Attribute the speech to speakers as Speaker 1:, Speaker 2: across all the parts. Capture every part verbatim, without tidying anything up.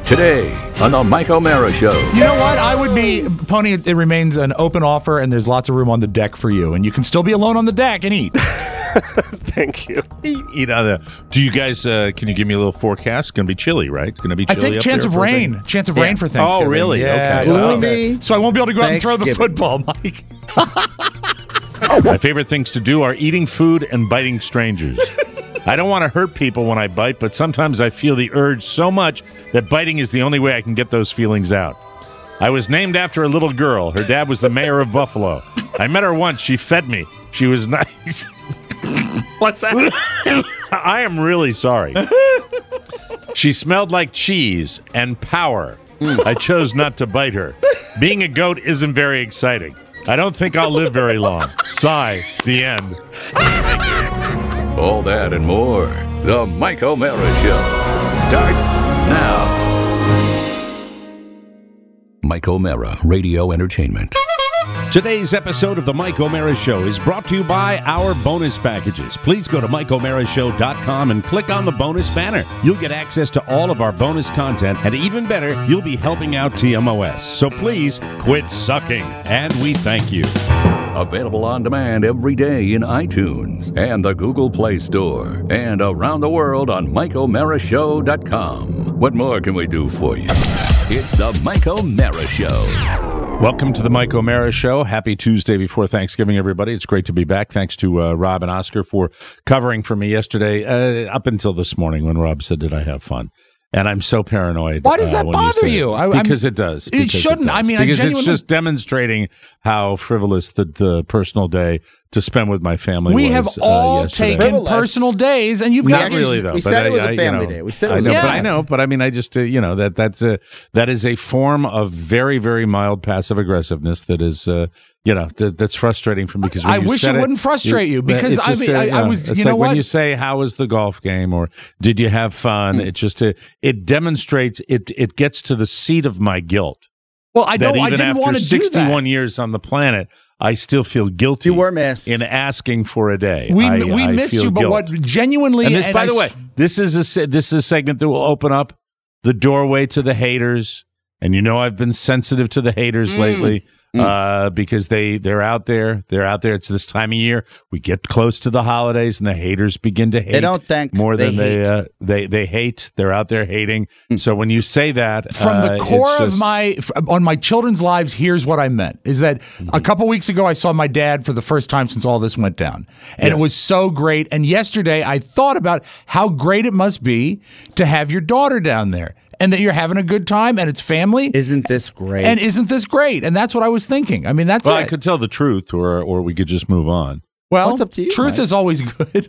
Speaker 1: Today on the Mike O'Mara Show.
Speaker 2: You know what? I would be, Pony, it remains an open offer, and there's lots of room on the deck for you. And you can still be alone on the deck and eat.
Speaker 3: Thank you.
Speaker 4: You know, the, do you guys, uh, can you give me a little forecast? It's going to be chilly, right? It's going to be
Speaker 2: I
Speaker 4: chilly
Speaker 2: think
Speaker 4: up
Speaker 2: chance
Speaker 4: there
Speaker 2: of
Speaker 4: for
Speaker 2: rain.
Speaker 4: everything?
Speaker 2: Chance of
Speaker 4: Yeah.
Speaker 2: rain for Thanksgiving.
Speaker 4: Oh, really?
Speaker 2: Yeah,
Speaker 4: Okay.
Speaker 2: Gloomy. So I won't be able to go out and throw the football, Mike.
Speaker 4: My favorite things to do are eating food and biting strangers. I don't want to hurt people when I bite, but sometimes I feel the urge so much that biting is the only way I can get those feelings out. I was named after a little girl. Her dad was the mayor of Buffalo. I met her once. She fed me. She was nice.
Speaker 3: What's that?
Speaker 4: I am really sorry. She smelled like cheese and power. I chose not to bite her. Being a goat isn't very exciting. I don't think I'll live very long. Sigh. The end.
Speaker 1: All that and more. The Mike O'Mara Show starts now. Mike O'Mara Radio Entertainment.
Speaker 5: Today's episode of the Mike O'Mara Show is brought to you by our bonus packages. Please go to Mike O'Mara Show dot com and click on the bonus banner. You'll get access to all of our bonus content, and even better, you'll be helping out T M O S. So please quit sucking, and we thank you.
Speaker 1: Available on demand every day in iTunes and the Google Play Store and around the world on Mike O'Mara Show dot com. What more can we do for you? It's the Mike O'Mara Show.
Speaker 4: Welcome to the Mike O'Mara Show. Happy Tuesday before Thanksgiving, everybody. It's great to be back. Thanks to uh, Rob and Oscar for covering for me yesterday, uh, up until this morning when Rob said, did I have fun? And I'm so paranoid.
Speaker 2: Why does that
Speaker 4: uh,
Speaker 2: bother
Speaker 4: you?
Speaker 2: you? I,
Speaker 4: because
Speaker 2: I'm,
Speaker 4: it does.
Speaker 2: It
Speaker 4: Because
Speaker 2: shouldn't.
Speaker 4: It does.
Speaker 2: I mean,
Speaker 4: because
Speaker 2: I genuinely,
Speaker 4: it's just demonstrating how frivolous the, the personal day to spend with my family
Speaker 2: we
Speaker 4: was.
Speaker 2: have
Speaker 4: uh,
Speaker 2: all
Speaker 4: yesterday.
Speaker 2: taken
Speaker 6: Frivolous.
Speaker 2: personal days, and you've
Speaker 4: Not
Speaker 2: got
Speaker 6: actually-
Speaker 4: really though.
Speaker 6: we
Speaker 4: but
Speaker 6: said it was
Speaker 4: I-
Speaker 6: a
Speaker 4: I, you
Speaker 6: family
Speaker 4: know,
Speaker 6: day. We said it
Speaker 4: I
Speaker 6: was
Speaker 4: know,
Speaker 2: a
Speaker 4: but
Speaker 2: family
Speaker 4: I know. But I mean, I just uh, you know that that's a that is a form of very very mild passive aggressiveness that is uh, you know that, that's frustrating for me because when
Speaker 2: I
Speaker 4: you
Speaker 2: wish
Speaker 4: said
Speaker 2: it wouldn't frustrate you, because
Speaker 4: it's
Speaker 2: I
Speaker 4: just,
Speaker 2: mean,
Speaker 4: uh,
Speaker 2: I-
Speaker 4: you
Speaker 2: I
Speaker 4: know,
Speaker 2: was-
Speaker 4: it's
Speaker 2: you
Speaker 4: like
Speaker 2: know
Speaker 4: when
Speaker 2: what?
Speaker 4: you say how was the golf game or did you have fun? It just uh, it demonstrates it it gets to the seat of my guilt.
Speaker 2: Well, I
Speaker 4: That
Speaker 2: don't. I
Speaker 4: even
Speaker 2: didn't
Speaker 4: after
Speaker 2: want to do
Speaker 4: sixty-one
Speaker 2: that.
Speaker 4: years on the planet, I still feel guilty.
Speaker 6: You were missed.
Speaker 4: in asking for a day.
Speaker 2: We
Speaker 4: I,
Speaker 2: we
Speaker 4: I
Speaker 2: missed
Speaker 4: feel
Speaker 2: you, but
Speaker 4: guilt.
Speaker 2: what genuinely?
Speaker 4: And this, by
Speaker 2: I
Speaker 4: the
Speaker 2: s-
Speaker 4: way, this is a se- this is a segment that will open up the doorway to the haters. And you know I've been sensitive to the haters
Speaker 6: Mm.
Speaker 4: lately uh, because they they're out there. They're out there. It's this time of year. We get close to the holidays, and the haters begin to hate.
Speaker 6: They don't think
Speaker 4: more
Speaker 6: they
Speaker 4: than they
Speaker 6: hate.
Speaker 4: uh, they they hate. They're out there hating. So when you say that
Speaker 2: from
Speaker 4: uh,
Speaker 2: the
Speaker 4: it's
Speaker 2: core of
Speaker 4: just-
Speaker 2: my f- on my children's lives, here's what I meant: is that
Speaker 4: Mm-hmm.
Speaker 2: a couple weeks ago I saw my dad for the first time since all this went down, and
Speaker 4: Yes.
Speaker 2: it was so great. And yesterday I thought about how great it must be to have your daughter down there, and that you're having a good time, and it's family.
Speaker 6: Isn't this great?
Speaker 2: And isn't this great? And that's what I was thinking. I mean, that's
Speaker 4: well,
Speaker 2: it.
Speaker 4: I could tell the truth, or or we could just move on.
Speaker 2: well,
Speaker 6: Well, it's up to you,
Speaker 2: truth
Speaker 6: Mike.
Speaker 2: is always good.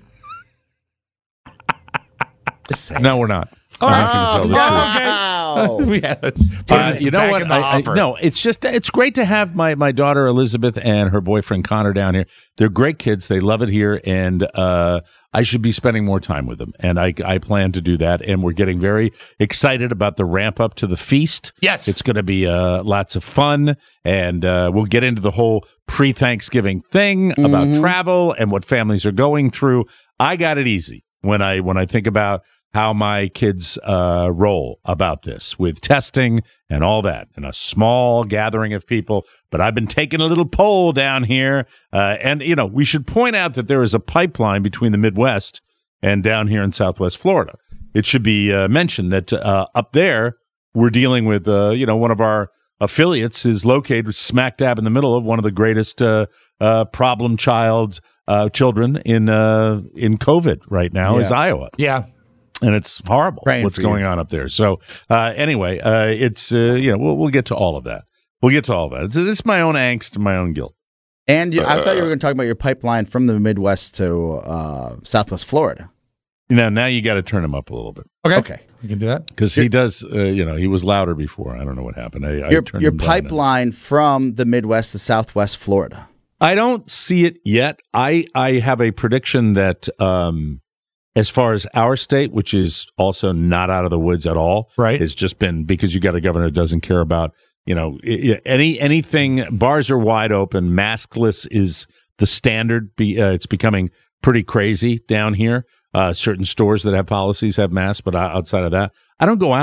Speaker 6: Just say it.
Speaker 4: No, we're not.
Speaker 2: Oh,
Speaker 4: I'm not going to tell the truth.
Speaker 6: Wow.
Speaker 2: we had a,
Speaker 4: Uh, you know
Speaker 2: back
Speaker 4: what?
Speaker 2: in the
Speaker 4: I, I,
Speaker 2: hopper.
Speaker 4: no, it's just it's great to have my my daughter Elizabeth and her boyfriend Connor down here. They're great kids. They love it here, and uh, I should be spending more time with them. And I I plan to do that. And we're getting very excited about the ramp up to the feast.
Speaker 2: Yes.
Speaker 4: it's going to be uh, lots of fun, and uh, we'll get into the whole pre Thanksgiving thing about travel and what families are going through. I got it easy when I when I think about how my kids uh, roll about this with testing and all that in a small gathering of people. But I've been taking a little poll down here. Uh, and, you know, we should point out that there is a pipeline between the Midwest and down here in Southwest Florida. It should be uh, mentioned that uh, up there, we're dealing with, uh, you know, one of our affiliates is located smack dab in the middle of one of the greatest uh, uh, problem child uh, children in uh, in COVID right now is
Speaker 6: Yeah.
Speaker 4: Iowa.
Speaker 2: yeah.
Speaker 4: And it's horrible
Speaker 6: Praying
Speaker 4: what's
Speaker 6: for you.
Speaker 4: going on up there. So uh, anyway, uh, it's uh, you know we'll we'll get to all of that. We'll get to all of that. It's, it's my own angst and my own guilt.
Speaker 6: And you, I thought you were going to talk about your pipeline from the Midwest to uh, Southwest Florida.
Speaker 4: You know, now you got to turn him up a little bit
Speaker 2: Okay.
Speaker 6: Okay.
Speaker 2: You can do that.
Speaker 4: because he does. Uh, you know, he was louder before. I don't know what happened. I, I
Speaker 6: Your,
Speaker 4: turned
Speaker 6: your
Speaker 4: him down.
Speaker 6: pipeline from the Midwest to Southwest Florida.
Speaker 4: I don't see it yet. I I have a prediction that um, as far as our state, which is also not out of the woods at all,
Speaker 2: Right.
Speaker 4: it's just been because you got a governor that doesn't care about, you know, i- i- any anything. Bars are wide open. Maskless is the standard. Be, uh, it's becoming pretty crazy down here. Uh, certain stores that have policies have masks, but outside of that, I don't go out.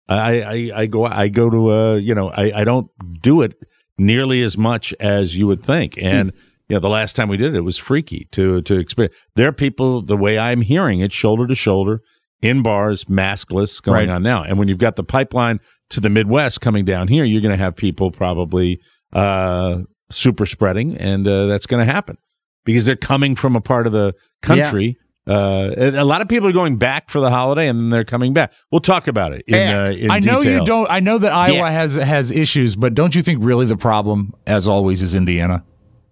Speaker 4: I, I, I go I go to uh you know I, I don't do it nearly as much as you would think, and you know the last time we did it, it was freaky to to experience. There are people, the way I'm hearing it, shoulder to shoulder in bars, maskless, going
Speaker 2: Right.
Speaker 4: on now. And when you've got the pipeline to the Midwest coming down here, you're going to have people probably uh, super spreading, and uh, that's going to happen because they're coming from a part of the country. Uh, a lot of people are going back for the holiday, and then they're coming back. We'll talk about it in,
Speaker 6: Yeah.
Speaker 4: uh, in
Speaker 2: I know
Speaker 4: detail.
Speaker 2: you don't. I know that Iowa
Speaker 4: Yeah.
Speaker 2: has has issues, but don't you think really the problem, as always, is Indiana?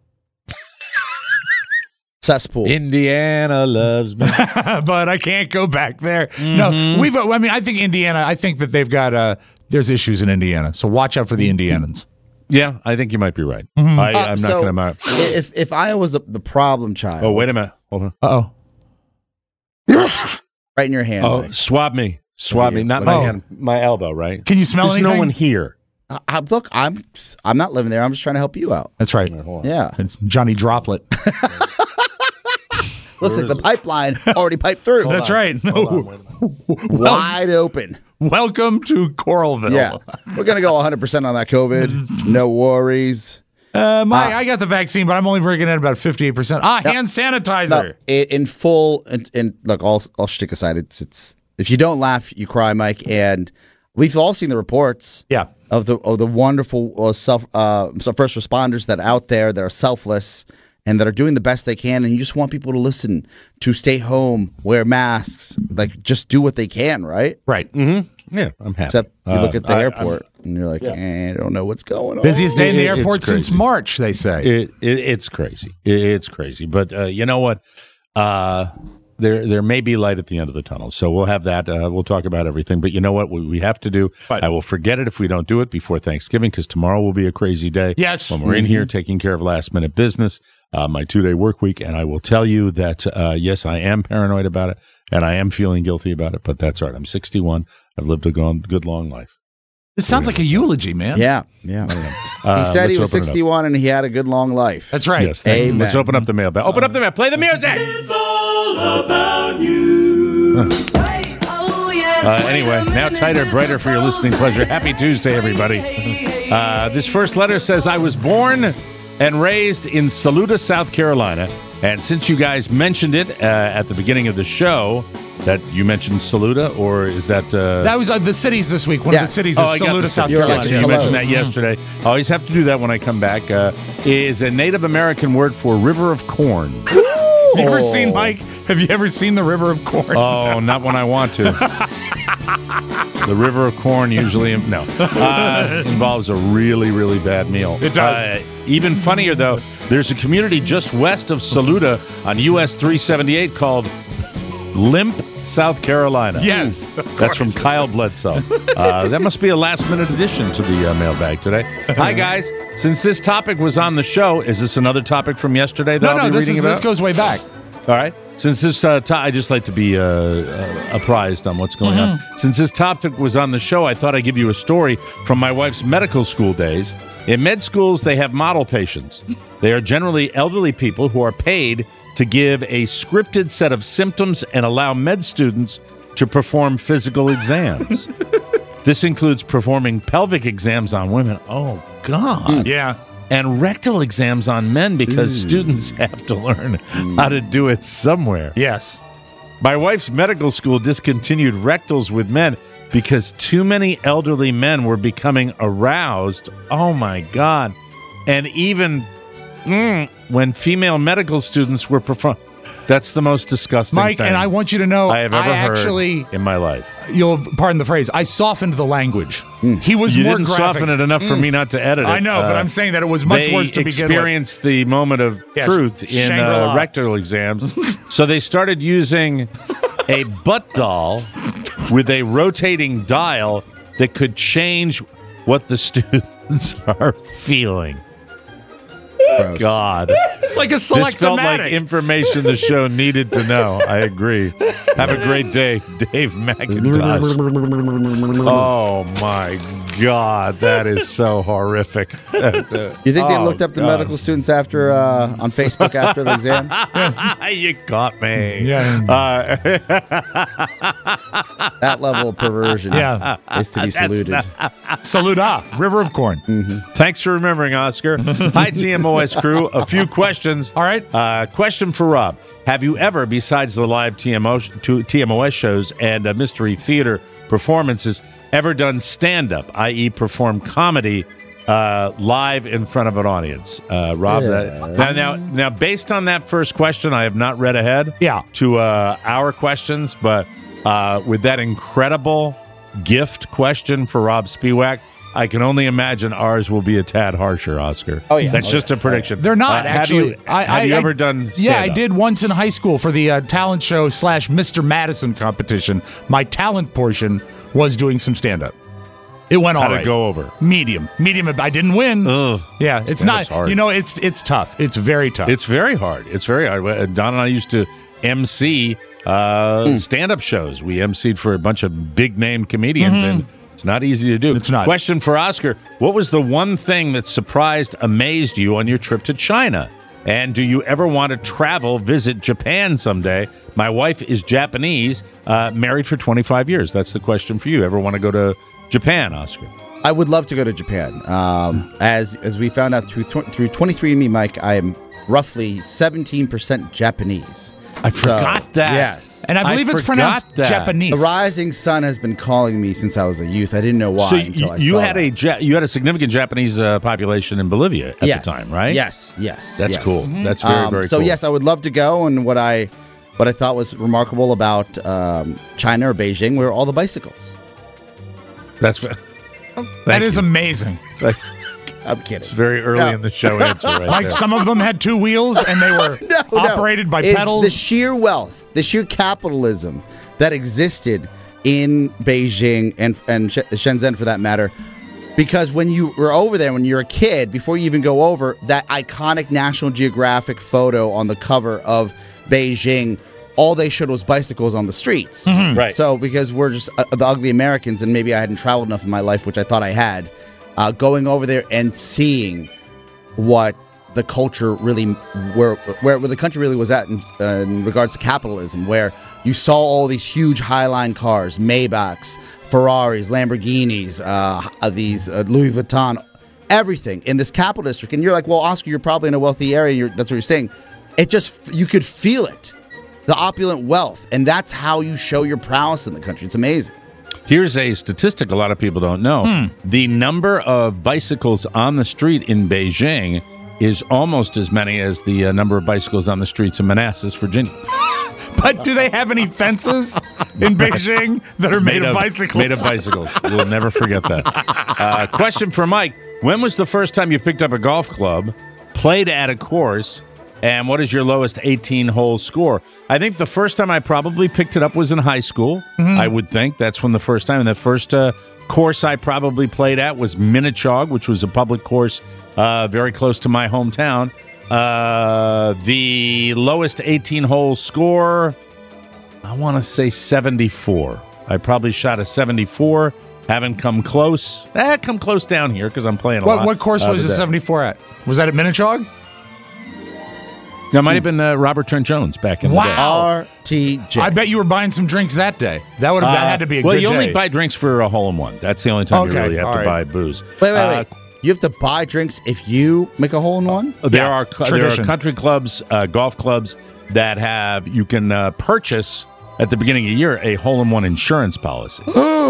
Speaker 6: Cesspool.
Speaker 4: Indiana loves me.
Speaker 2: But I can't go back there.
Speaker 4: Mm-hmm.
Speaker 2: No, we've. I mean, I think Indiana. I think that they've got. Uh, there's issues in Indiana, so watch out for the Indianans.
Speaker 4: Yeah, I think you might be right.
Speaker 2: Mm-hmm.
Speaker 4: I,
Speaker 6: Uh,
Speaker 4: I'm not
Speaker 6: so
Speaker 4: going to.
Speaker 6: If if I was the, the problem child,
Speaker 4: Oh, wait a minute. Hold on.
Speaker 2: Uh oh.
Speaker 6: right in your hand.
Speaker 4: Oh,
Speaker 6: Mike.
Speaker 4: swab me. Swab me. Not
Speaker 6: Look
Speaker 4: my
Speaker 2: at you.
Speaker 4: hand, my elbow, right?
Speaker 2: Can you smell
Speaker 4: There's
Speaker 2: anything?
Speaker 4: no one here.
Speaker 6: I, I- look, I'm I'm not living there. I'm just trying to help you out.
Speaker 2: That's right.
Speaker 6: Yeah,
Speaker 2: Johnny Droplet.
Speaker 6: looks like the pipeline already piped through.
Speaker 2: That's right. No.
Speaker 6: Wide open.
Speaker 2: Welcome to Coralville.
Speaker 6: Yeah, we're gonna go one hundred percent on that COVID. No worries.
Speaker 2: Uh, my, I got the vaccine, but I'm only bringing in about fifty-eight percent. Ah, hand sanitizer.
Speaker 6: No, in, in full. And, and look, all all shtick aside, it's it's if you don't laugh, you cry, Mike. And we've all seen the reports.
Speaker 2: Yeah.
Speaker 6: Of the of the wonderful uh, self uh, so first responders that are out there that are selfless and that are doing the best they can, and you just want people to listen, to stay home, wear masks, like just do what they can, right?
Speaker 2: Right.
Speaker 4: Mm-hmm. Yeah, I'm happy.
Speaker 6: Except you
Speaker 4: Uh,
Speaker 6: look at the
Speaker 4: I-
Speaker 6: airport and you're like, eh, I don't know what's going on.
Speaker 2: Busiest day in the
Speaker 4: It- it's
Speaker 2: airport since
Speaker 4: crazy.
Speaker 2: March, they say.
Speaker 4: It, it it's crazy. It, it's crazy. But uh, you know what? Uh, there there may be light at the end of the tunnel. So we'll have that. Uh, we'll talk about everything. But you know what we, we have to do? I will forget it if we don't do it before Thanksgiving, because tomorrow will be a crazy day.
Speaker 2: Yes.
Speaker 4: When we're in here taking care of last minute business, uh, my two day work week, and I will tell you that uh, yes, I am paranoid about it, and I am feeling guilty about it. But that's all right. I'm sixty-one. I've lived a good, good long life.
Speaker 2: It sounds like a eulogy, man.
Speaker 6: Yeah, yeah.
Speaker 4: Uh,
Speaker 6: he said he
Speaker 4: let's
Speaker 6: was
Speaker 4: open it up.
Speaker 6: sixty-one and he had a good long life.
Speaker 2: That's right.
Speaker 4: Yes, thank you.
Speaker 6: Amen.
Speaker 4: Let's open up the mailbag. Open up the mail. Play the music. Uh, anyway, now tighter, brighter for your listening pleasure. Happy Tuesday, everybody. Uh, this first letter says, I was born and raised in Saluda, South Carolina. And since you guys mentioned it uh, at the beginning of the show, that you mentioned Saluda, or is that... Uh,
Speaker 2: That was uh, the cities this week. One
Speaker 6: Yes.
Speaker 2: of the cities
Speaker 4: Oh,
Speaker 2: is
Speaker 4: I got
Speaker 2: Saluda,
Speaker 4: the
Speaker 2: South
Speaker 4: city.
Speaker 6: You were
Speaker 2: Carolina.
Speaker 6: like,
Speaker 4: You
Speaker 6: hello.
Speaker 4: mentioned that yesterday. I always have to do that when I come back. Uh, is a Native American word for river of corn.
Speaker 2: Have you ever seen, Mike? Have you ever seen the River of Corn?
Speaker 4: Oh, not when I want to. The river of corn usually no uh, involves a really, really bad meal.
Speaker 2: It does.
Speaker 4: Uh, even funnier though, there's a community just west of Saluda on U S three seventy-eight called Limp, South Carolina.
Speaker 2: Yes, of
Speaker 4: That's from
Speaker 2: course.
Speaker 4: Kyle Bledsoe. Uh, that must be a last-minute addition to the uh, mailbag today. Hi guys, since this topic was on the show, is this another topic from yesterday that
Speaker 2: no,
Speaker 4: I'll
Speaker 2: no,
Speaker 4: be
Speaker 2: this,
Speaker 4: reading
Speaker 2: is,
Speaker 4: about?
Speaker 2: this goes way back.
Speaker 4: All right. Since this, uh, to- I just like to be uh, uh, apprised on what's going on. Since this topic was on the show, I thought I'd give you a story from my wife's medical school days. In med schools, they have model patients. They are generally elderly people who are paid to give a scripted set of symptoms and allow med students to perform physical exams. This includes performing pelvic exams on women. Oh, God.
Speaker 2: Yeah.
Speaker 4: And rectal exams on men because students have to learn how to do it somewhere.
Speaker 2: Yes.
Speaker 4: My wife's medical school discontinued rectals with men because too many elderly men were becoming aroused. Oh, my God. And even mm, when female medical students were performing. That's the most disgusting
Speaker 2: Mike,
Speaker 4: thing
Speaker 2: and I want you to know,
Speaker 4: I have ever
Speaker 2: I
Speaker 4: heard
Speaker 2: actually,
Speaker 4: in my life.
Speaker 2: you'll pardon the phrase, I softened the language. He was
Speaker 4: You
Speaker 2: more
Speaker 4: didn't
Speaker 2: graphic.
Speaker 4: soften it enough for me not to edit it.
Speaker 2: I know, but
Speaker 4: Uh,
Speaker 2: I'm saying that it was much
Speaker 4: they
Speaker 2: worse to begin with.
Speaker 4: experienced the moment of
Speaker 2: Yeah,
Speaker 4: truth in uh,
Speaker 2: Shangri-La.
Speaker 4: rectal exams. So they started using a butt doll with a rotating dial that could change what the students are feeling.
Speaker 6: Gross.
Speaker 4: God.
Speaker 2: It's like a
Speaker 4: This felt like
Speaker 2: selectomatic.
Speaker 4: information the show needed to know. I agree. Have a great day, Dave McIntosh. Oh, my God. That is so horrific.
Speaker 6: You think they
Speaker 4: Oh,
Speaker 6: looked up the
Speaker 4: God.
Speaker 6: medical students after uh, on Facebook after the exam?
Speaker 4: You got me.
Speaker 2: Yeah.
Speaker 4: Uh,
Speaker 6: that level of perversion
Speaker 2: Yeah.
Speaker 6: is to be saluted.
Speaker 2: Saluda, River of Corn.
Speaker 4: Thanks for remembering, Oscar. Hi, T M O S crew. A few questions.
Speaker 2: All right.
Speaker 4: Uh, question for Rob. Have you ever, besides the live T M O, to- T M O S shows and uh, mystery theater performances, ever done stand-up, that is perform comedy uh, live in front of an audience? Uh, Rob, that, now, now, now, based on that first question, I have not read ahead
Speaker 2: Yeah.
Speaker 4: to uh, our questions, but uh, with that incredible gift question for Rob Spiewak, I can only imagine ours will be a tad harsher, Oscar.
Speaker 6: Oh, yeah.
Speaker 4: That's
Speaker 6: Oh,
Speaker 4: just
Speaker 6: yeah.
Speaker 4: a prediction.
Speaker 2: They're not,
Speaker 4: Uh,
Speaker 2: actually.
Speaker 4: Have you,
Speaker 2: I,
Speaker 4: have
Speaker 2: I,
Speaker 4: you
Speaker 2: I,
Speaker 4: ever done stand-up?
Speaker 2: Yeah, I did once in high school for the uh, talent show slash Mister Madison competition. My talent portion was doing some stand-up. It went all
Speaker 4: How'd
Speaker 2: right.
Speaker 4: it go over?
Speaker 2: Medium. Medium. I didn't win.
Speaker 4: Ugh.
Speaker 2: Yeah, it's
Speaker 4: Stand-up's
Speaker 2: not.
Speaker 4: hard.
Speaker 2: You know, it's it's tough. It's very tough.
Speaker 4: It's very hard. It's very hard. Uh, Don and I used to M C uh,
Speaker 2: Hmm.
Speaker 4: stand-up shows. We emceed for a bunch of big-name comedians, and it's not easy to do.
Speaker 2: Mm-hmm. It's not.
Speaker 4: Question for Oscar. What was the one thing that surprised, amazed you on your trip to China? And do you ever want to travel, visit Japan someday? My wife is Japanese, uh, married for twenty-five years. That's the question for you. Ever want to go to Japan, Oscar?
Speaker 6: I would love to go to Japan. Um, as as we found out through tw- through twenty-three and me, Mike, I am roughly seventeen percent Japanese.
Speaker 4: I forgot that.
Speaker 6: Yes.
Speaker 2: and I believe
Speaker 4: I
Speaker 2: it's
Speaker 4: forgot
Speaker 2: pronounced
Speaker 4: that.
Speaker 2: Japanese.
Speaker 6: The rising sun has been calling me since I was a youth. I didn't know why
Speaker 4: So
Speaker 6: until
Speaker 4: you,
Speaker 6: I
Speaker 4: you
Speaker 6: saw
Speaker 4: had
Speaker 6: that.
Speaker 4: a ja- you had a significant Japanese uh, population in Bolivia at
Speaker 6: yes.
Speaker 4: the time, right?
Speaker 6: Yes, yes.
Speaker 4: That's
Speaker 6: yes.
Speaker 4: cool. That's very
Speaker 6: Um,
Speaker 4: very
Speaker 6: so
Speaker 4: cool.
Speaker 6: yes, I would love to go. And what I what I thought was remarkable about um, China or Beijing were all the bicycles.
Speaker 4: that's ve-
Speaker 2: That is
Speaker 4: you.
Speaker 2: amazing.
Speaker 6: I'm kidding.
Speaker 4: It's very early
Speaker 6: No.
Speaker 4: in the show answer right
Speaker 2: Like
Speaker 4: there.
Speaker 2: some of them had two wheels and they were
Speaker 6: No, no.
Speaker 2: operated by
Speaker 6: It's
Speaker 2: pedals.
Speaker 6: The sheer wealth, the sheer capitalism that existed in Beijing and and Sh- Shenzhen, for that matter. Because when you were over there, when you're a kid, before you even go over, that iconic National Geographic photo on the cover of Beijing, all they showed was bicycles on the streets.
Speaker 4: Right.
Speaker 6: So because we're just uh, the ugly Americans, and maybe I hadn't traveled enough in my life, which I thought I had, uh, going over there and seeing what the culture really, where where, where the country really was at in, uh, in regards to capitalism, where you saw all these huge Highline cars, Maybachs, Ferraris, Lamborghinis, uh, these uh, Louis Vuitton, everything in this capital district. And you're like, well, Oscar, you're probably in a wealthy area. You're, that's what you're saying. It just, you could feel it, the opulent wealth. And that's how you show your prowess in the country. It's amazing.
Speaker 4: Here's a statistic a lot of people don't know.
Speaker 2: Hmm.
Speaker 4: The number of bicycles on the street in Beijing is almost as many as the uh, number of bicycles on the streets in Manassas, Virginia.
Speaker 2: But do they have any fences in Beijing that are made, of bicycles?
Speaker 4: Made of bicycles. We'll never forget that. Uh, question for Mike. When was the first time you picked up a golf club, played at a course, and what is your lowest eighteen-hole score? I think the first time I probably picked it up was in high school. I would think that's when the first time. And the first uh, course I probably played at was Minnechaug, which was a public course uh, very close to my hometown. Uh, the lowest eighteen-hole score, I want to say seventy-four. I probably shot a seventy-four. Haven't come close. Eh, come close down here because I'm playing a
Speaker 2: What,
Speaker 4: lot.
Speaker 2: what course
Speaker 4: uh,
Speaker 2: was the
Speaker 4: today.
Speaker 2: seventy-four at? Was that at Minnechaug?
Speaker 4: That might have been uh, Robert Trent Jones back in
Speaker 2: Wow.
Speaker 4: the day.
Speaker 6: R T J.
Speaker 2: I bet you were buying some drinks that day. That would have that
Speaker 4: Uh,
Speaker 2: had to be a
Speaker 4: well,
Speaker 2: good
Speaker 4: you only
Speaker 2: day.
Speaker 4: buy drinks for a hole-in-one. That's the only time you
Speaker 2: Okay,
Speaker 4: really have
Speaker 2: all
Speaker 4: to
Speaker 2: right.
Speaker 4: buy booze.
Speaker 6: Wait, wait,
Speaker 4: Uh,
Speaker 6: wait. You have to buy drinks if you make a hole in one?
Speaker 4: There
Speaker 2: Yeah,
Speaker 4: are there are
Speaker 2: tradition.
Speaker 4: country clubs, uh, golf clubs that have you can uh, purchase at the beginning of the year a hole-in-one insurance policy.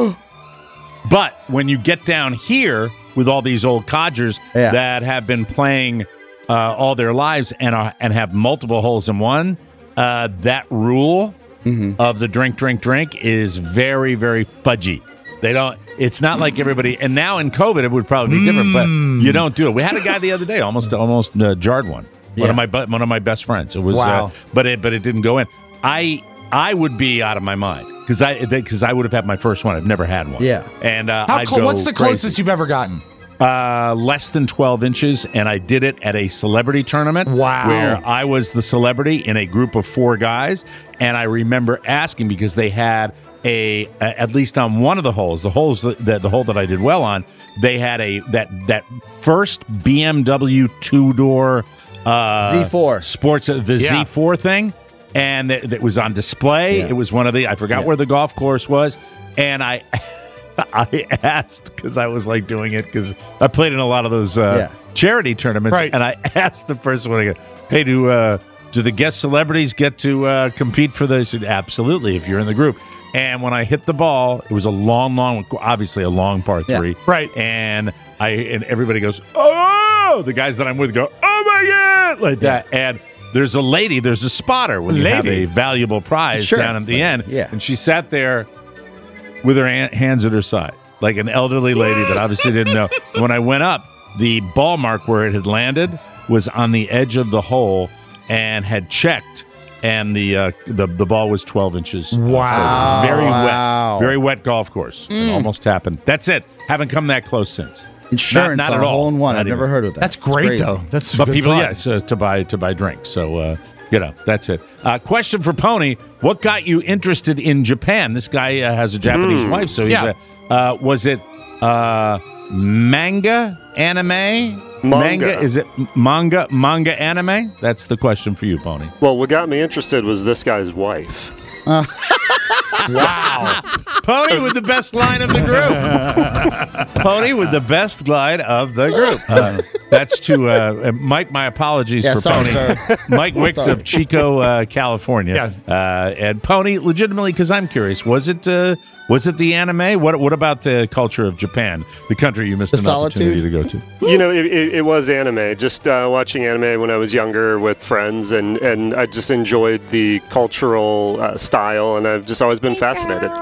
Speaker 4: But when you get down here with all these old codgers
Speaker 6: Yeah.
Speaker 4: that have been playing uh, all their lives and are, and have multiple holes in one, uh, that rule of the drink, drink, drink is very, very fudgy. They don't. It's not like everybody. And now in COVID, it would probably be different. But you don't do it. We had a guy the other day almost almost uh, jarred one. One
Speaker 6: Yeah.
Speaker 4: of my bu- one of my best friends. It was.
Speaker 2: Wow.
Speaker 4: Uh, but it but it didn't go in. I I would be out of my mind because I because I would have had my first one. I've never had one.
Speaker 6: Yeah.
Speaker 4: And uh,
Speaker 2: How
Speaker 4: I'd
Speaker 2: clo-
Speaker 4: go
Speaker 2: what's the
Speaker 4: crazy.
Speaker 2: closest you've ever gotten?
Speaker 4: Uh, less than twelve inches, and I did it at a celebrity tournament.
Speaker 2: Wow.
Speaker 4: Where I was the celebrity in a group of four guys, and I remember asking because they had a, a at least on one of the holes, the holes that the hole that I did well on, they had a that that first B M W two door uh,
Speaker 6: Z four.
Speaker 4: sports the
Speaker 2: Yeah.
Speaker 4: Z four thing. and it, it was on display.
Speaker 6: Yeah.
Speaker 4: It was one of the, I forgot
Speaker 6: Yeah.
Speaker 4: where the golf course was, and I I asked, because I was like doing it, because I played in a lot of those uh,
Speaker 6: Yeah.
Speaker 4: charity tournaments,
Speaker 2: Right.
Speaker 4: and I asked the person when I go, hey, do, uh, do the guest celebrities get to uh, compete for this? Absolutely, if you're in the group. And when I hit the ball, it was a long, long, obviously a long par
Speaker 6: Yeah.
Speaker 4: three.
Speaker 2: Right.
Speaker 4: And I and everybody goes, oh, the guys that I'm with go, oh my God, like that. And there's a lady, there's a spotter when you have
Speaker 2: Lady.
Speaker 4: a valuable prize
Speaker 6: Sure.
Speaker 4: down at the end.
Speaker 6: Yeah.
Speaker 4: And she sat there with her an- hands at her side, like an elderly lady that obviously didn't know. When I went up, the ball mark where it had landed was on the edge of the hole and had checked. And the uh, the the ball was twelve inches.
Speaker 2: Wow.
Speaker 4: Very
Speaker 6: Wow.
Speaker 4: wet. Very wet golf course. It almost happened. That's it. Haven't come that close since.
Speaker 6: Insurance
Speaker 4: Not- not
Speaker 6: on
Speaker 4: at
Speaker 6: a hole
Speaker 4: all.
Speaker 6: in one.
Speaker 4: Not
Speaker 6: I've never
Speaker 4: even.
Speaker 6: heard of that.
Speaker 2: That's
Speaker 6: It's
Speaker 2: great,
Speaker 6: crazy.
Speaker 2: though. That's
Speaker 4: But
Speaker 2: good
Speaker 4: people,
Speaker 2: fun.
Speaker 4: yes, uh, to buy to buy drinks. So uh, you know, that's it. Uh, question for Pony: what got you interested in Japan? This guy uh, has a Japanese wife, so he's
Speaker 2: Yeah.
Speaker 4: a. Uh, was it uh, manga anime?
Speaker 3: Manga.
Speaker 4: Is it manga manga anime? That's the question for you, Pony.
Speaker 3: Well, what got me interested was this guy's wife.
Speaker 4: Wow. Pony with the best line of the group. Pony with the best line of the group. Uh, that's to uh, Mike. My apologies
Speaker 6: Yeah,
Speaker 4: for
Speaker 6: sorry,
Speaker 4: Pony.
Speaker 6: sir.
Speaker 4: Mike Wicks of Chico, uh, California.
Speaker 2: Yeah.
Speaker 4: Uh, and Pony, legitimately, because I'm curious, was it uh, was it the anime? What What about the culture of Japan, the country you missed
Speaker 6: The
Speaker 4: an
Speaker 6: solitude?
Speaker 4: opportunity to go to?
Speaker 3: You know, it, it, it was anime. Just uh, watching anime when I was younger with friends, and, and I just enjoyed the cultural uh, style, and I've just always been fascinated.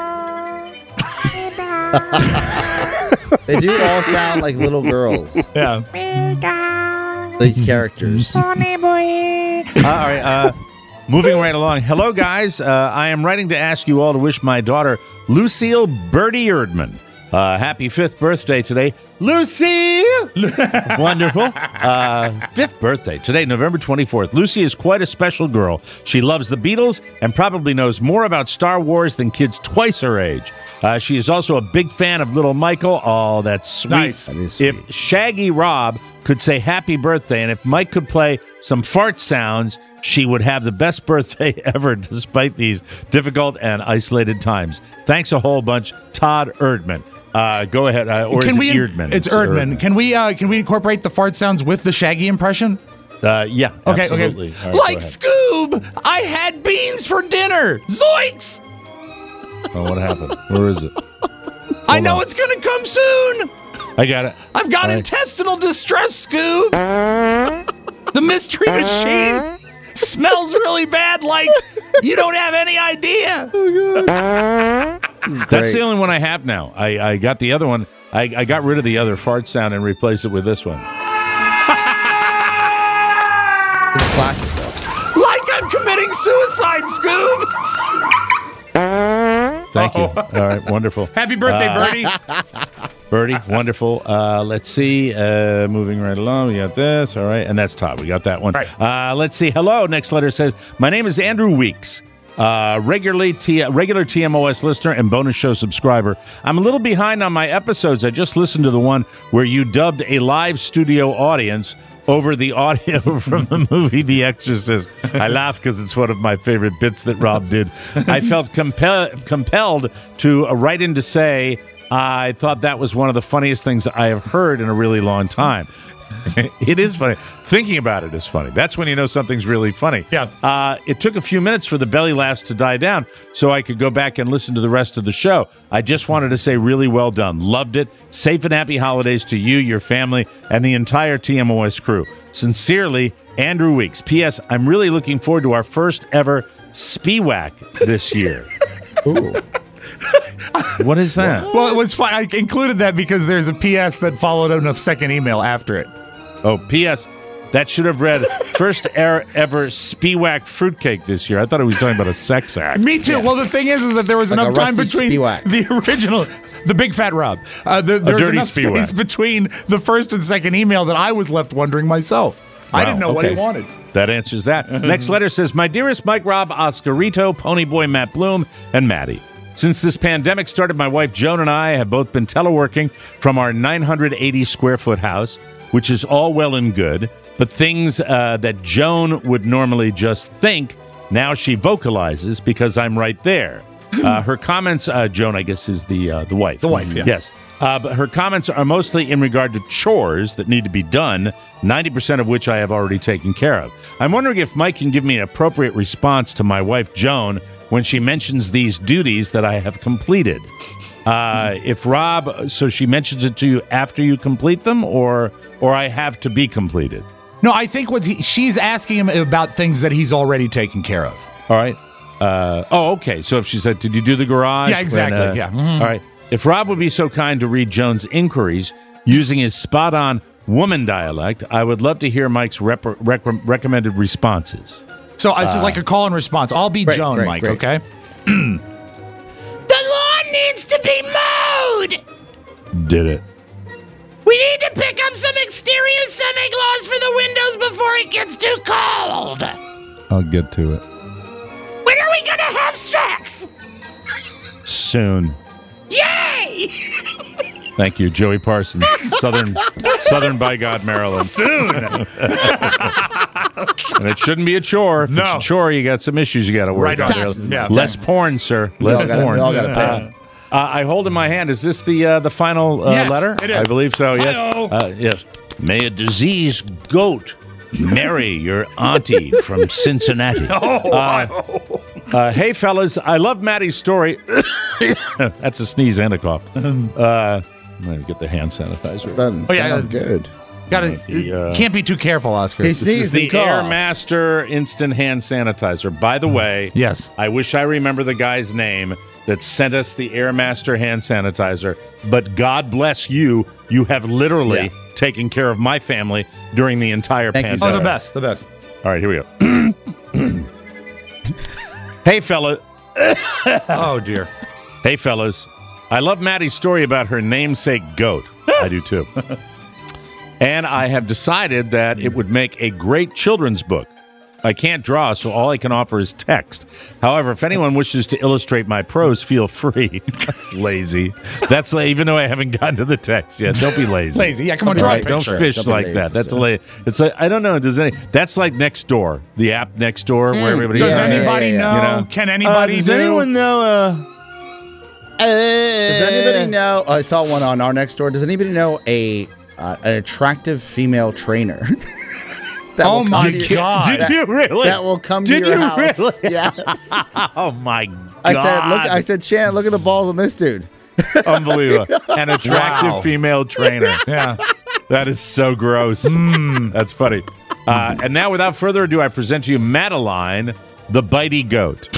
Speaker 6: They do all sound like little girls.
Speaker 2: Yeah.
Speaker 6: These characters.
Speaker 4: All right. Uh, moving right along. Hello, guys. Uh, I am writing to ask you all to wish my daughter, Lucille Birdie Erdman, uh, happy fifth birthday today. Lucille! Wonderful. Uh, fifth birthday today, November twenty-fourth. Lucy is quite a special girl. She loves the Beatles and probably knows more about Star Wars than kids twice her age. Uh, she is also a big fan of Little Michael. Oh, that's sweet.
Speaker 2: Nice.
Speaker 6: That is
Speaker 4: If
Speaker 6: sweet.
Speaker 4: Shaggy Rob could say happy birthday, and if Mike could play some fart sounds, she would have the best birthday ever despite these difficult and isolated times. Thanks a whole bunch, Todd Erdman. Uh, go ahead. Uh, or
Speaker 2: Can
Speaker 4: is
Speaker 2: we?
Speaker 4: it Erdman?
Speaker 2: It's Erdman. Can we? Uh, can we incorporate the fart sounds with the Shaggy impression?
Speaker 4: Uh, yeah,
Speaker 2: Okay.
Speaker 4: absolutely.
Speaker 2: Okay.
Speaker 4: All right, go
Speaker 2: Like
Speaker 4: ahead.
Speaker 2: Scoob, I had beans for dinner. Zoinks!
Speaker 4: Oh, what happened? Where is it?
Speaker 2: I know
Speaker 4: on.
Speaker 2: it's gonna come soon.
Speaker 4: I got it.
Speaker 2: I've got
Speaker 4: All right.
Speaker 2: intestinal distress, Scoob. The mystery machine smells really bad. Like you don't have any idea.
Speaker 4: That's
Speaker 6: Great.
Speaker 4: the only one I have now. I, I got the other one. I, I got rid of the other fart sound and replaced it with this one.
Speaker 6: It's classic, though.
Speaker 2: Like I'm committing suicide, Scoob.
Speaker 4: Thank you. All right, wonderful.
Speaker 2: Happy birthday, Birdie.
Speaker 4: Birdie, wonderful. Uh, let's see. Uh, moving right along, we got this. All right, and that's Todd. We got that one.
Speaker 2: Right.
Speaker 4: Uh, let's see. Hello. Next letter says, "My name is Andrew Weeks. Uh, regularly T- regular T M O S listener and bonus show subscriber. I'm a little behind on my episodes. I just listened to the one where you dubbed a live studio audience over the audio from the movie The Exorcist. I laugh because it's one of my favorite bits that Rob did. I felt compel- compelled to uh, write in to say I thought that was one of the funniest things I have heard in a really long time. It is funny. Thinking about it is funny. That's when you know something's really funny.
Speaker 2: Yeah.
Speaker 4: Uh, it took a few minutes for the belly laughs to die down so I could go back and listen to the rest of the show. I just wanted to say really well done. Loved it. Safe and happy holidays to you, your family, and the entire T M O S crew. Sincerely, Andrew Weeks. P S. I'm really looking forward to our first ever Spiewak this year.
Speaker 6: Ooh.
Speaker 4: What is that?
Speaker 2: Well, it was fine. I included that because there's a P S that followed on a second email after it.
Speaker 4: Oh, P S. That should have read first er- ever Spiewak fruitcake this year. I thought he was talking about a sex act.
Speaker 2: Me too. Well, the thing is, is that there was
Speaker 6: Like
Speaker 2: enough
Speaker 6: a
Speaker 2: time
Speaker 6: rusty
Speaker 2: between
Speaker 6: Spiewak.
Speaker 2: the original, the big fat Rob. Uh, the, there was
Speaker 4: dirty
Speaker 2: enough
Speaker 4: Spiewak.
Speaker 2: space between the first and second email that I was left wondering myself. I
Speaker 4: Wow,
Speaker 2: didn't know what he
Speaker 4: okay.
Speaker 2: wanted.
Speaker 4: That answers that. Next letter says, "My dearest Mike, Rob, Oscarito, Ponyboy, Matt Bloom, and Maddie. Since this pandemic started, my wife Joan and I have both been teleworking from our nine hundred eighty square foot house, which is all well and good, but things uh, that Joan would normally just think Now she vocalizes because I'm right there. Uh, her comments, uh, Joan, I guess, is the uh, the wife.
Speaker 2: The wife, yeah.
Speaker 4: Yes. Uh, but her comments are mostly in regard to chores that need to be done, ninety percent of which I have already taken care of. I'm wondering if Mike can give me an appropriate response to my wife, Joan, when she mentions these duties that I have completed. Uh, if Rob, so she mentions it to you after you complete them, or or I have to be completed?
Speaker 2: No, I think what he, she's asking him about things that he's already taken care of.
Speaker 4: All right. Uh, oh, okay. So if she said, did you do the garage?
Speaker 2: Yeah, exactly.
Speaker 4: When, uh,
Speaker 2: yeah. Mm-hmm.
Speaker 4: All right. If Rob would be so kind to read Joan's inquiries using his spot-on woman dialect, I would love to hear Mike's rep- rec- recommended responses.
Speaker 2: So uh, this is like a call and response. I'll be
Speaker 6: Great,
Speaker 2: Joan,
Speaker 6: great,
Speaker 2: Mike,
Speaker 6: great.
Speaker 2: okay?
Speaker 7: The lawn needs to be mowed.
Speaker 4: Did it.
Speaker 7: We need to pick up some exterior semi-gloss for the windows before it gets too cold.
Speaker 4: I'll get to it.
Speaker 7: When are we gonna have sex?
Speaker 4: Soon.
Speaker 7: Yay!
Speaker 4: Thank you, Joey Parsons, Southern Southern by God, Maryland.
Speaker 2: Soon.
Speaker 4: And it shouldn't be a chore. If
Speaker 2: No.
Speaker 4: it's a chore, you got some issues you got to work
Speaker 2: Right
Speaker 4: on.
Speaker 2: on.
Speaker 6: Taxes,
Speaker 2: Yeah.
Speaker 4: Less porn, sir.
Speaker 6: We
Speaker 4: Less
Speaker 6: all gotta-
Speaker 4: porn.
Speaker 6: we all gotta pay.
Speaker 4: Uh, uh, I hold in my hand. Is this the uh, the final uh,
Speaker 2: Yes,
Speaker 4: letter?
Speaker 2: it is.
Speaker 4: I believe so. Yes.
Speaker 2: Hi-yo.
Speaker 4: Uh, yes. May a diseased goat marry your auntie from Cincinnati.
Speaker 2: Oh,
Speaker 4: Uh, uh, hey, fellas, I love Maddie's story. That's a sneeze and a cough. Uh, let me get the hand sanitizer.
Speaker 6: Done.
Speaker 2: Oh, yeah,
Speaker 6: Sounds
Speaker 2: yeah.
Speaker 6: good.
Speaker 2: Gotta,
Speaker 4: The, uh,
Speaker 2: can't be too careful, Oscar.
Speaker 6: He's-
Speaker 4: This is
Speaker 6: Sneeze
Speaker 4: the
Speaker 6: and cough.
Speaker 4: Airmaster Instant Hand Sanitizer. By the way,
Speaker 2: Yes.
Speaker 4: I wish I remember the guy's name that sent us the Airmaster hand sanitizer, but God bless you. You have literally
Speaker 6: Yeah.
Speaker 4: taken care of my family during the entire
Speaker 6: Thank you,
Speaker 4: pandemic.
Speaker 2: Oh, the best, the best.
Speaker 4: All right, here we go. Hey, fella.
Speaker 2: Oh, dear.
Speaker 4: Hey, fellas. I love Maddie's story about her namesake goat. I do too. And I have decided that it would make a great children's book. I can't draw, so all I can offer is text. However, if anyone wishes to illustrate my prose, feel free. That's lazy. That's la- even though I haven't gotten to the text yet. Don't be lazy.
Speaker 2: Lazy. Yeah, come on,
Speaker 6: Okay,
Speaker 2: draw a
Speaker 6: right.
Speaker 4: Don't
Speaker 2: picture.
Speaker 4: fish
Speaker 6: Don't be
Speaker 4: like
Speaker 6: lazy,
Speaker 4: that. That's
Speaker 6: sir.
Speaker 4: a la- It's like I don't know. Does any? That's like Nextdoor, the app Nextdoor, where everybody.
Speaker 2: Does
Speaker 6: Yeah, yeah,
Speaker 2: anybody
Speaker 6: yeah, yeah.
Speaker 2: know?
Speaker 4: You know?
Speaker 2: Can anybody
Speaker 4: Uh, does
Speaker 2: do?
Speaker 4: anyone know? Uh,
Speaker 6: Does anybody know? I saw one on our next door. Does anybody know a uh, an attractive female trainer? that
Speaker 2: Oh
Speaker 6: will come
Speaker 2: my
Speaker 6: to your-
Speaker 2: God.
Speaker 4: Did you really?
Speaker 6: That will come
Speaker 4: Did
Speaker 6: to your
Speaker 4: you
Speaker 6: house.
Speaker 4: really?
Speaker 6: Yes.
Speaker 4: Oh my God!
Speaker 6: I said, look. I said, Shannon, look at the balls on this dude.
Speaker 4: Unbelievable. An attractive
Speaker 2: Wow.
Speaker 4: female trainer.
Speaker 2: Yeah.
Speaker 4: That is so gross. That's funny. Uh, and now, without further ado, I present to you Madeline, the bitey goat.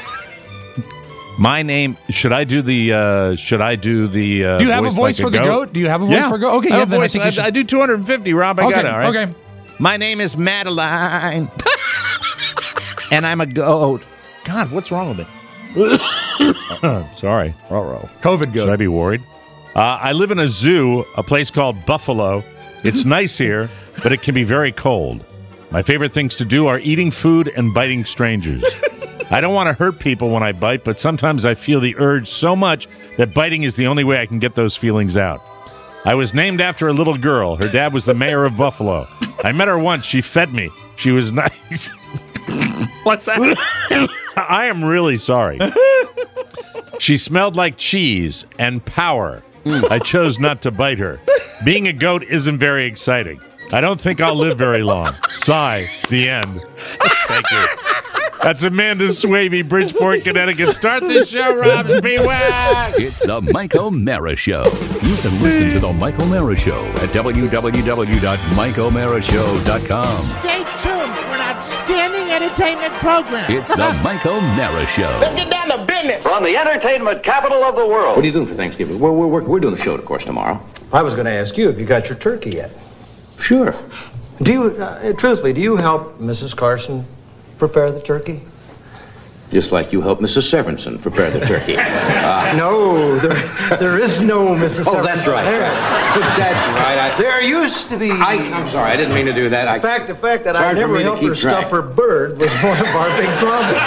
Speaker 4: My name. Should I do the? Uh, should I do the? Uh,
Speaker 2: Do you have a
Speaker 4: voice
Speaker 2: voice
Speaker 4: like
Speaker 2: for the goat? Do you have a voice
Speaker 4: Yeah.
Speaker 2: for a goat? Okay,
Speaker 4: I
Speaker 2: yeah,
Speaker 4: have a
Speaker 2: then I
Speaker 4: voice.
Speaker 2: think you
Speaker 4: I,
Speaker 2: should-
Speaker 4: I do two hundred fifty, Rob. I
Speaker 2: okay,
Speaker 4: got it. All right.
Speaker 2: okay.
Speaker 4: My name is Madeline, and I'm a goat. God, what's wrong with me? Sorry.
Speaker 6: Ruh-roh.
Speaker 2: COVID
Speaker 4: Should I
Speaker 2: goat.
Speaker 4: be worried? Uh, I live in a zoo, a place called Buffalo. It's nice here, but it can be very cold. My favorite things to do are eating food and biting strangers. I don't want to hurt people when I bite, but sometimes I feel the urge so much that biting is the only way I can get those feelings out. I was named after a little girl. Her dad was the mayor of Buffalo. I met her once. She fed me. She was nice.
Speaker 2: What's that?
Speaker 4: I am really sorry. She smelled like cheese and power. I chose not to bite her. Being a goat isn't very exciting. I don't think I'll live very long. Sigh. The end. Thank you. That's Amanda Swavey, Bridgeport, Connecticut. Start the show, Rob. Be whack.
Speaker 1: It's the Mike O'Mara Show. You can listen to the Mike O'Mara Show at w w w dot mike o'mara show dot com.
Speaker 7: Stay tuned for an outstanding entertainment program.
Speaker 1: It's the Mike O'Mara Show.
Speaker 8: Let's get down to business.
Speaker 9: From the entertainment capital of the world.
Speaker 10: What are you doing for Thanksgiving? We're, we're, we're doing the show, of course, tomorrow.
Speaker 11: I was going to ask you if you got your turkey yet.
Speaker 10: Sure.
Speaker 11: Do you, uh, truthfully, do you help Missus Carson prepare the turkey?
Speaker 10: Just like you helped Missus Severinsen prepare the turkey. Uh,
Speaker 11: No, there, there is no Missus
Speaker 10: oh, that's right.
Speaker 11: There.
Speaker 10: That's right. I,
Speaker 11: There used to be.
Speaker 10: I, I'm sorry. I didn't mean to do that. I,
Speaker 11: In fact, the fact that
Speaker 10: It's
Speaker 11: I
Speaker 10: hard for
Speaker 11: never
Speaker 10: me to
Speaker 11: helped
Speaker 10: keep
Speaker 11: her
Speaker 10: track.
Speaker 11: stuff her bird was one of our big problems.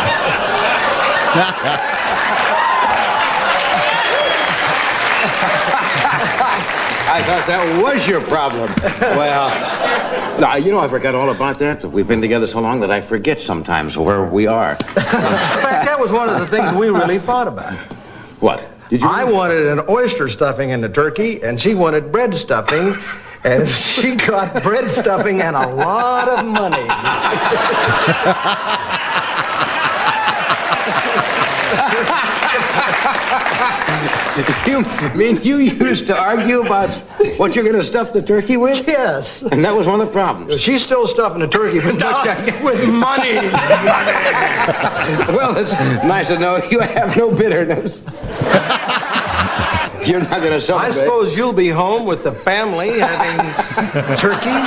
Speaker 10: I thought that was your problem. Well, no, you know, I forgot all about that. We've been together so long that I forget sometimes where we are.
Speaker 11: In fact, that was one of the things we really fought about.
Speaker 10: What? Did you?
Speaker 11: I wanted an oyster stuffing in the turkey, and she wanted bread stuffing, and she got bread stuffing and a lot of money.
Speaker 10: You mean you used to argue about what you're going to stuff the turkey with?
Speaker 11: Yes.
Speaker 10: And that was one of the problems.
Speaker 11: She's still stuffing the turkey, but not with money. Money.
Speaker 10: Well, it's nice to know you have no bitterness. You're not going to celebrate.
Speaker 11: I suppose you'll be home with the family having turkey.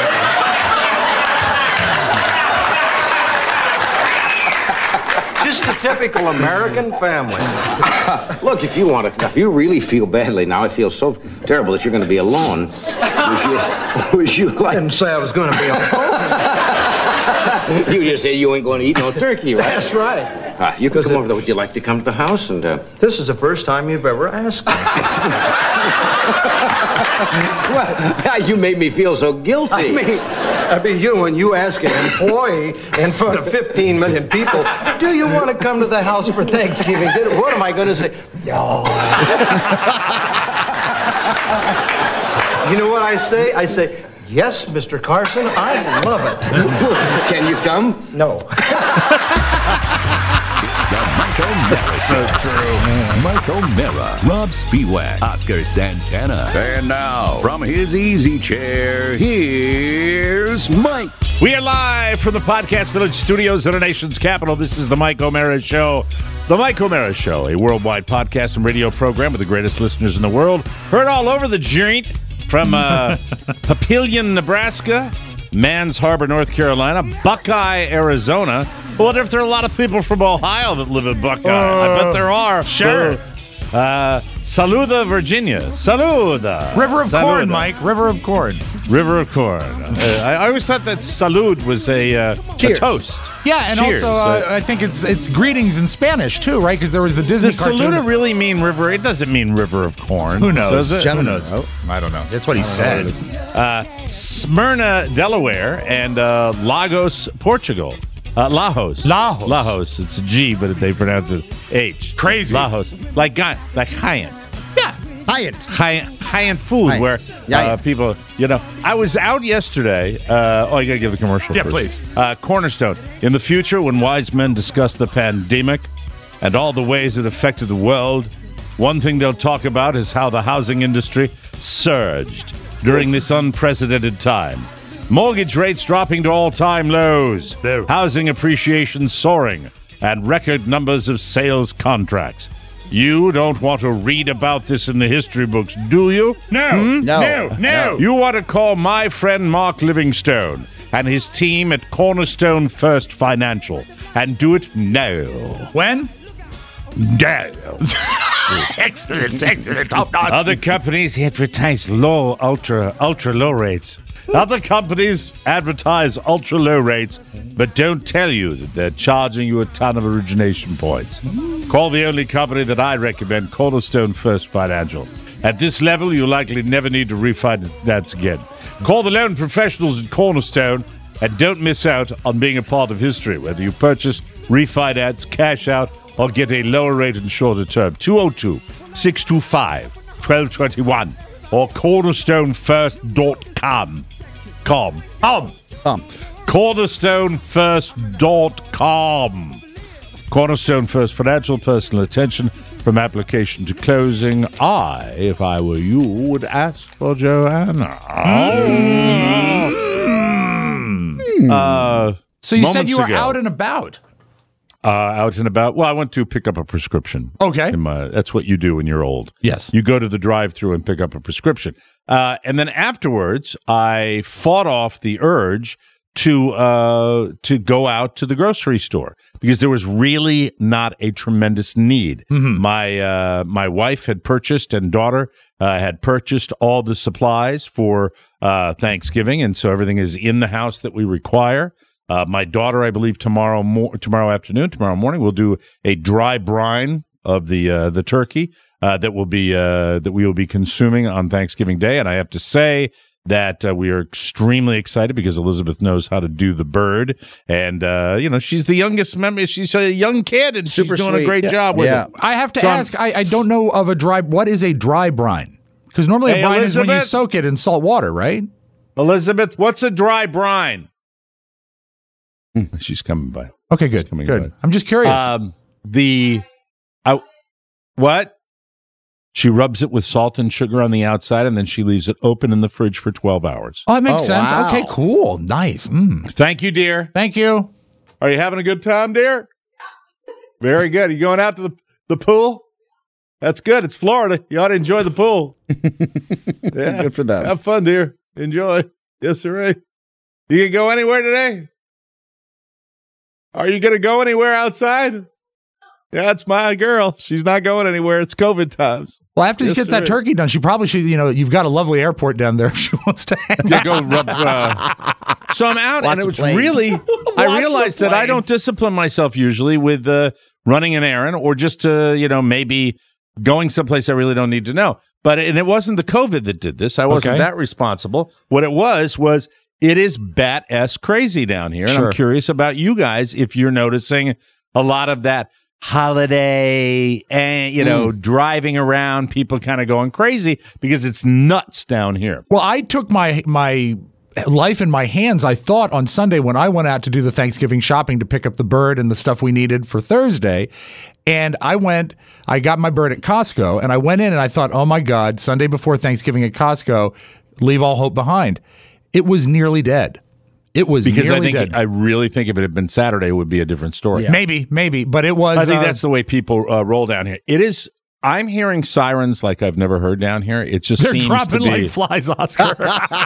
Speaker 11: Just a typical American family.
Speaker 10: Look, if you want to, if you really feel badly now, I feel so terrible that you're going to be alone. Was you, was you like?
Speaker 11: I didn't say I was going to be alone.
Speaker 10: You just say you ain't going to eat no turkey, right?
Speaker 11: That's right.
Speaker 10: Uh, you can come over. Would you like to come to the house and? Uh...
Speaker 11: This is the first time you've ever asked me.
Speaker 10: Well, you made me feel so guilty.
Speaker 11: I mean, I mean, you when you ask an employee in front of fifteen million people, do you want to come to the house for Thanksgiving dinner? What am I going to say? No. You know what I say? I say, yes, Mister Carson, I love it.
Speaker 10: Can you come?
Speaker 11: No.
Speaker 1: It's the Mike O'Mara
Speaker 2: So true.
Speaker 1: Mike O'Mara, Rob Spiewak, Oscar Santana. And now, from his easy chair, here's Mike.
Speaker 4: We are live from the Podcast Village studios in our nation's capital. This is the Mike O'Mara Show. The Mike O'Mara Show, a worldwide podcast and radio program with the greatest listeners in the world. Heard all over the joint from uh, Papillion, Nebraska, Mans Harbor, North Carolina, Buckeye, Arizona. I wonder if there are a lot of people from Ohio that live in Buckeye. Uh, I bet there are.
Speaker 2: Sure.
Speaker 4: Uh, Saluda, Virginia. Saluda.
Speaker 2: River of
Speaker 4: Saluda.
Speaker 2: Corn, Mike. River of Corn.
Speaker 4: River of Corn. Uh, I, I always thought that salud was a, uh, a toast.
Speaker 2: Yeah, and
Speaker 4: Cheers.
Speaker 2: also uh, I think it's it's greetings in Spanish too, right? Because there was the Disney
Speaker 4: Does
Speaker 2: cartoon.
Speaker 4: Saluda really mean river? It doesn't mean river of corn.
Speaker 2: Who knows?
Speaker 4: Does it?
Speaker 2: Who knows? I don't know. That's what he said.
Speaker 4: Uh, Smyrna, Delaware, and uh, Lagos, Portugal. Uh, Lajos.
Speaker 2: Lajos.
Speaker 4: Lajos. It's a G, but they pronounce it H.
Speaker 2: Crazy.
Speaker 4: Lajos. Like Gi- like Hyatt.
Speaker 2: Yeah.
Speaker 6: Hyatt.
Speaker 4: Hyatt, Hyatt food
Speaker 6: Hyatt.
Speaker 4: where
Speaker 6: Yeah,
Speaker 4: uh,
Speaker 6: yeah.
Speaker 4: people, you know. I was out yesterday. Uh, oh, I got to give the commercial
Speaker 2: Yeah,
Speaker 4: first.
Speaker 2: please.
Speaker 4: Uh, Cornerstone. In the future, when wise men discuss the pandemic and all the ways it affected the world, one thing they'll talk about is how the housing industry surged during this unprecedented time. Mortgage rates dropping to all-time lows,
Speaker 2: No.
Speaker 4: housing appreciation soaring, and record numbers of sales contracts. You don't want to read about this in the history books, do you?
Speaker 2: No.
Speaker 4: Hmm?
Speaker 6: No.
Speaker 2: No. No.
Speaker 4: You want to call my friend Mark Livingstone and his team at Cornerstone First Financial and do it now.
Speaker 2: When?
Speaker 4: Now.
Speaker 2: Excellent. Excellent. Top notch.
Speaker 4: Other companies advertise low, ultra, ultra low rates. Other companies advertise ultra low rates, but don't tell you that they're charging you a ton of origination points. Call the only company that I recommend, Cornerstone First Financial. At this level, you'll likely never need to refinance again. Call the loan professionals at Cornerstone and don't miss out on being a part of history, whether you purchase, refinance, cash out, or get a lower rate and shorter term. two oh two, six two five, one two two one or cornerstone first dot com. Com.
Speaker 2: Um.
Speaker 6: Um.
Speaker 4: cornerstone first dot com. Cornerstone First Financial, personal attention from application to closing. I, if I were you, would ask for Joanna. Mm. Uh,
Speaker 2: So you said
Speaker 4: moments
Speaker 2: you were
Speaker 4: ago,
Speaker 2: out and about.
Speaker 4: uh, out and about. Well, I went to pick up a prescription.
Speaker 2: Okay.
Speaker 4: In my, that's what you do when you're old.
Speaker 2: Yes.
Speaker 4: You go to the drive-thru and pick up a prescription. Uh, and then afterwards, I fought off the urge to uh, to go out to the grocery store because there was really not a tremendous need.
Speaker 2: Mm-hmm.
Speaker 4: My uh, my wife had purchased and daughter uh, had purchased all the supplies for uh, Thanksgiving, and so everything is in the house that we require. Uh, my daughter, I believe tomorrow mo- tomorrow afternoon, tomorrow morning, we'll do a dry brine of the uh, the turkey uh, that will be uh, that we will be consuming on Thanksgiving Day, and I have to say that uh, we are extremely excited because Elizabeth knows how to do the bird, and uh, you know she's the youngest member. She's a young kid, and
Speaker 6: Super
Speaker 4: she's doing
Speaker 6: sweet.
Speaker 4: a great
Speaker 6: Yeah.
Speaker 4: job with
Speaker 6: Yeah.
Speaker 4: it.
Speaker 2: I have to
Speaker 4: So I'm-
Speaker 2: ask. I, I don't know of a dry. What is a dry brine? Because normally
Speaker 4: Hey,
Speaker 2: a brine is when you
Speaker 4: Elizabeth?
Speaker 2: soak it in salt water, right?
Speaker 4: Elizabeth, what's a dry brine? She's coming by.
Speaker 2: Okay, good.
Speaker 4: coming
Speaker 2: Good.
Speaker 4: by.
Speaker 2: I'm just curious.
Speaker 4: Um, the I, what? She rubs it with salt and sugar on the outside, and then she leaves it open in the fridge for twelve hours.
Speaker 2: oh, that makes
Speaker 6: oh,
Speaker 2: sense.
Speaker 6: wow.
Speaker 2: Okay, cool. Nice. Mm.
Speaker 4: Thank you, dear.
Speaker 2: Thank you.
Speaker 4: Are you having a good time, dear? Very good. You going out to the, the pool? That's good. It's Florida. You ought to enjoy the pool. Yeah.
Speaker 6: Good for them.
Speaker 4: Have fun, dear. Enjoy. Yes, sir. You can go anywhere today? Are you going to go anywhere outside? Yeah, that's my girl. She's not going anywhere. It's COVID times.
Speaker 2: Well, after you
Speaker 4: Yes,
Speaker 2: get that
Speaker 4: sir.
Speaker 2: turkey done, she probably should, you know, you've got a lovely airport down there if she wants to hang
Speaker 4: Yeah,
Speaker 2: out.
Speaker 4: go rub. Uh, so I'm out,
Speaker 6: Watch
Speaker 4: and it
Speaker 6: the
Speaker 4: was
Speaker 6: planes.
Speaker 4: really. I
Speaker 2: Watch
Speaker 4: realized
Speaker 2: the
Speaker 4: that I
Speaker 2: planes.
Speaker 4: don't discipline myself usually with uh, running an errand or just uh, you know maybe going someplace I really don't need to know. But and it wasn't the COVID that did this. I wasn't
Speaker 2: Okay.
Speaker 4: that responsible. What it was was it is bat-ass crazy down here, and
Speaker 2: Sure.
Speaker 4: I'm curious about you guys if you're noticing a lot of that holiday and you know driving around, people kind of going crazy because it's nuts down here.
Speaker 2: Well, I took my my life in my hands, I thought, on Sunday when I went out to do the Thanksgiving shopping to pick up the bird and the stuff we needed for Thursday. And I went, I got my bird at Costco, and I went in and I thought, oh my God, Sunday before Thanksgiving at Costco, leave all hope behind. It was nearly dead. It was
Speaker 4: Because I
Speaker 2: nearly
Speaker 4: think
Speaker 2: dead.
Speaker 4: it, I really think if it had been Saturday, it would be a different story.
Speaker 2: Maybe, maybe, but it was.
Speaker 4: I think
Speaker 2: uh,
Speaker 4: that's the way people uh, roll down here. It is. I'm hearing sirens like I've never heard down here. It just
Speaker 2: they're
Speaker 4: seems
Speaker 2: dropping
Speaker 4: to be.
Speaker 2: like flies, Oscar.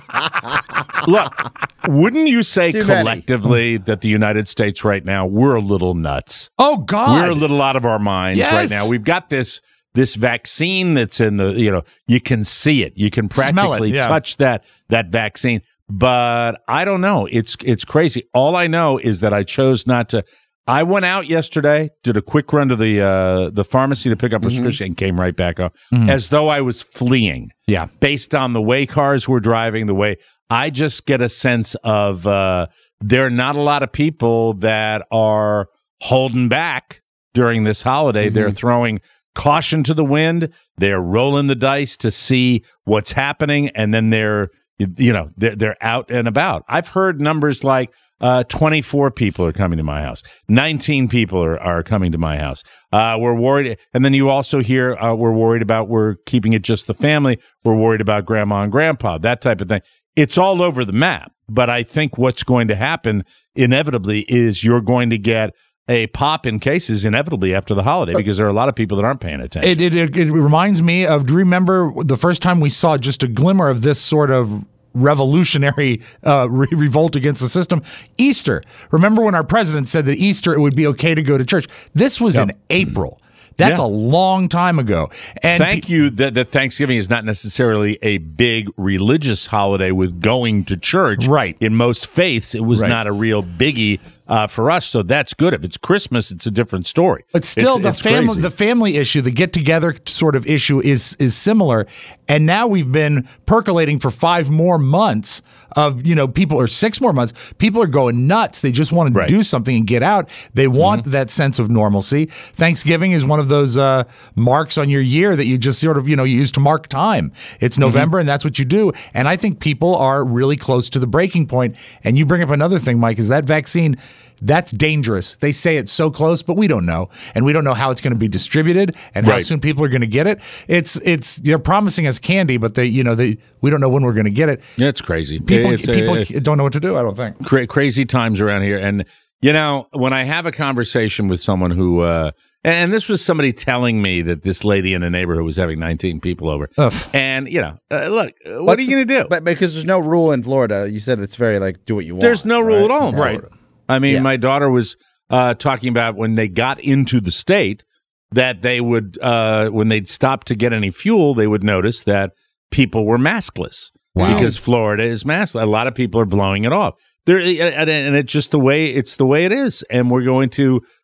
Speaker 4: Look, wouldn't you say
Speaker 6: Too many.
Speaker 4: collectively that the United States right now we're a little nuts?
Speaker 2: Oh God,
Speaker 4: We're a little out of our minds
Speaker 2: Yes.
Speaker 4: right now. We've got this this vaccine that's in the you know you can see it, you can
Speaker 2: Smell it,
Speaker 4: practically
Speaker 2: yeah.
Speaker 4: touch that that vaccine. But I don't know. It's it's crazy. All I know is that I chose not to. I went out yesterday, did a quick run to the uh, the pharmacy to pick up a prescription, and came right back up as though I was fleeing.
Speaker 2: Yeah.
Speaker 4: Based on the way cars were driving, the way I just get a sense of uh, there are not a lot of people that are holding back during this holiday. They're throwing caution to the wind. They're rolling the dice to see what's happening, and then they're you know they're, they're out and about. I've heard numbers like uh, twenty-four people are coming to my house, nineteen people are, are coming to my house. Uh, we're worried, and then you also hear uh, we're worried about we're keeping it just the family. We're worried about grandma and grandpa, that type of thing. It's all over the map. But I think what's going to happen inevitably is you're going to get a pop in cases inevitably after the holiday because there are a lot of people that aren't paying attention.
Speaker 2: It, it, it, it reminds me of, do you remember the first time we saw just a glimmer of this sort of revolutionary uh, re- revolt against the system? Easter. Remember when our president said that Easter it would be okay to go to church? This was in April. That's
Speaker 4: Yeah.
Speaker 2: a long time ago. And
Speaker 4: Thank
Speaker 2: pe-
Speaker 4: you that, that Thanksgiving is not necessarily a big religious holiday with going to church.
Speaker 2: Right.
Speaker 4: In most faiths, it was
Speaker 2: Right.
Speaker 4: not a real biggie uh, for us. So that's good. If it's Christmas, it's a different story.
Speaker 2: But still,
Speaker 4: It's-
Speaker 2: the
Speaker 4: it's
Speaker 2: family
Speaker 4: crazy.
Speaker 2: the family issue, the get together sort of issue is is similar. And now we've been percolating for five more months of you know people or six more months. People are going nuts. They just want to
Speaker 4: Right.
Speaker 2: do something and get out. They want that sense of normalcy. Thanksgiving is one of those uh, marks on your year that you just sort of you know you use to mark time. It's November, and that's what you do. And I think people are really close to the breaking point. And you bring up another thing, Mike, is that vaccine. That's dangerous. They say it's so close, but we don't know, and we don't know how it's going to be distributed and how
Speaker 4: Right.
Speaker 2: soon people are going to get it. It's it's they're promising us candy, but they you know they we don't know when we're going to get it.
Speaker 4: Yeah, it's crazy.
Speaker 2: People
Speaker 4: It's, uh,
Speaker 2: people don't know what to do. I don't think.
Speaker 4: cra- crazy times around here. And, you know, when I have a conversation with someone who, uh, and this was somebody telling me that this lady in the neighborhood was having nineteen people over.
Speaker 2: Ugh.
Speaker 4: And, you know, uh, look, uh, what
Speaker 6: What's
Speaker 4: are you going to do?
Speaker 6: But because there's no rule in Florida, you said it's very like do what you want.
Speaker 4: There's no rule at all.
Speaker 6: Right.
Speaker 4: I mean,
Speaker 6: Yeah.
Speaker 4: my daughter was uh, talking about when they got into the state that they would, uh, when they'd stop to get any fuel, they would notice that people were maskless.
Speaker 6: Wow.
Speaker 4: Because Florida is maskless. A lot of people are blowing it off. There, and and it's just the way it's the way it is, and we're going to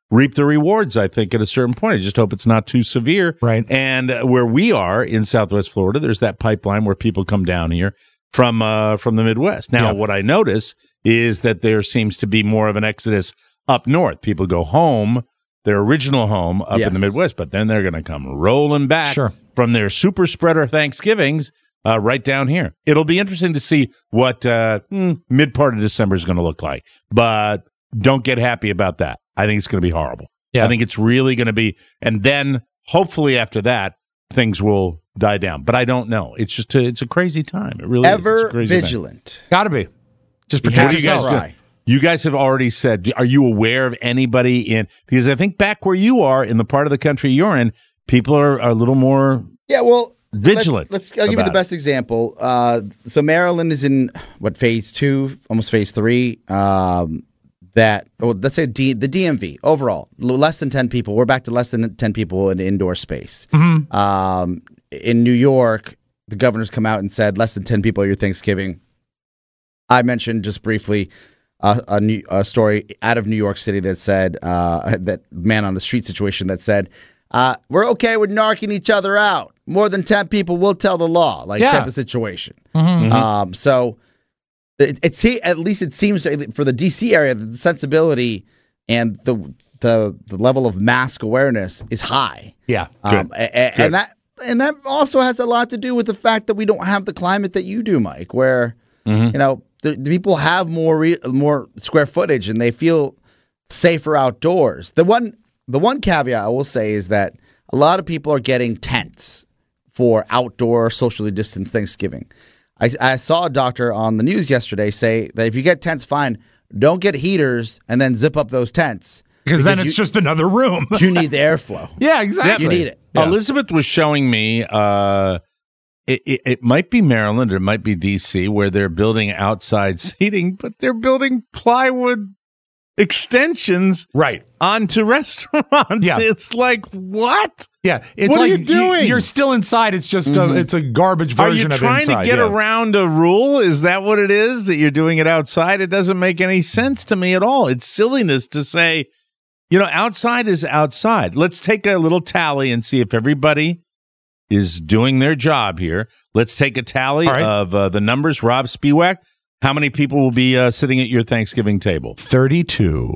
Speaker 4: reap the rewards, I think, at a certain point. I just hope it's not too severe.
Speaker 2: Right.
Speaker 4: And uh, where we are in Southwest Florida, there's that pipeline where people come down here from uh, from the Midwest. Now,
Speaker 2: Yeah.
Speaker 4: what I notice is that there seems to be more of an exodus up north. People go home, their original home up
Speaker 6: Yes.
Speaker 4: in the Midwest, but then they're going to come rolling back
Speaker 2: Sure.
Speaker 4: from their super spreader Thanksgivings uh, right down here. It'll be interesting to see what uh, hmm, mid part of December is going to look like, but don't get happy about that. I think it's going to be horrible.
Speaker 2: Yeah.
Speaker 4: I think it's really going to be, and then hopefully after that, things will die down. But I don't know. It's just a, it's a crazy time. It really is. It's a
Speaker 6: Ever
Speaker 4: crazy time.
Speaker 6: vigilant.
Speaker 2: Gotta be. Just
Speaker 6: You
Speaker 2: protect
Speaker 6: have
Speaker 4: What do you guys
Speaker 2: yourself.
Speaker 4: do? You guys have already said, are you aware of anybody in, because I think back where you are in the part of the country you're in, people are, are a little more
Speaker 6: Yeah, well,
Speaker 4: vigilant.
Speaker 6: Let's, let's I'll give you the
Speaker 4: about
Speaker 6: best example. Uh, so Maryland is in what phase two, almost phase three. Um, that well, let's say D, the D M V overall, l- less than ten people. We're back to less than ten people in indoor space.
Speaker 2: Mm-hmm.
Speaker 6: Um, in New York, the governor's come out and said less than ten people at your Thanksgiving. I mentioned just briefly uh, a, new, a story out of New York City that said uh, that man on the street situation that said uh, we're okay with narking each other out. More than ten people will tell the law, like
Speaker 2: Yeah.
Speaker 6: type of situation.
Speaker 2: Mhm.
Speaker 6: Um, so it, it se- at least it seems for the D C area that the sensibility and the the the level of mask awareness is high.
Speaker 2: Yeah.
Speaker 6: Um, a- a-
Speaker 4: Good.
Speaker 6: and that and that also has a lot to do with the fact that we don't have the climate that you do, Mike, where
Speaker 4: Mm-hmm.
Speaker 6: you know the, the people have more re- more square footage and they feel safer outdoors. The one the one caveat I will say is that a lot of people are getting tents for outdoor socially distanced Thanksgiving. I, I saw a doctor on the news yesterday say that if you get tents, fine. Don't get heaters and then zip up those tents
Speaker 2: Because then
Speaker 6: you-
Speaker 2: it's just another room.
Speaker 6: you need the airflow.
Speaker 2: Yeah, exactly.
Speaker 6: You need it.
Speaker 2: Yeah.
Speaker 4: Elizabeth was showing me, uh, it, it, it might be Maryland or it might be D C where they're building outside seating, but they're building plywood extensions
Speaker 2: Right.
Speaker 4: onto restaurants.
Speaker 2: Yeah.
Speaker 4: It's like, what?
Speaker 2: Yeah. It's
Speaker 4: What are
Speaker 2: like
Speaker 4: you doing?
Speaker 2: You're still inside. It's just a, it's a garbage
Speaker 4: Are
Speaker 2: version
Speaker 4: you
Speaker 2: of
Speaker 4: trying
Speaker 2: inside.
Speaker 4: to get
Speaker 2: yeah.
Speaker 4: around a rule? Is that what it is, that you're doing it outside? It doesn't make any sense to me at all. It's silliness to say, you know, outside is outside. Let's take a little tally and see if everybody is doing their job here. Let's take a tally
Speaker 2: All right.
Speaker 4: of uh, the numbers. Rob Spiewak, how many people will be uh, sitting at your Thanksgiving table?
Speaker 2: thirty-two.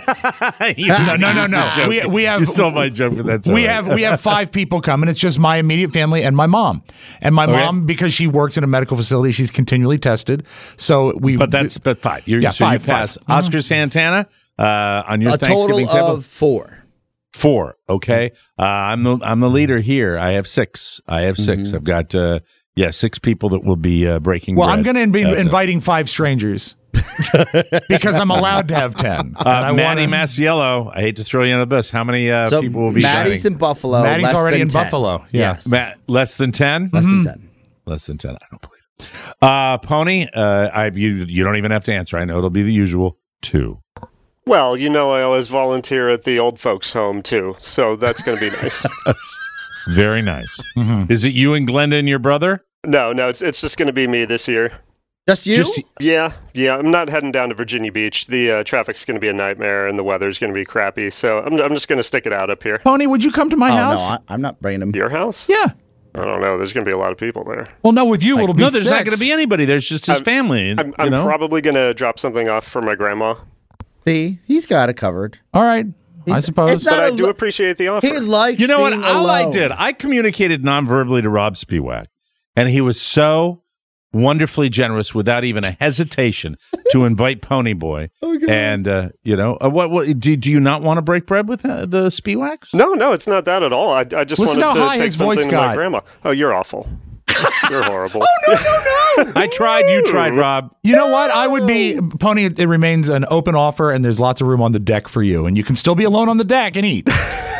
Speaker 2: no, no, no, no. We, we have
Speaker 4: You stole my joke, but that's
Speaker 2: we
Speaker 4: all right.
Speaker 2: have we have five people coming. It's just my immediate family and my mom. And my
Speaker 4: Okay.
Speaker 2: mom, because she works in a medical facility, she's continually tested. So we.
Speaker 4: But that's but five. You're,
Speaker 2: Yeah,
Speaker 4: so
Speaker 2: five,
Speaker 4: you pass
Speaker 2: five.
Speaker 4: Oscar Santana uh, on your
Speaker 6: A
Speaker 4: Thanksgiving
Speaker 6: total
Speaker 4: table.
Speaker 6: of four.
Speaker 4: Four. Okay. Uh, I'm the I'm the leader here. I have six. I have 6
Speaker 6: Mm-hmm.
Speaker 4: I've got uh, yeah six people that will be uh, breaking.
Speaker 2: well,
Speaker 4: bread.
Speaker 2: I'm going to be
Speaker 4: Uh,
Speaker 2: inviting five strangers because I'm allowed to have ten.
Speaker 4: Uh,
Speaker 2: And I
Speaker 4: Maddie
Speaker 2: wanna-
Speaker 4: Masiello. I hate to throw you under the bus. How many uh,
Speaker 6: So
Speaker 4: people will be
Speaker 6: Maddie's
Speaker 4: signing?
Speaker 6: in Buffalo.
Speaker 2: Maddie's
Speaker 6: less
Speaker 2: already
Speaker 6: than
Speaker 2: in
Speaker 6: ten.
Speaker 2: Buffalo. Yeah.
Speaker 6: Yes.
Speaker 4: Matt, less than ten.
Speaker 6: Less than ten.
Speaker 4: Less than ten. I don't believe it. Uh, Pony. Uh, I you you don't even have to answer. I know it'll be the usual two.
Speaker 3: Well, you know, I always volunteer at the old folks' home too, so that's going to be nice.
Speaker 4: Very nice.
Speaker 2: Mm-hmm.
Speaker 4: Is it you and Glenda and your brother?
Speaker 3: No, no, it's it's just going to be me this year.
Speaker 6: Just you?
Speaker 4: Just
Speaker 3: Yeah, yeah. I'm not heading down to Virginia Beach. The uh, traffic's going to be a nightmare, and the weather's going to be crappy. So I'm I'm just going to stick it out up here.
Speaker 2: Pony, would you come to my
Speaker 6: oh,
Speaker 2: house?
Speaker 6: no, I, I'm not bringing him.
Speaker 3: Your house?
Speaker 2: yeah.
Speaker 3: I don't know. There's going to be a lot of people there.
Speaker 2: Well, no, with you it'll be
Speaker 4: No, there's not
Speaker 2: six.
Speaker 4: going to be anybody. There's just his
Speaker 3: I'm-
Speaker 4: family.
Speaker 3: I'm,
Speaker 4: you
Speaker 3: I'm
Speaker 4: know?
Speaker 3: probably going to drop something off for my grandma,
Speaker 6: See, he's got it covered.
Speaker 2: All right. I
Speaker 6: He's-
Speaker 2: suppose.
Speaker 6: it's not
Speaker 3: but I
Speaker 6: a
Speaker 3: do
Speaker 6: lo-
Speaker 3: appreciate the offer.
Speaker 6: He likes
Speaker 4: You know what?
Speaker 6: being
Speaker 4: All I
Speaker 6: alone.
Speaker 4: did, I communicated non-verbally to Rob Spiewak, and he was so wonderfully generous without even a hesitation to invite Ponyboy.
Speaker 6: Okay.
Speaker 4: And, uh, you know, uh, what, what do, do you not want to break bread with uh, the Spiewaks?
Speaker 3: No, no, it's not that at all. I, I just
Speaker 2: Listen
Speaker 3: wanted
Speaker 2: how
Speaker 3: to
Speaker 2: high
Speaker 3: take
Speaker 2: his voice
Speaker 3: something to my
Speaker 2: got.
Speaker 3: grandma. Oh, you're awful. You're horrible.
Speaker 4: I tried. You tried, Rob.
Speaker 2: You know what? I would be Pony. It remains an open offer, and there's lots of room on the deck for you, and you can still be alone on the deck and eat.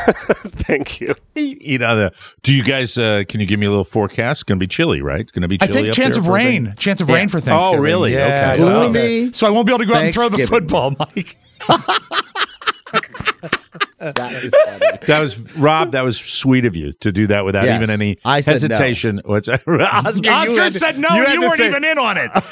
Speaker 3: Thank you.
Speaker 4: You know, the, do you guys, uh, can you give me a little forecast? It's going to be chilly, right? It's going to be
Speaker 2: I
Speaker 4: chilly
Speaker 2: think
Speaker 4: up
Speaker 2: chance
Speaker 4: there
Speaker 2: of
Speaker 4: for a
Speaker 2: rain.
Speaker 4: bit?
Speaker 2: Chance of
Speaker 6: Yeah.
Speaker 2: rain for Thanksgiving.
Speaker 4: Oh, really?
Speaker 2: Yeah,
Speaker 4: Okay.
Speaker 2: yeah.
Speaker 6: Gloomy
Speaker 2: So I won't be able to go out and throw the
Speaker 6: Thanksgiving.
Speaker 2: football, Mike.
Speaker 6: That is funny.
Speaker 4: That was Rob. That was sweet of you to do that without
Speaker 6: Yes.
Speaker 4: even any
Speaker 6: I said
Speaker 4: hesitation. No. What's Oscar?
Speaker 2: Oscar
Speaker 4: you had,
Speaker 2: said no.
Speaker 4: You,
Speaker 2: You,
Speaker 4: had to
Speaker 2: weren't
Speaker 4: say-
Speaker 2: even in on it.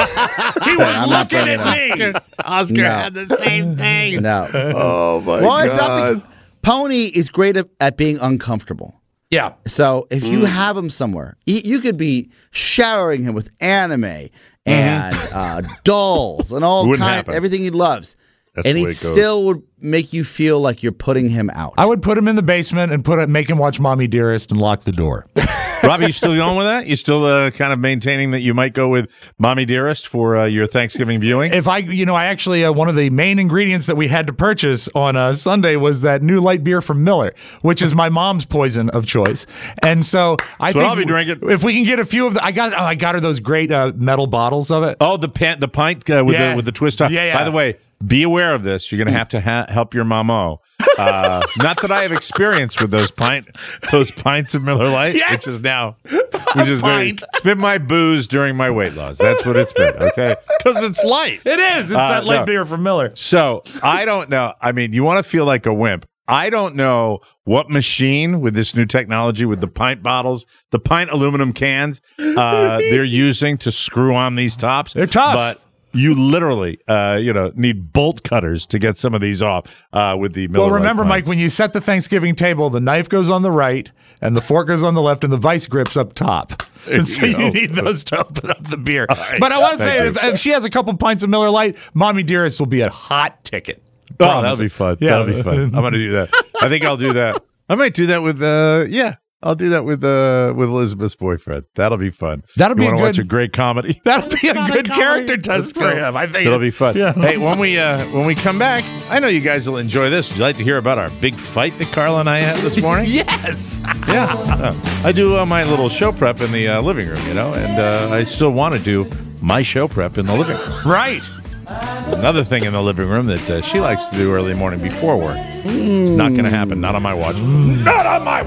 Speaker 2: He
Speaker 6: I'm
Speaker 2: was
Speaker 6: not
Speaker 2: looking
Speaker 6: bringing
Speaker 2: at
Speaker 6: it
Speaker 2: me.
Speaker 4: Oscar
Speaker 6: No.
Speaker 4: had the same thing.
Speaker 6: No.
Speaker 4: Oh my
Speaker 6: Well, it's not
Speaker 4: god!
Speaker 6: because Pony is great at, at being uncomfortable.
Speaker 2: Yeah.
Speaker 6: So if you have him somewhere, y- you could be showering him with anime and uh, dolls and all
Speaker 4: Wouldn't
Speaker 6: kinds,
Speaker 4: happen.
Speaker 6: everything he loves,
Speaker 4: That's
Speaker 6: and
Speaker 4: the
Speaker 6: he
Speaker 4: way it goes.
Speaker 6: still would make you feel like you're putting him out.
Speaker 2: I would put him in the basement and put it, make him watch Mommy Dearest and lock the door.
Speaker 4: Rob, are you still going with that? You still uh, kind of maintaining that you might go with Mommy Dearest for uh, your Thanksgiving viewing?
Speaker 2: If I, you know, I actually, uh, one of the main ingredients that we had to purchase on uh, Sunday was that new light beer from Miller, which is my mom's poison of choice. And so I
Speaker 4: That's
Speaker 2: think
Speaker 4: what I'll be drinking.
Speaker 2: if we can get a few of the, I got, oh, I got her those great uh, metal bottles of it.
Speaker 4: Oh, the pan, the pint uh, with
Speaker 2: Yeah.
Speaker 4: the with the twist top.
Speaker 2: Yeah, yeah.
Speaker 4: By the way, be aware of this. You're going to have to ha- help your mamo. Uh, not that I have experience with those pint those pints of Miller Lite,
Speaker 2: Yes.
Speaker 4: which is now which is very,
Speaker 2: Pint.
Speaker 4: it's been my booze during my weight loss. That's what it's been. Okay, because it's light.
Speaker 2: It is. It's
Speaker 4: Uh,
Speaker 2: that light
Speaker 4: no.
Speaker 2: beer from Miller.
Speaker 4: So I don't know. I mean, you want to feel like a wimp. I don't know what machine with this new technology, with the pint bottles, the pint aluminum cans, uh, they're using to screw on these tops.
Speaker 2: They're tough.
Speaker 4: But you literally, uh, you know, need bolt cutters to get some of these off uh, with the Miller
Speaker 2: Well,
Speaker 4: Lite
Speaker 2: remember, Mike,
Speaker 4: pints.
Speaker 2: when you set the Thanksgiving table, the knife goes on the right and the fork goes on the left and the vice grips up top. And so
Speaker 4: you
Speaker 2: you
Speaker 4: go.
Speaker 2: need those to open up the beer.
Speaker 4: right.
Speaker 2: But I want to
Speaker 4: Thank
Speaker 2: say,
Speaker 4: you.
Speaker 2: if, if she has a couple pints of Miller Lite, Mommy Dearest will be a hot ticket.
Speaker 4: Oh,
Speaker 2: Promise.
Speaker 4: that'll be fun.
Speaker 2: Yeah.
Speaker 4: That'll be fun. I'm going to do that. I think I'll do that. I might do that with, uh, yeah, I'll do that with uh, with Elizabeth's boyfriend. That'll be fun.
Speaker 2: That'll
Speaker 4: you
Speaker 2: be a
Speaker 4: wanna watch
Speaker 2: good-
Speaker 4: a great comedy.
Speaker 2: That'll be a
Speaker 4: not a
Speaker 2: good
Speaker 4: comedy.
Speaker 2: character test for
Speaker 4: Let's go.
Speaker 2: him. I think
Speaker 4: It'll be fun.
Speaker 2: Yeah.
Speaker 4: Hey, when we uh, when we come back, I know you guys will enjoy this. Would you like to hear about our big fight that Carla and I had this morning?
Speaker 2: Yes.
Speaker 4: Yeah, Uh, I do uh, my little show prep in the uh, living room, you know, and uh, I still want to do my show prep in the living room.
Speaker 2: Right.
Speaker 4: Another thing in the living room that uh, she likes to do early morning before work. It's not going to happen. Not on my watch. Not on my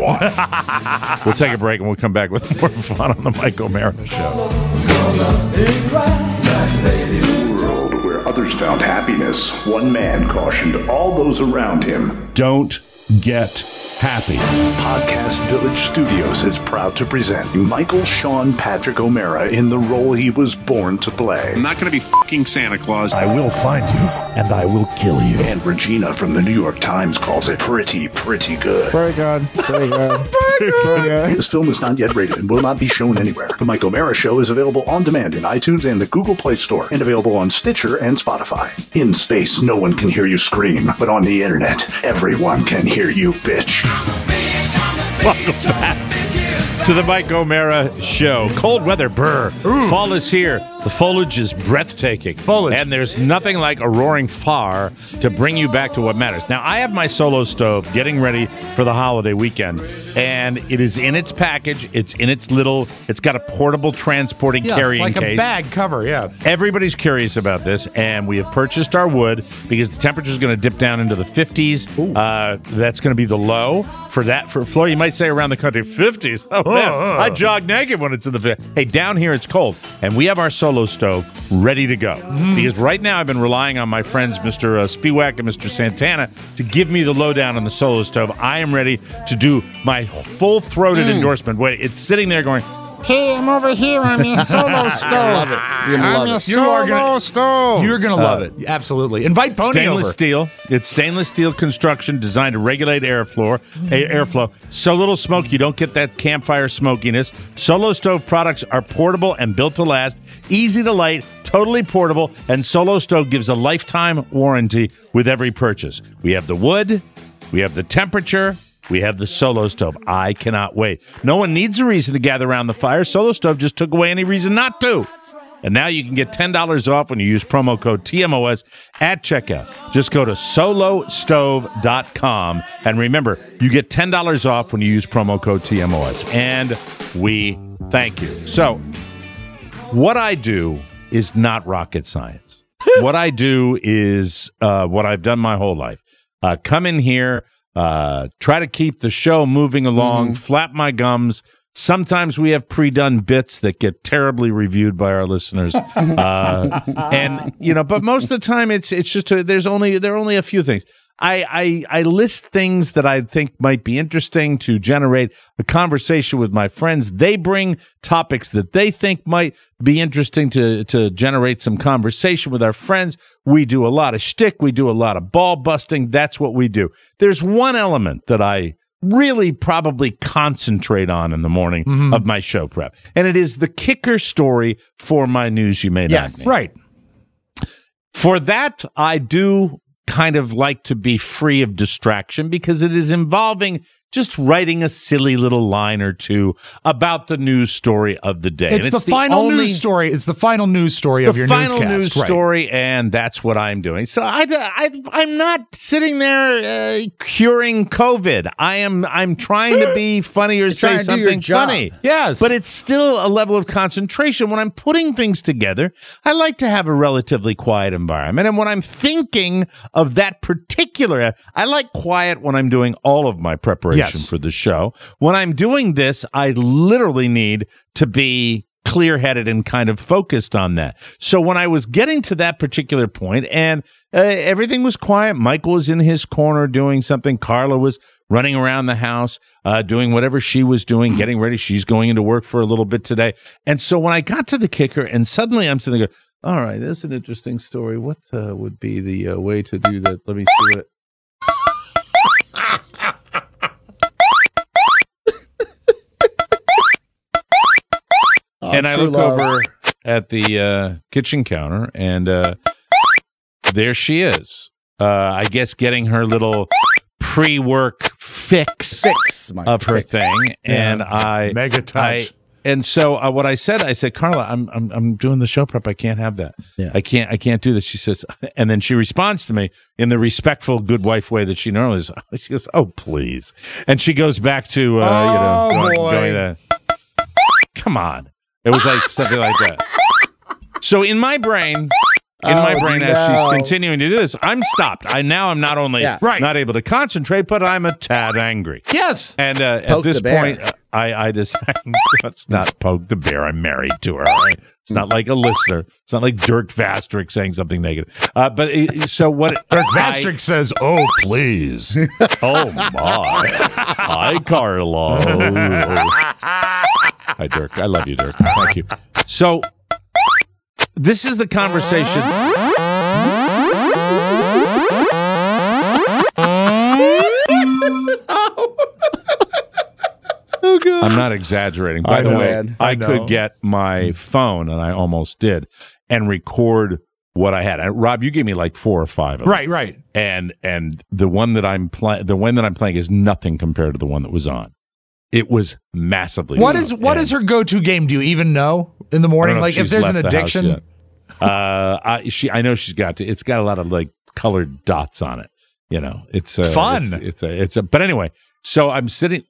Speaker 4: watch. We'll take a break and we'll come back with more fun on the Mike O'Mara Show.
Speaker 8: World where others found happiness, one man cautioned all those around him.
Speaker 5: Don't get happy.
Speaker 8: Podcast Village Studios is proud to present Michael Sean Patrick O'Mara in the role he was born to play.
Speaker 5: I'm not going to be fucking Santa Claus.
Speaker 8: I will find you, and I will kill you. And Regina from the New York Times calls it pretty, pretty good.
Speaker 6: Very good. Very good. Very good.
Speaker 8: This film is not yet rated and will not be shown anywhere. The Mike O'Mara Show is available on demand in iTunes and the Google Play Store, and available on Stitcher and Spotify. In space, no one can hear you scream, but on the internet, everyone can hear you bitch.
Speaker 4: Welcome back to the Mike O'Mara Show. Cold weather, brr. Fall is here. The foliage is breathtaking.
Speaker 2: Foliage.
Speaker 4: And there's nothing like a roaring fire to bring you back to what matters. Now, I have my solo stove getting ready for the holiday weekend, and it is in its package. It's in its little, it's got a portable transporting
Speaker 2: Yeah,
Speaker 4: carrying
Speaker 2: like
Speaker 4: case.
Speaker 2: a bag cover, yeah.
Speaker 4: Everybody's curious about this, and we have purchased our wood because the temperature is going to dip down into the fifties. Uh, that's going to be the low for that. For Florida, you might say around the country, fifties. Oh, man,
Speaker 2: oh.
Speaker 4: I jog naked when it's in the fifties. Hey, down here it's cold, and we have our solo stove ready to go.
Speaker 2: Mm-hmm.
Speaker 4: Because right now I've been relying on my friends, Mister Uh, Spiewak and Mister Santana, to give me the lowdown on the solo stove. I am ready to do my full-throated
Speaker 2: Mm.
Speaker 4: endorsement. Wait, it's sitting there going,
Speaker 12: Hey, I'm over here on your solo stove.
Speaker 6: I love it. You're gonna
Speaker 12: I'm
Speaker 6: love
Speaker 12: your
Speaker 6: it.
Speaker 2: You are
Speaker 12: solo
Speaker 2: gonna-
Speaker 12: stove.
Speaker 2: You're going to love it. Absolutely. Invite Pony
Speaker 4: stainless
Speaker 2: over.
Speaker 4: steel. It's stainless steel construction designed to regulate airflow. a- Airflow. So little smoke, you don't get that campfire smokiness. Solo Stove products are portable and built to last, easy to light, totally portable, and Solo Stove gives a lifetime warranty with every purchase. We have the wood, we have the temperature. We have the Solo Stove. I cannot wait. No one needs a reason to gather around the fire. Solo Stove just took away any reason not to. And now you can get ten dollars off when you use promo code T M O S at checkout. Just go to solo stove dot com. And remember, you get ten dollars off when you use promo code T M O S. And we thank you. So, what I do is not rocket science. What I do is uh, what I've done my whole life. Uh, come in here, uh, try to keep the show moving along, mm-hmm. flap my gums. Sometimes we have pre-done bits that get terribly reviewed by our listeners, uh, and you know. But most of the time, it's it's just a, there's only there are only a few things. I, I I list things that I think might be interesting to generate a conversation with my friends. They bring topics that they think might be interesting to, to generate some conversation with our friends. We do a lot of shtick. We do a lot of ball busting. That's what we do. There's one element that I really probably concentrate on in the morning mm-hmm. of my show prep, and it is the kicker story for my news you may
Speaker 2: yes,
Speaker 4: not know.
Speaker 2: Right.
Speaker 4: For that, I do kind of like to be free of distraction because it is involving just writing a silly little line or two about the news story of the day.
Speaker 2: It's,
Speaker 4: and
Speaker 2: the,
Speaker 4: it's the
Speaker 2: final
Speaker 4: only,
Speaker 2: news story. It's the final news story of your newscast.
Speaker 4: The final news
Speaker 2: right.
Speaker 4: story, and that's what I'm doing. So I, I, I'm not sitting there uh, curing COVID. I am. I'm trying to be funny or say something funny.
Speaker 2: Yes,
Speaker 4: but it's still a level of concentration when I'm putting things together. I like to have a relatively quiet environment, and when I'm thinking of that particular, I like quiet when I'm doing all of my preparation. Yes. For the show. When I'm doing this, I literally need to be clear-headed and kind of focused on that. So when I was getting to that particular point and uh, everything was quiet, Michael was in his corner doing something, Carla was running around the house, uh, doing whatever she was doing, getting ready. She's going into work for a little bit today. And so when I got to the kicker and suddenly I'm sitting there, all right, that's an interesting story. What uh, would be the uh, way to do that? Let me see what... And I look love. over at the uh, kitchen counter, and uh, there she is. Uh, I guess getting her little pre-work fix,
Speaker 6: fix
Speaker 4: of her
Speaker 6: fix.
Speaker 4: thing, and
Speaker 2: yeah.
Speaker 4: I
Speaker 2: mega touch.
Speaker 4: I, and so uh, what I said, I said, Carla, I'm I'm I'm doing the show prep. I can't have that.
Speaker 6: Yeah.
Speaker 4: I can't I can't do that. She says, and then she responds to me in the respectful, good wife way that she normally is. She goes, "Oh, please," and she goes back to uh,
Speaker 2: oh,
Speaker 4: you know going,
Speaker 2: boy.
Speaker 4: going to, come on. It was like something like that. So in my brain, in oh, my brain, no. as she's continuing to do this, I'm stopped. I now am not only
Speaker 6: yeah.
Speaker 2: right.
Speaker 4: not able to concentrate, but I'm a tad angry.
Speaker 2: Yes.
Speaker 4: And uh, at this point, uh, I, I decided let's not poke the bear. I'm married to her. Right? It's not like a listener. It's not like Dirk Vastrick saying something negative. Uh, but it, so what?
Speaker 2: Dirk Vastrick I, says, "Oh, please."
Speaker 4: Oh my! Hi, Carlo. Hi, Dirk. I love you, Dirk. Thank you. So this is the conversation.
Speaker 6: Oh, God.
Speaker 4: I'm not exaggerating. By
Speaker 2: I
Speaker 4: the
Speaker 2: know,
Speaker 4: way,
Speaker 2: man.
Speaker 4: I,
Speaker 2: I know.
Speaker 4: could get my phone, and I almost did, and record what I had. And Rob, you gave me like four or five of them.
Speaker 2: Right, right.
Speaker 4: And and the one that I'm playing, the one that I'm playing is nothing compared to the one that was on. It was massively.
Speaker 2: What is what is her go-to game? Do you even know in the morning? Like if there's an addiction.
Speaker 4: The uh, I, she, I know she's got to. It's got a lot of like colored dots on it. You know, it's uh,
Speaker 2: fun.
Speaker 4: It's, it's a, it's a. But anyway, so I'm sitting.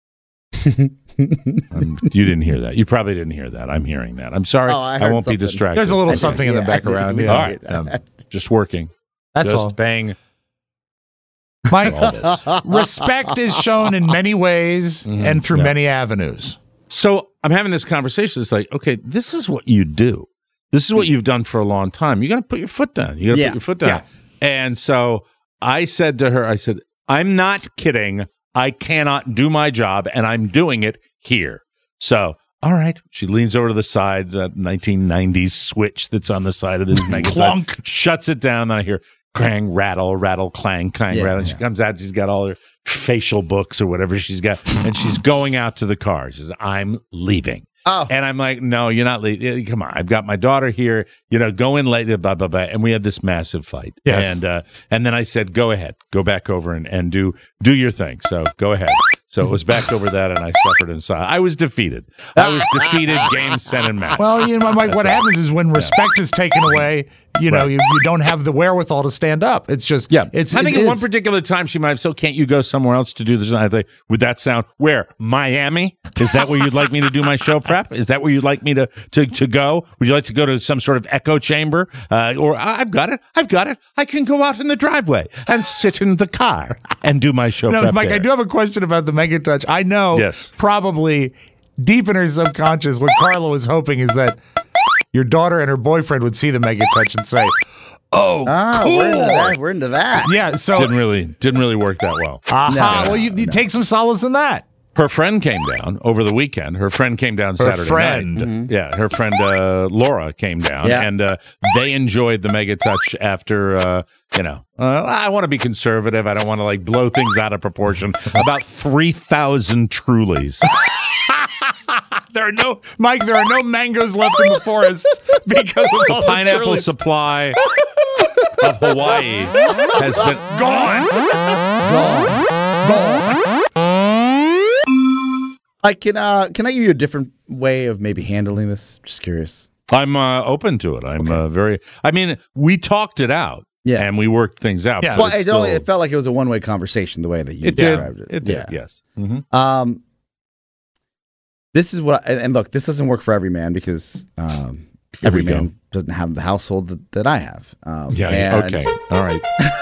Speaker 4: um, you didn't hear that. You probably didn't hear that. I'm hearing that. I'm sorry.
Speaker 6: Oh, I,
Speaker 4: I won't
Speaker 6: something.
Speaker 4: be distracted.
Speaker 2: There's a little something
Speaker 6: yeah,
Speaker 2: in the background.
Speaker 6: Yeah.
Speaker 4: All right, um, just working.
Speaker 2: That's
Speaker 4: just
Speaker 2: all.
Speaker 4: Bang.
Speaker 2: My respect is shown in many ways mm-hmm. and through yeah. many avenues.
Speaker 4: So I'm having this conversation. It's like, okay, this is what you do. This is what you've done for a long time. You got to put your foot down. You got to
Speaker 6: yeah.
Speaker 4: put your foot down.
Speaker 2: Yeah.
Speaker 4: And so I said to her, I said, I'm not kidding. I cannot do my job, and I'm doing it here. So, all right. She leans over to the side, that nineteen nineties switch that's on the side of this mega
Speaker 2: clunk,
Speaker 4: shuts it down. Then I hear clang, rattle, rattle, clang, clang,
Speaker 6: yeah,
Speaker 4: rattle. And
Speaker 6: yeah.
Speaker 4: she comes out. She's got all her facial books or whatever she's got, and she's going out to the car. She says, I'm leaving.
Speaker 6: Oh.
Speaker 4: And I'm like, no, you're not leaving. Come on. I've got my daughter here. You know, go in late, blah, blah, blah. And we had this massive fight.
Speaker 2: Yes.
Speaker 4: And uh, and then I said, go ahead. Go back over and, and do do your thing. So go ahead. So it was back over that, and I suffered inside. I was defeated. I was defeated, game, set, and match.
Speaker 2: Well, you know, Mike, what
Speaker 4: right.
Speaker 2: happens is when respect yeah. is taken away, you know, right. you, you don't have the wherewithal to stand up. It's just,
Speaker 4: yeah.
Speaker 2: It's.
Speaker 4: I think
Speaker 2: it
Speaker 4: at
Speaker 2: is.
Speaker 4: one particular time she might have said, can't you go somewhere else to do this? And I think, would that sound, where? Miami? Is that where you'd like me to do my show prep? Is that where you'd like me to, to, to go? Would you like to go to some sort of echo chamber? Uh, or I've got it. I've got it. I can go out in the driveway and sit in the car and do my show
Speaker 2: no,
Speaker 4: prep
Speaker 2: Mike,
Speaker 4: there.
Speaker 2: I do have a question about the Mega Touch. I know
Speaker 4: yes.
Speaker 2: probably deep in her subconscious what Carla was hoping is that your daughter and her boyfriend would see the Mega Touch and say,
Speaker 1: Oh,
Speaker 6: ah,
Speaker 1: cool.
Speaker 6: We're into that. We're into that.
Speaker 2: Yeah, so
Speaker 4: didn't really didn't really work that well.
Speaker 2: Aha.
Speaker 6: No,
Speaker 2: well, you, you
Speaker 6: no.
Speaker 2: take some solace in that.
Speaker 4: Her friend came down over the weekend. Her friend came down
Speaker 2: Her
Speaker 4: Saturday
Speaker 2: friend.
Speaker 4: night.
Speaker 6: Mm-hmm.
Speaker 4: Yeah, her friend uh, Laura came down,
Speaker 6: Yeah.
Speaker 4: and uh, they enjoyed the Mega Touch after, uh, you know, uh, I want to be conservative. I don't want to, like, blow things out of proportion. About three thousand Trulies.
Speaker 2: There are no, Mike, there are no mangoes left in the forest because of all
Speaker 4: The pineapple
Speaker 2: Trulies.
Speaker 4: supply of Hawaii has been
Speaker 2: Gone.
Speaker 6: Gone.
Speaker 2: Gone.
Speaker 6: I can uh can I give you a different way of maybe handling this? Just curious.
Speaker 4: I'm uh, open to it. I'm uh, very. I mean, we talked it out,
Speaker 6: Yeah.
Speaker 4: and we worked things out.
Speaker 2: Yeah.
Speaker 4: but
Speaker 6: Well,
Speaker 4: it's
Speaker 6: it, only,
Speaker 4: still-
Speaker 6: it felt like it was a one way conversation the way that you
Speaker 4: it did.
Speaker 6: described it.
Speaker 4: It did.
Speaker 6: Yeah.
Speaker 4: Yes. hmm
Speaker 6: Um, this is what, I, and look, this doesn't work for every man because um,
Speaker 4: Here
Speaker 6: every
Speaker 4: we go.
Speaker 6: man doesn't have the household that, that I have. Um,
Speaker 4: Yeah.
Speaker 6: and-
Speaker 4: Okay. All right.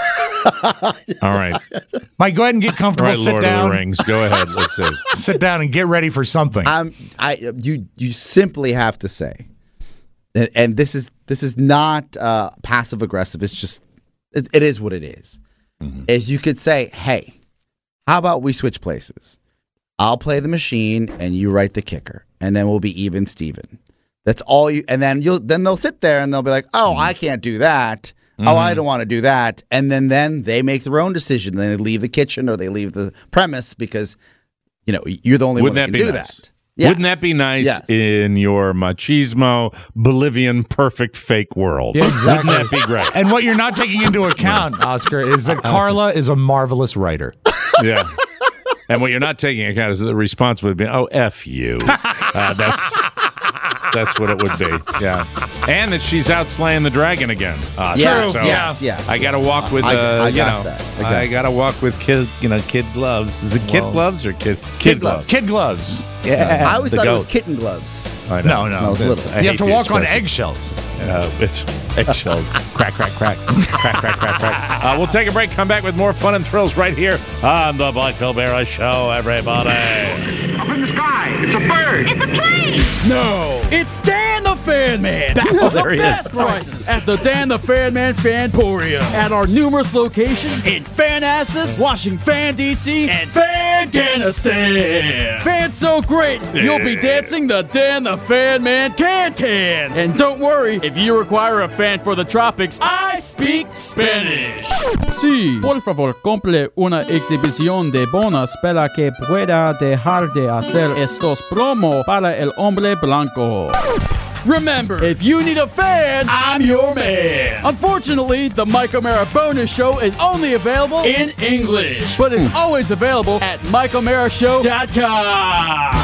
Speaker 4: All right.
Speaker 2: Mike, go ahead and get
Speaker 4: All
Speaker 2: comfortable.
Speaker 4: right.
Speaker 2: sit
Speaker 4: Lord
Speaker 2: down.
Speaker 4: of the Rings. Go ahead. Let's see.
Speaker 2: Sit down and get ready for something.
Speaker 6: I'm, I, you, you simply have to say, and, and this is this is not uh, passive aggressive. It's just, it, it is what it is.
Speaker 4: Mm-hmm.
Speaker 6: Is you could say, hey, how about we switch places? I'll play the machine and you write the kicker, and then we'll be even Steven. That's all you. And then you'll then they'll sit there and they'll be like, oh,
Speaker 4: Mm-hmm.
Speaker 6: I can't do that. Oh, I don't want to do that. And then then they make their own decision. Then they leave the kitchen or they leave the premise because you know you're the only
Speaker 4: Wouldn't
Speaker 6: one
Speaker 4: that
Speaker 6: that can
Speaker 4: be
Speaker 6: do
Speaker 4: nice?
Speaker 6: that. Yes.
Speaker 4: Wouldn't that be nice
Speaker 6: Yes.
Speaker 4: in your machismo Bolivian perfect fake world?
Speaker 2: Yeah, exactly.
Speaker 4: Wouldn't that be great?
Speaker 2: And what you're not taking into account, Oscar, is that Carla is a marvelous writer.
Speaker 4: Yeah. And what you're not taking into account is that the response would be, "Oh, f you." Uh, that's that's what it would be. Yeah. And that she's out slaying the dragon again. Uh,
Speaker 6: Yes,
Speaker 4: so
Speaker 6: yes, yes.
Speaker 4: I got to walk with, uh,
Speaker 6: I- I
Speaker 4: you
Speaker 6: got
Speaker 4: know,
Speaker 6: that. I got
Speaker 4: I got to walk with kid, you know, kid gloves. Is it kid
Speaker 2: Well,
Speaker 4: gloves or kid
Speaker 6: kid gloves.
Speaker 2: Kid gloves.
Speaker 4: Yeah.
Speaker 6: I always
Speaker 4: the
Speaker 6: thought it was
Speaker 4: goat.
Speaker 6: kitten gloves.
Speaker 4: I
Speaker 2: No,
Speaker 4: know.
Speaker 2: no.
Speaker 6: I was little.
Speaker 4: I
Speaker 2: you
Speaker 4: hate
Speaker 2: have to
Speaker 4: the
Speaker 2: walk on
Speaker 4: expression.
Speaker 2: eggshells.
Speaker 4: Uh, it's eggshells. Crack, crack, crack. crack, crack, crack, crack. Uh, we'll take a break, come back with more fun and thrills right here on the Michael Mara Show, everybody.
Speaker 9: Up in the sky. It's a bird. It's a plane.
Speaker 13: No, it's Dan the Fan Man. Back with
Speaker 4: there
Speaker 13: the
Speaker 4: he
Speaker 13: best
Speaker 4: is.
Speaker 13: prices at the Dan the Fan Man Fanporium at our numerous locations in Fanassus, Washington, D C, and Fanganistan. Fan's so great, you'll be dancing the Dan the Fan Man Can Can. And don't worry, if you require a fan for the tropics, I speak Spanish. Sí, por favor, compre una exhibición de bonos para que pueda dejar de hacer estos promo para el hombre blanco. Remember, if you need a fan, I'm your man. Unfortunately, the Mike O'Mara Bonus Show is only available in English, but it's always available at mike o'mara show dot com.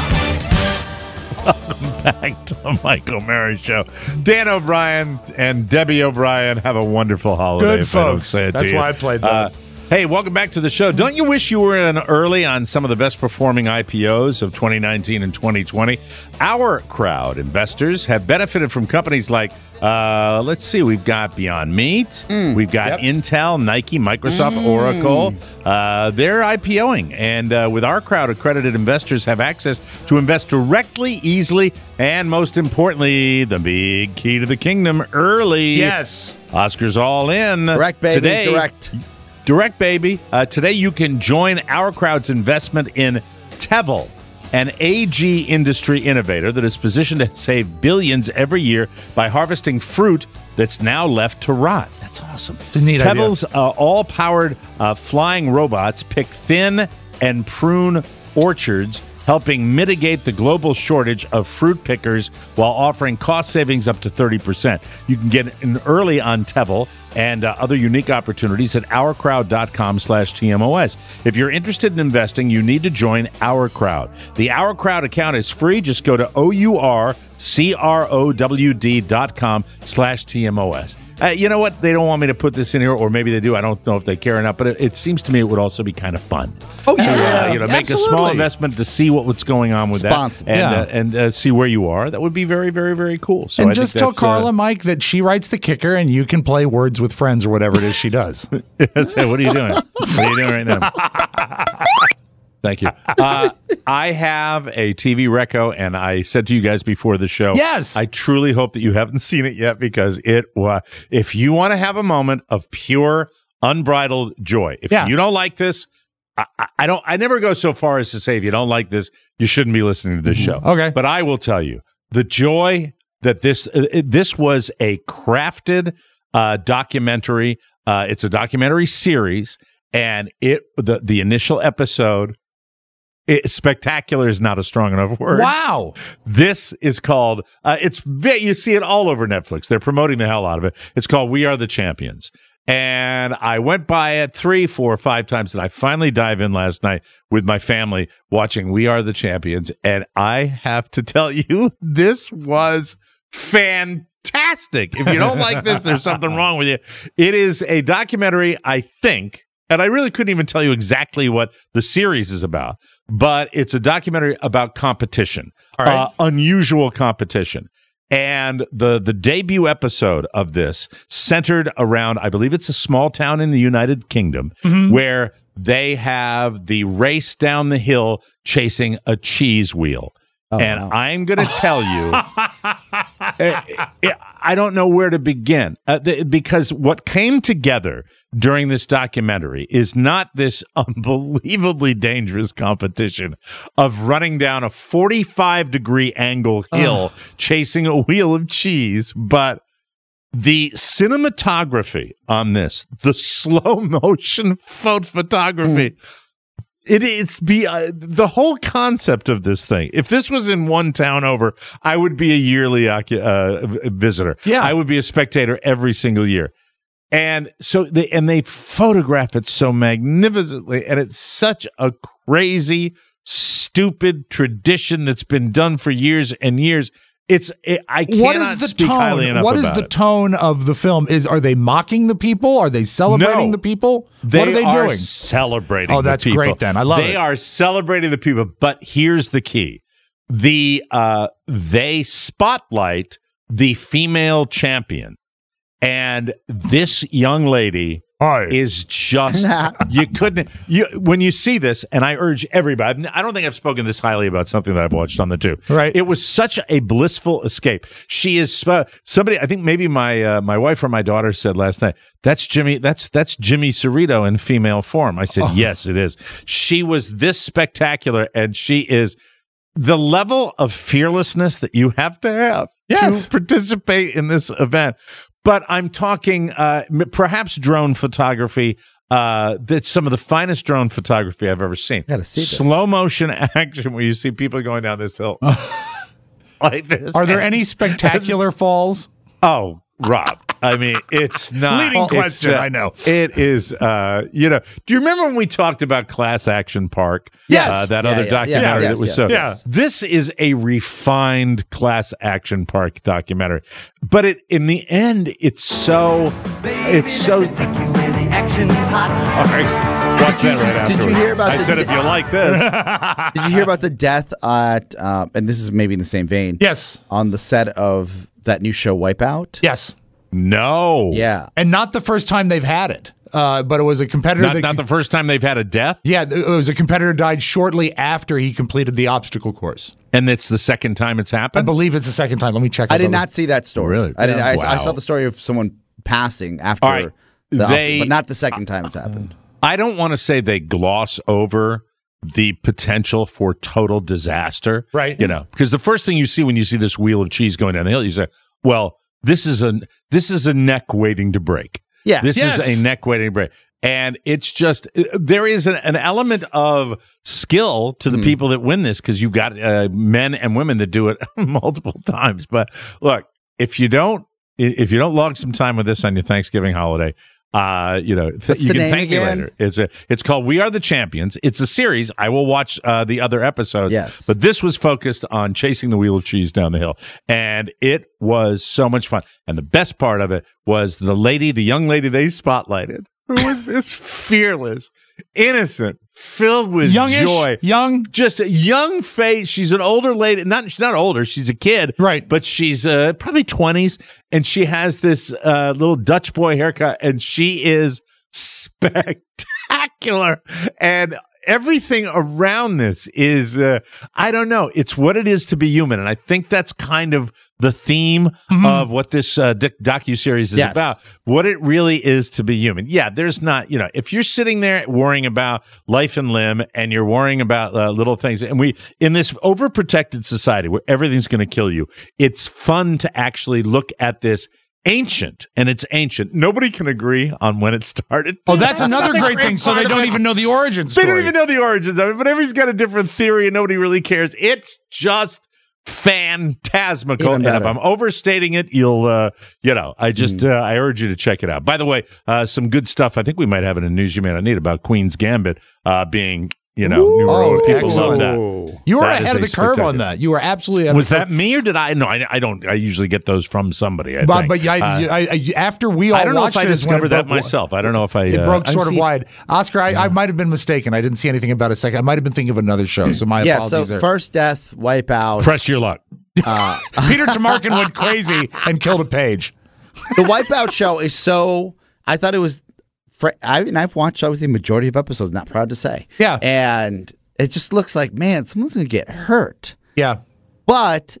Speaker 4: Back to the Mike O'Mara Show. Dan O'Brien and Debbie O'Brien have a wonderful holiday.
Speaker 2: Good
Speaker 4: if I don't
Speaker 2: folks.
Speaker 4: say it to
Speaker 2: That's
Speaker 4: you.
Speaker 2: why I played
Speaker 4: Uh,
Speaker 2: that.
Speaker 4: Hey, welcome back to the show. Don't you wish you were in early on some of the best performing I P Os of twenty nineteen and twenty twenty? Our crowd investors have benefited from companies like, uh, let's see, we've got Beyond Meat, we've got Intel, Nike, Microsoft, Oracle. Uh, they're IPOing. And uh, with our crowd, accredited investors have access to invest directly, easily, and most importantly, the big key to the kingdom, early.
Speaker 2: Yes.
Speaker 4: Oscar's all in.
Speaker 6: Direct, baby,
Speaker 4: Today,
Speaker 6: direct.
Speaker 4: Direct, baby. Uh, today, you can join our crowd's investment in Tevel, an A G industry innovator that is positioned to save billions every year by harvesting fruit that's now left to rot. That's awesome.
Speaker 2: It's a neat idea.
Speaker 4: Tevel's uh, all-powered uh, flying robots pick thin and prune orchards, helping mitigate the global shortage of fruit pickers while offering cost savings up to thirty percent. You can get in early on Tevel and uh, other unique opportunities at ourcrowd.com slash TMOS. If you're interested in investing, you need to join Our Crowd. The Our Crowd account is free. Just go to O-U-R-C-R-O-W-D dot com slash TMOS. Uh, you know what? They don't want me to put this in here, or maybe they do. I don't know if they care enough, but it, it seems to me it would also be kind of fun.
Speaker 2: Oh,
Speaker 4: To,
Speaker 2: yeah.
Speaker 4: uh, you know, make a small
Speaker 2: Absolutely.
Speaker 4: investment to see what, what's going on with
Speaker 6: Responsible.
Speaker 4: that, and
Speaker 2: Yeah.
Speaker 4: uh, and uh, see where you are. That would be very, very, very cool. So
Speaker 2: and
Speaker 4: I
Speaker 2: just
Speaker 4: think
Speaker 2: tell
Speaker 4: that's,
Speaker 2: Carla,
Speaker 4: uh,
Speaker 2: Mike, that she writes the kicker and you can play Words with Friends or whatever it is she does.
Speaker 4: that's it. What are you doing? What are you doing right now? Thank you. Uh, I have a T V reco, and I said to you guys before the show,
Speaker 2: yes,
Speaker 4: I truly hope that you haven't seen it yet, because it was. If you want to have a moment of pure, unbridled joy, if yeah. you don't like this, I, I don't. I never go so far as to say if you don't like this, you shouldn't be listening to this show.
Speaker 2: Okay,
Speaker 4: but I will tell you the joy that this uh, this was a crafted uh, documentary. Uh, it's a documentary series, and it the the initial episode. It, spectacular is not a strong enough word.
Speaker 2: Wow.
Speaker 4: This is called, uh, it's you see it all over Netflix. They're promoting the hell out of it. It's called We Are the Champions. And I went by it three, four, five times, and I finally dive in last night with my family watching We Are the Champions. And I have to tell you, this was fantastic. If you don't like this, there's something wrong with you. It is a documentary, I think, and I really couldn't even tell you exactly what the series is about, but it's a documentary about competition,
Speaker 2: All right.
Speaker 4: uh, unusual competition. And the the debut episode of this centered around, I believe it's a small town in the United Kingdom, mm-hmm. where they have the race down the hill chasing a cheese wheel. Oh, and wow. I'm going to tell you, I don't know where to begin, uh, the, because what came together during this documentary is not this unbelievably dangerous competition of running down a forty-five degree angle hill, oh. chasing a wheel of cheese, but the cinematography on this, the slow motion photography. Mm. It, it's be uh, the whole concept of this thing. If this was in one town over, I would be a yearly uh, visitor.
Speaker 2: Yeah,
Speaker 4: I would be a spectator every single year. And so they and they photograph it so magnificently, and it's such a crazy, stupid tradition that's been done for years and years. It's it, I cannot
Speaker 2: what is the
Speaker 4: speak
Speaker 2: tone?
Speaker 4: highly enough
Speaker 2: What is
Speaker 4: about
Speaker 2: the
Speaker 4: it.
Speaker 2: tone of the film? Is are they mocking the people? Are they celebrating
Speaker 4: No,
Speaker 2: the people?
Speaker 4: They
Speaker 2: what are they
Speaker 4: are
Speaker 2: doing?
Speaker 4: Celebrating.
Speaker 2: Oh, that's
Speaker 4: the people.
Speaker 2: great. Then I love
Speaker 4: they
Speaker 2: it.
Speaker 4: They are celebrating the people. But here's the key: the uh, they spotlight the female champion, and this young lady.
Speaker 2: Hi.
Speaker 4: Is just you couldn't you when you see this, and I urge everybody. I don't think I've spoken this highly about something that I've watched on the tube.
Speaker 2: Right,
Speaker 4: it was such a blissful escape. She is uh, somebody. I think maybe my uh, my wife or my daughter said last night. That's Jimmy. That's that's Jimmy Cerrito in female form. I said, oh. Yes, it is. She was this spectacular, and she is the level of fearlessness that you have to have
Speaker 2: yes.
Speaker 4: to participate in this event. But I'm talking uh, perhaps drone photography. Uh, that's some of the finest drone photography I've ever seen.
Speaker 6: Gotta see this.
Speaker 4: Slow motion action where you see people going down this hill like this.
Speaker 2: Are there any spectacular falls?
Speaker 4: Oh, Rob. I mean, it's not.
Speaker 2: Leading question,
Speaker 4: uh,
Speaker 2: I know.
Speaker 4: It is, uh, you know, do you remember when we talked about Class Action Park?
Speaker 2: Yes.
Speaker 4: Uh, that
Speaker 6: yeah,
Speaker 4: other
Speaker 6: yeah,
Speaker 4: documentary
Speaker 6: yeah,
Speaker 4: that
Speaker 6: yes,
Speaker 4: was
Speaker 6: yes,
Speaker 4: so.
Speaker 2: yes.
Speaker 4: This is a refined Class Action Park documentary. But it in the end, it's so, it's so.
Speaker 9: Action's hot.
Speaker 4: All right. Watch that right after.
Speaker 6: Did you hear about
Speaker 4: I
Speaker 6: the,
Speaker 4: said, if you like this.
Speaker 6: Did you hear about the death at, uh, and this is maybe in the same vein.
Speaker 2: Yes.
Speaker 6: On the set of that new show, Wipeout?
Speaker 2: Yes.
Speaker 4: No.
Speaker 6: Yeah.
Speaker 2: And not the first time they've had it. Uh, but it was a competitor.
Speaker 4: Not,
Speaker 2: that,
Speaker 4: not the first time they've had a death?
Speaker 2: Yeah, it was a competitor died shortly after he completed the obstacle course.
Speaker 4: And it's the second time it's
Speaker 2: I
Speaker 4: happened?
Speaker 2: believe it's the second time. Let me check.
Speaker 6: I did not see that story.
Speaker 4: Really?
Speaker 6: I, did, I,
Speaker 4: Wow.
Speaker 6: I saw the story of someone passing after
Speaker 4: All right.
Speaker 6: the
Speaker 4: They-
Speaker 6: obstacle, but not the second time it's happened.
Speaker 4: I don't want to say they gloss over the potential for total disaster.
Speaker 2: Right.
Speaker 4: You know, because the first thing you see when you see this wheel of cheese going down the hill, you say, well, this is a this is a neck waiting to break.
Speaker 6: Yeah.
Speaker 4: This
Speaker 2: Yes.
Speaker 4: is a neck waiting to break. And it's just, there is an, an element of skill to the
Speaker 6: Mm.
Speaker 4: people that win this, because you've got uh, men and women that do it multiple times. But look, if you don't, if you don't log some time with this on your Thanksgiving holiday, uh, you know, th-
Speaker 6: What's
Speaker 4: you
Speaker 6: the
Speaker 4: can
Speaker 6: name
Speaker 4: thank me
Speaker 6: again?
Speaker 4: later. It's a, it's called We Are the Champions. It's a series. I will watch uh, the other episodes.
Speaker 6: Yes.
Speaker 4: But this was focused on chasing the wheel of cheese down the hill. And it was so much fun. And the best part of it was the lady, the young lady they spotlighted, who was this fearless, innocent, filled with
Speaker 2: Youngish,
Speaker 4: joy.
Speaker 2: young,
Speaker 4: Just a young face. She's an older lady. Not she's not older. She's a kid.
Speaker 2: Right.
Speaker 4: But she's uh, probably twenties. And she has this uh, little Dutch boy haircut. And she is spectacular. And everything around this is, uh, I don't know. It's what it is to be human. And I think that's kind of the theme mm-hmm. of what this uh, docuseries is
Speaker 6: yes.
Speaker 4: about. What it really is to be human. Yeah, there's not, you know, if you're sitting there worrying about life and limb and you're worrying about uh, little things, and we, in this overprotected society where everything's going to kill you, it's fun to actually look at this ancient, and it's ancient. Nobody can agree on when it started.
Speaker 2: Oh, that's another great thing. So they don't even know the origin story.
Speaker 4: They don't even know the origins of it, but everybody's got a different theory and nobody really cares. It's just phantasmical. And if I'm overstating it, you'll, uh, you know, I just, mm. uh, I urge you to check it out. By the way, uh, some good stuff. I think we might have it in News You May Not Need about Queen's Gambit uh, being, you know,
Speaker 2: Ooh,
Speaker 4: numero
Speaker 2: oh,
Speaker 4: people
Speaker 2: excellent.
Speaker 4: love that.
Speaker 2: You were
Speaker 4: that
Speaker 2: ahead of the curve on that. You were absolutely ahead
Speaker 4: Was
Speaker 2: of the
Speaker 4: that
Speaker 2: curve.
Speaker 4: me or did I? No, I, I don't. I usually get those from somebody. I
Speaker 2: but
Speaker 4: think.
Speaker 2: but I,
Speaker 4: uh,
Speaker 2: I, I, after we all
Speaker 4: I don't know if
Speaker 2: watched
Speaker 4: I
Speaker 2: it, is when
Speaker 4: discovered
Speaker 2: it
Speaker 4: that
Speaker 2: broke-
Speaker 4: myself. I don't know if I.
Speaker 2: It
Speaker 4: uh,
Speaker 2: broke
Speaker 4: I've
Speaker 2: sort of
Speaker 4: seen-
Speaker 2: wide. Oscar, I,
Speaker 4: Yeah.
Speaker 2: I might have been mistaken. I didn't see anything about a second. I might have been thinking of another show. So my
Speaker 6: yeah,
Speaker 2: apologies
Speaker 6: so
Speaker 2: there.
Speaker 6: first death, wipeout.
Speaker 4: Press your luck.
Speaker 6: Uh,
Speaker 2: Peter Tamarkin went crazy and killed a page.
Speaker 6: The Wipeout show is so. I thought it was. Fr- I and I've watched obviously the majority of episodes. Not proud to say.
Speaker 2: Yeah,
Speaker 6: and it just looks like, man, someone's going to get hurt.
Speaker 2: Yeah,
Speaker 6: but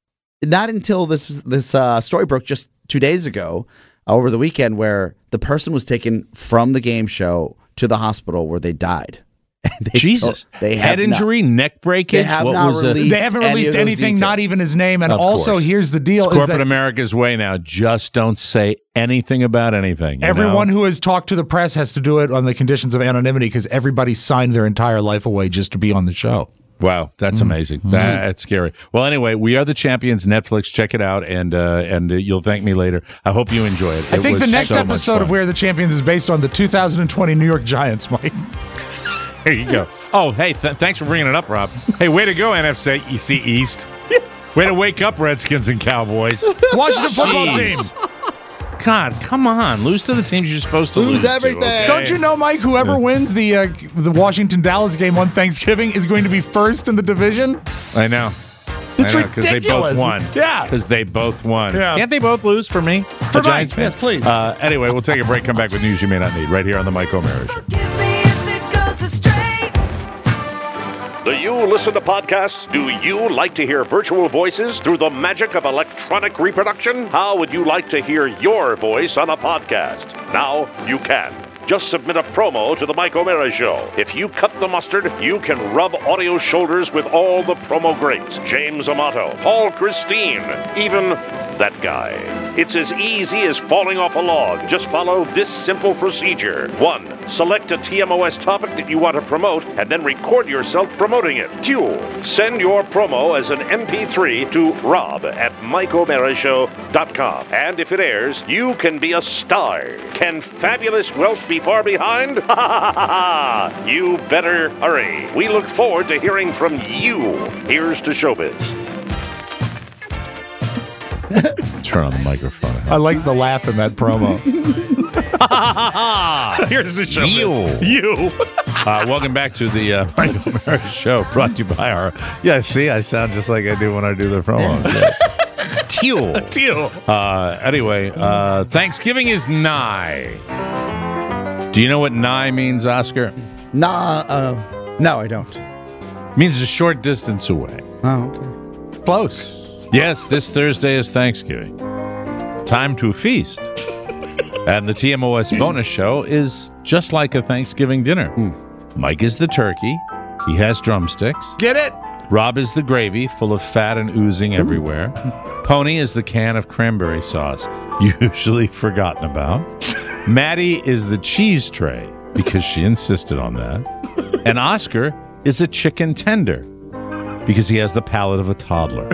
Speaker 6: not until this this uh, story broke just two days ago, uh, over the weekend, where the person was taken from the game show to the hospital where they died. They
Speaker 4: Jesus,
Speaker 6: told, they
Speaker 4: head
Speaker 6: have
Speaker 4: injury,
Speaker 6: not,
Speaker 4: neck breakage.
Speaker 6: They have
Speaker 4: what
Speaker 6: not
Speaker 4: was
Speaker 6: released.
Speaker 2: They haven't released
Speaker 6: any
Speaker 2: anything, not even his name. And
Speaker 4: Of
Speaker 2: also,
Speaker 4: course.
Speaker 2: here's the deal:
Speaker 4: It's
Speaker 2: is
Speaker 4: corporate
Speaker 2: that
Speaker 4: America's way now. Just don't say anything about anything. you
Speaker 2: everyone
Speaker 4: know?
Speaker 2: who has talked to the press has to do it on the conditions of anonymity because everybody signed their entire life away just to be on the show.
Speaker 4: Wow, that's
Speaker 2: Mm-hmm.
Speaker 4: amazing. That's scary. Well, anyway, We Are the Champions. Netflix, check it out, and uh, and uh, you'll thank me later. I hope you enjoy it.
Speaker 2: I
Speaker 4: It
Speaker 2: think the
Speaker 4: was
Speaker 2: next
Speaker 4: so much
Speaker 2: episode
Speaker 4: fun.
Speaker 2: of We're the Champions is based on the two thousand twenty New York Giants, Mike.
Speaker 4: There you go. Oh, hey, th- thanks for bringing it up, Rob. Hey, way to go, N F C East. Way to wake up, Redskins and Cowboys.
Speaker 2: Washington football
Speaker 4: Jeez.
Speaker 2: team.
Speaker 4: God, come on. Lose to the teams you're supposed to lose,
Speaker 6: Lose everything.
Speaker 4: to. Okay?
Speaker 2: Don't you know, Mike? Whoever wins the uh, the Washington Dallas game on Thanksgiving is going to be first in the division.
Speaker 4: I know.
Speaker 2: It's
Speaker 4: I know, because they both
Speaker 2: ridiculous.
Speaker 4: won.
Speaker 2: Yeah.
Speaker 4: Because they both won.
Speaker 2: Yeah.
Speaker 4: Can't they both lose for me?
Speaker 2: For
Speaker 4: the Giants
Speaker 2: Mike,
Speaker 4: fans?
Speaker 2: yes, please.
Speaker 4: Uh, anyway, we'll take a break. Come back with news you may not need right here on the Mike O'Mara Show.
Speaker 5: Do you listen to podcasts? Do you like to hear virtual voices through the magic of electronic reproduction? How would you like to hear your voice on a podcast? Now you can. Just submit a promo to the Mike O'Mara Show. If you cut the mustard, you can rub audio shoulders with all the promo greats. James Amato, Paul Christine, even that guy. It's as easy as falling off a log. Just follow this simple procedure. One, select a T M O S topic that you want to promote and then record yourself promoting it. Two, send your promo as an M P three to rob at mike o'mara show dot com. And if it airs, you can be a star. Can fabulous wealth be far behind? Ha ha ha ha! You better hurry. We look forward to hearing from you. Here's to showbiz.
Speaker 4: Turn on the microphone.
Speaker 2: I like the laugh in that promo.
Speaker 4: Here's the show.
Speaker 5: You.
Speaker 4: You. Uh, welcome back to the uh, Mike O'Mara Show, brought to you by our. Yeah, see, I sound just like I do when I do the promos. Yes. Teal.
Speaker 2: Teal.
Speaker 4: Uh, anyway, uh, Thanksgiving is nigh. Do you know what nigh means, Oscar?
Speaker 6: Nah, uh, no, I don't.
Speaker 4: Means a short distance away.
Speaker 6: Oh, okay.
Speaker 2: Close.
Speaker 4: Yes, this Thursday is Thanksgiving. Time to feast. And the T M O S bonus show is just like a Thanksgiving dinner.
Speaker 6: Mm.
Speaker 4: Mike is the turkey. He has drumsticks.
Speaker 2: Get it?
Speaker 4: Rob is the gravy, full of fat and oozing everywhere. Pony is the can of cranberry sauce, usually forgotten about. Maddie is the cheese tray, because she insisted on that. And Oscar is a chicken tender, because he has the palate of a toddler.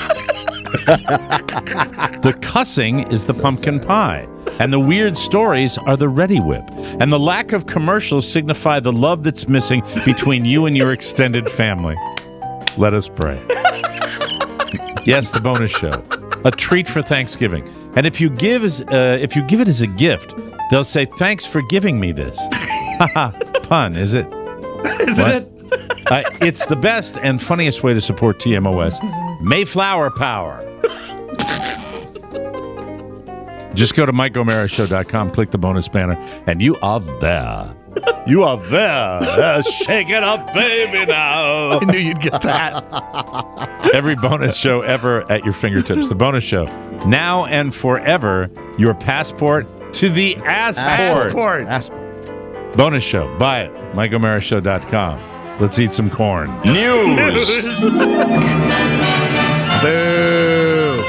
Speaker 4: The cussing is the so pumpkin sad. Pie, and the weird stories are the Ready Whip, and the lack of commercials signify the love that's missing between you and your extended family. Let us pray. Yes, the bonus show, a treat for Thanksgiving, and if you give as, uh, if you give it as a gift, they'll say thanks for giving me this. Pun, is it?
Speaker 2: Isn't
Speaker 4: what?
Speaker 2: it?
Speaker 4: Uh, it's the best and funniest way to support T M O S. Mayflower power. Just go to mike o'mara show dot com, click the bonus banner, and you are there.
Speaker 5: You are there. Uh, shake it up, baby, now.
Speaker 2: I knew you'd get that.
Speaker 4: Every bonus show ever at your fingertips. The bonus show. Now and forever, your passport to the Assport.
Speaker 2: Passport.
Speaker 6: Assport.
Speaker 4: Bonus show. Buy it. Mike O'Mara Show dot com. Let's eat some corn.
Speaker 5: News.
Speaker 4: Boo.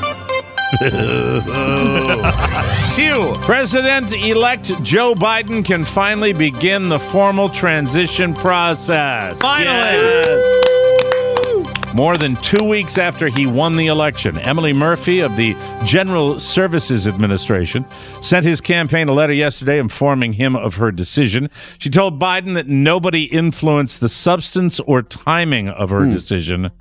Speaker 4: Two. President-elect Joe Biden can finally begin the formal transition process.
Speaker 2: Finally.
Speaker 4: Yes. More than two weeks after he won the election, Emily Murphy of the General Services Administration sent his campaign a letter yesterday informing him of her decision. She told Biden that nobody influenced the substance or timing of her
Speaker 2: Hmm.
Speaker 4: decision.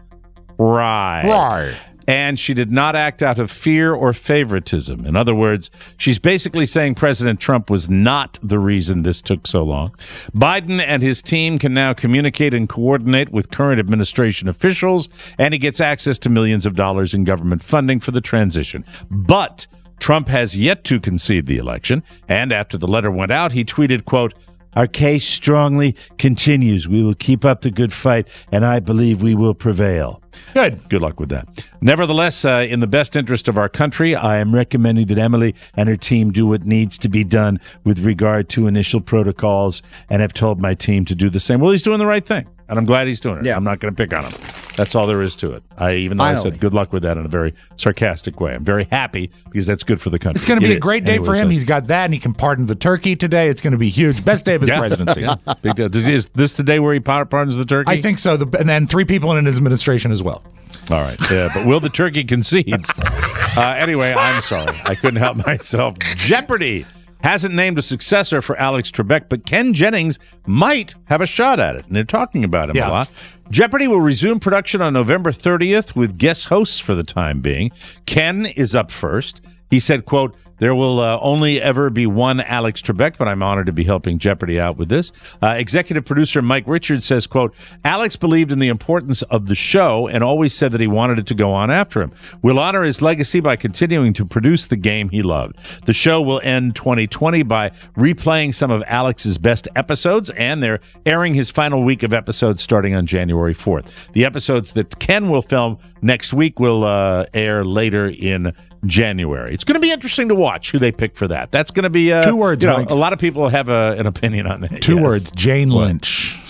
Speaker 4: Right.
Speaker 2: Right.
Speaker 4: And she did not act out of fear or favoritism. In other words, she's basically saying President Trump was not the reason this took so long. Biden and his team can now communicate and coordinate with current administration officials, and he gets access to millions of dollars in government funding for the transition. But Trump has yet to concede the election, and after the letter went out, he tweeted, quote, "Our case strongly continues. We will keep up the good fight, and I believe we will prevail."
Speaker 2: Good.
Speaker 4: Good luck with that. Nevertheless, uh, in the best interest of our country, I am recommending that Emily and her team do what needs to be done with regard to initial protocols, and have told my team to do the same. Well, he's doing the right thing, and I'm glad he's doing it.
Speaker 6: Yeah.
Speaker 4: I'm not going to pick on him. That's all there is to it. I even though
Speaker 6: Finally.
Speaker 4: I said good luck with that in a very sarcastic way. I'm very happy because that's good for the country.
Speaker 2: It's going to be
Speaker 4: It
Speaker 2: a great
Speaker 4: is.
Speaker 2: day
Speaker 4: Anyway,
Speaker 2: for him.
Speaker 4: so-
Speaker 2: He's got that, and he can pardon the turkey today. It's going to be huge. Best day of his
Speaker 4: Yeah.
Speaker 2: presidency.
Speaker 4: Yeah. Big deal. Does he, is this the day where he par- pardons the turkey?
Speaker 2: I think so. The, and then three people in his administration as well.
Speaker 4: All right. Yeah, but will the turkey concede? Uh, anyway, I'm sorry. I couldn't help myself. Jeopardy hasn't named a successor for Alex Trebek, but Ken Jennings might have a shot at it, and they're talking about him
Speaker 2: Yeah.
Speaker 4: a lot. Jeopardy will resume production on November thirtieth with guest hosts for the time being. Ken is up first. He said, quote, "There will uh, only ever be one Alex Trebek, but I'm honored to be helping Jeopardy out with this." Uh, executive producer Mike Richards says, quote, "Alex believed in the importance of the show and always said that he wanted it to go on after him. We'll honor his legacy by continuing to produce the game he loved. The show will end twenty twenty by replaying some of Alex's best episodes, and they're airing his final week of episodes starting on January fourth. The episodes that Ken will film next week will uh, air later in January. It's going to be interesting to watch who they pick for that. That's going to be uh,
Speaker 2: Two words,
Speaker 4: You know,
Speaker 2: Mike.
Speaker 4: a lot of people have a, an opinion on that.
Speaker 2: Two
Speaker 4: Yes.
Speaker 2: words. Jane Lynch.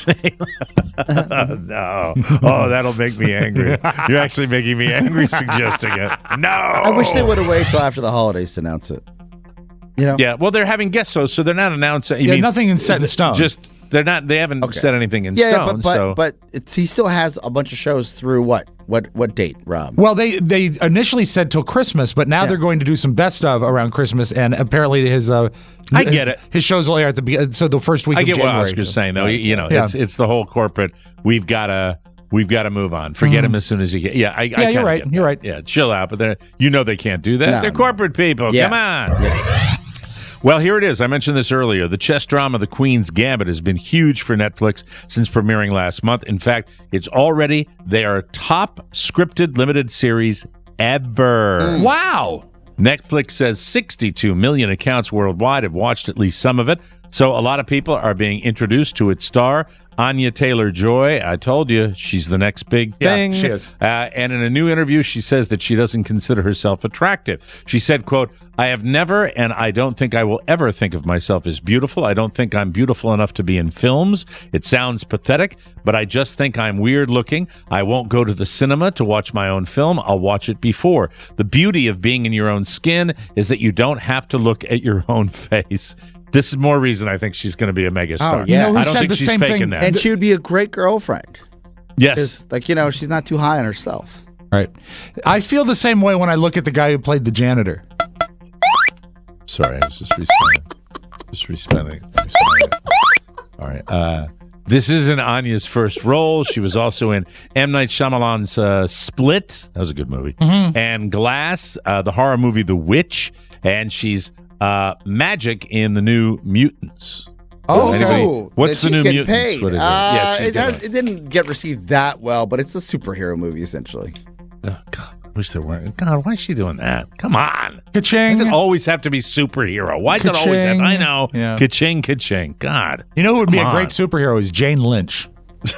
Speaker 4: No. Oh, that'll make me angry. You're actually making me angry suggesting it. No.
Speaker 6: I wish they would have waited till after the holidays to announce it. You know?
Speaker 4: Yeah, well, they're having guest hosts, so they're not announcing. You
Speaker 2: Yeah,
Speaker 4: mean,
Speaker 2: nothing is set in stone.
Speaker 4: Just they're not. They haven't
Speaker 6: Okay.
Speaker 4: said anything in
Speaker 6: Yeah,
Speaker 4: stone.
Speaker 6: but but,
Speaker 4: so
Speaker 6: but it's, he still has a bunch of shows through what? What what date, Rob?
Speaker 2: Well, they they initially said till Christmas, but now
Speaker 6: Yeah.
Speaker 2: they're going to do some best of around Christmas, and apparently his uh,
Speaker 4: I get it.
Speaker 2: His shows will air at the be- so the first week.
Speaker 4: I
Speaker 2: of
Speaker 4: get
Speaker 2: January.
Speaker 4: what Oscar's saying, though. You know,
Speaker 2: Yeah.
Speaker 4: it's it's the whole corporate. We've got to. We've got to move on. Forget him as soon as you get. Yeah, I, I
Speaker 2: Yeah,
Speaker 4: kinda
Speaker 2: you're right.
Speaker 4: get
Speaker 2: You're
Speaker 4: that.
Speaker 2: right.
Speaker 4: Yeah, chill out. But they're you know they can't do that.
Speaker 6: No,
Speaker 4: they're
Speaker 6: no.
Speaker 4: corporate people.
Speaker 6: Yes.
Speaker 4: Come on.
Speaker 6: Yes.
Speaker 4: Well, here it is. I mentioned this earlier. The chess drama The Queen's Gambit has been huge for Netflix since premiering last month. In fact, it's already their top scripted limited series ever.
Speaker 2: Wow.
Speaker 4: Netflix says sixty-two million accounts worldwide have watched at least some of it. So a lot of people are being introduced to its star, Anya Taylor-Joy. I told you, she's the next big
Speaker 2: Yeah,
Speaker 4: thing.
Speaker 2: she is.
Speaker 4: Uh, and in a new interview, she says that she doesn't consider herself attractive. She said, quote, "I have never, and I don't think I will ever think of myself as beautiful. I don't think I'm beautiful enough to be in films. It sounds pathetic, but I just think I'm weird looking. I won't go to the cinema to watch my own film. I'll watch it before. The beauty of being in your own skin is that you don't have to look at your own face." This is more reason I think she's going to be a megastar.
Speaker 6: Oh, yeah. You know
Speaker 2: who
Speaker 4: I don't
Speaker 2: said
Speaker 4: think
Speaker 2: the
Speaker 4: she's
Speaker 2: same
Speaker 4: faking
Speaker 2: thing?
Speaker 4: that.
Speaker 6: And she would be a great girlfriend.
Speaker 4: Yes.
Speaker 6: 'Cause, like, you know, she's not too high on herself.
Speaker 2: Right. I feel the same way when I look at the guy who played the janitor.
Speaker 4: Sorry, I was just responding. Just responding. responding. All right. Uh, this isn't Anya's first role. She was also in M. Night Shyamalan's uh, Split. That was a good movie. And Glass, uh, the horror movie The Witch. And she's uh, Magic in the new Mutants.
Speaker 2: Oh,
Speaker 4: Anybody-
Speaker 6: Oh,
Speaker 4: what's
Speaker 6: that
Speaker 4: the
Speaker 6: she's
Speaker 4: new
Speaker 6: getting
Speaker 4: Mutants?
Speaker 6: paid.
Speaker 4: What is it?
Speaker 6: Uh,
Speaker 4: Yeah, she's
Speaker 6: it, has,
Speaker 4: getting-
Speaker 6: it didn't get received that well, but it's a superhero movie essentially.
Speaker 4: Oh, God. Wish there weren't. God, why is she doing that? Come on.
Speaker 2: Ka-ching.
Speaker 4: Does it always have to be superhero? Why does it always have? I know.
Speaker 2: Yeah.
Speaker 4: Ka-ching, ka-ching. God.
Speaker 2: You know who would be
Speaker 4: Come
Speaker 2: a great
Speaker 4: on.
Speaker 2: superhero is Jane Lynch.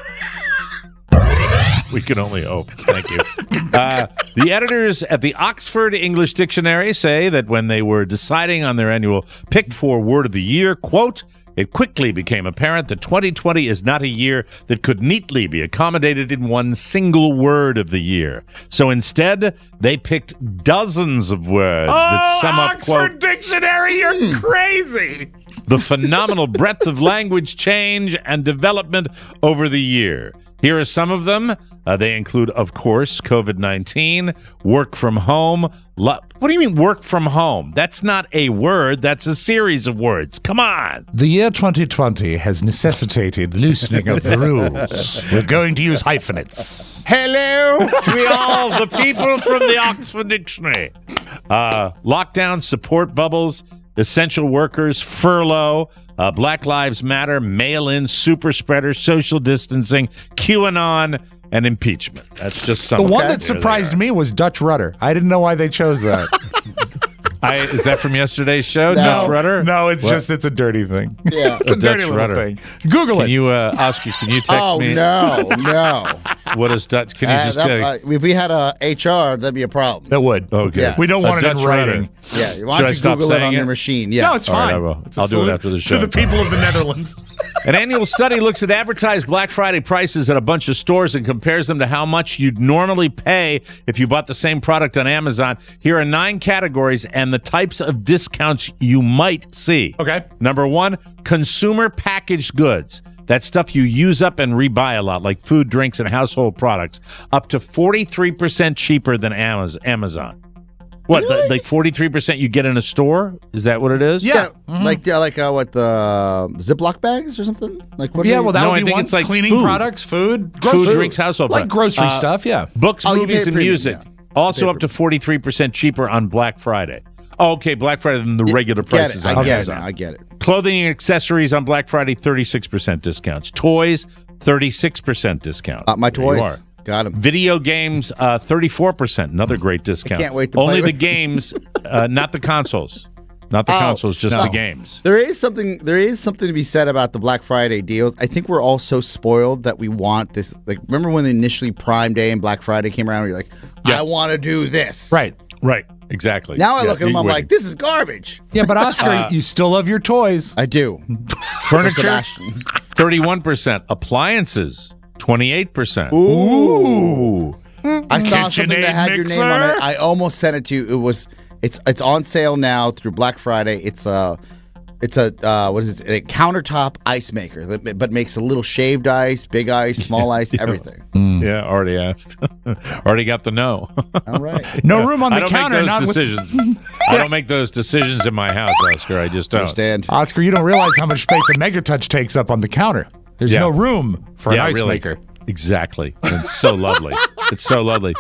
Speaker 4: We can only hope. Thank you. Uh, the editors at the Oxford English Dictionary say that when they were deciding on their annual pick for word of the year, quote, it quickly became apparent that twenty twenty is not a year that could neatly be accommodated in one single word of the year. So instead, they picked dozens of words that sum up, quote,
Speaker 2: Dictionary, you're crazy.
Speaker 4: the phenomenal breadth of language change and development over the year. Here are some of them. Uh, they include, of course, COVID nineteen, work from home. Lo- what do you mean work from home? That's not a word. That's a series of words. Come on.
Speaker 2: The year twenty twenty has necessitated loosening of the rules. We're going to use hyphenates.
Speaker 4: Hello, we all the people from the Oxford Dictionary. Uh, lockdown, support bubbles, essential workers, furlough, uh, Black Lives Matter, mail-in, super spreader, social distancing, QAnon, and impeachment. That's just some.
Speaker 2: The one that surprised me was Dutch Rudder. I didn't know why they chose that.
Speaker 4: I, is that from yesterday's show,
Speaker 2: No.
Speaker 4: Dutch Rudder?
Speaker 2: No, it's
Speaker 4: What?
Speaker 2: just, it's a dirty thing.
Speaker 6: Yeah.
Speaker 2: It's a,
Speaker 4: A
Speaker 2: dirty
Speaker 4: Dutch
Speaker 2: little
Speaker 4: Rudder.
Speaker 2: thing. Google
Speaker 4: Can
Speaker 2: it.
Speaker 4: you, uh, Oscar, can you text
Speaker 6: Oh,
Speaker 4: me?
Speaker 6: no, no.
Speaker 4: What is Dutch? Can you
Speaker 6: Uh,
Speaker 4: just
Speaker 6: that-
Speaker 4: uh,
Speaker 6: uh, if we had a H R, that'd be a problem.
Speaker 2: That would.
Speaker 4: Okay.
Speaker 6: Yeah.
Speaker 2: We don't
Speaker 4: A
Speaker 2: want it in
Speaker 4: Dutch
Speaker 2: writing.
Speaker 4: Rudder.
Speaker 6: Yeah, why
Speaker 4: Should
Speaker 6: don't
Speaker 4: I
Speaker 6: you
Speaker 4: stop
Speaker 6: Google it
Speaker 4: saying
Speaker 6: on
Speaker 4: it?
Speaker 6: your machine? Yeah.
Speaker 2: No, it's
Speaker 4: All right,
Speaker 2: fine.
Speaker 4: I will.
Speaker 2: It's a
Speaker 4: I'll do it
Speaker 2: salute
Speaker 4: after the show.
Speaker 2: To the people of the Netherlands.
Speaker 4: An annual study looks at advertised Black Friday prices at a bunch of stores and compares them to how much you'd normally pay if you bought the same product on Amazon. Here are nine categories and the types of discounts you might see.
Speaker 2: Okay.
Speaker 4: Number one, consumer packaged goods. That's stuff you use up and rebuy a lot, like food, drinks, and household products, up to forty-three percent cheaper than Amaz- Amazon. What,
Speaker 6: Really?
Speaker 4: like forty-three percent you get in a store? Is that what it is?
Speaker 2: Yeah.
Speaker 6: Like uh, like uh, what the Ziploc bags or something? Like what?
Speaker 2: Yeah,
Speaker 6: are
Speaker 2: well,
Speaker 6: they-
Speaker 2: that
Speaker 4: No,
Speaker 2: would
Speaker 4: I
Speaker 2: be
Speaker 4: think
Speaker 2: one.
Speaker 4: it's like
Speaker 2: Cleaning
Speaker 4: food.
Speaker 2: products, food,
Speaker 4: Food,
Speaker 2: grocery-
Speaker 4: drinks, household
Speaker 2: like
Speaker 4: products.
Speaker 2: grocery
Speaker 4: Uh,
Speaker 2: stuff. Yeah.
Speaker 4: Books,
Speaker 6: Oh, you
Speaker 4: movies,
Speaker 6: pay
Speaker 4: and
Speaker 6: premium,
Speaker 4: music.
Speaker 6: yeah.
Speaker 4: Also
Speaker 6: Pay
Speaker 4: up to forty-three percent cheaper on Black Friday. Oh, okay, Black Friday than the regular
Speaker 6: Get
Speaker 4: prices
Speaker 6: it.
Speaker 4: on
Speaker 6: I get it.
Speaker 4: Amazon.
Speaker 6: Now. I get it.
Speaker 4: Clothing and accessories on Black Friday, thirty-six percent discounts. Toys, thirty-six percent discount.
Speaker 6: Uh, my
Speaker 4: There you
Speaker 6: toys.
Speaker 4: are.
Speaker 6: Got them.
Speaker 4: Video games, uh, thirty-four percent. Another great discount.
Speaker 6: can't wait to
Speaker 4: Only
Speaker 6: play
Speaker 4: the
Speaker 6: with-
Speaker 4: games, uh, not the consoles. Not the
Speaker 6: Oh,
Speaker 4: consoles, just
Speaker 6: no.
Speaker 4: the games.
Speaker 6: There is something. There is something to be said about the Black Friday deals. I think we're all so spoiled that we want this. Like, remember when initially Prime Day and Black Friday came around? You're like, I want to do this.
Speaker 2: Right.
Speaker 4: Right, exactly.
Speaker 6: Now I
Speaker 4: Yeah,
Speaker 6: look at them. I'm
Speaker 4: you
Speaker 6: like, this is garbage.
Speaker 2: Yeah, but Oscar,
Speaker 4: Uh,
Speaker 2: you still love your toys.
Speaker 6: I do.
Speaker 4: Furniture,
Speaker 6: Sebastian.
Speaker 4: thirty-one percent. Appliances, twenty-eight percent.
Speaker 2: Ooh.
Speaker 6: I saw something that had your name on it. I almost sent it to you. It was. It's it's on sale now through Black Friday. It's a. It's a uh, what is it? A countertop ice maker, that, but makes a little shaved ice, big ice, small ice, everything.
Speaker 4: Yeah, already asked. already got the no.
Speaker 6: All right.
Speaker 2: No room on
Speaker 4: I
Speaker 2: the
Speaker 4: don't
Speaker 2: counter.
Speaker 4: make
Speaker 2: not
Speaker 4: those
Speaker 2: with-
Speaker 4: decisions. I don't make those decisions in my house, Oscar. I just don't.
Speaker 6: Understand.
Speaker 2: Oscar, you don't realize how much space a Megatouch takes up on the counter. There's
Speaker 4: Yeah.
Speaker 2: no room for
Speaker 4: Yeah,
Speaker 2: an ice
Speaker 4: really.
Speaker 2: maker.
Speaker 4: Exactly. It's so lovely. It's so lovely.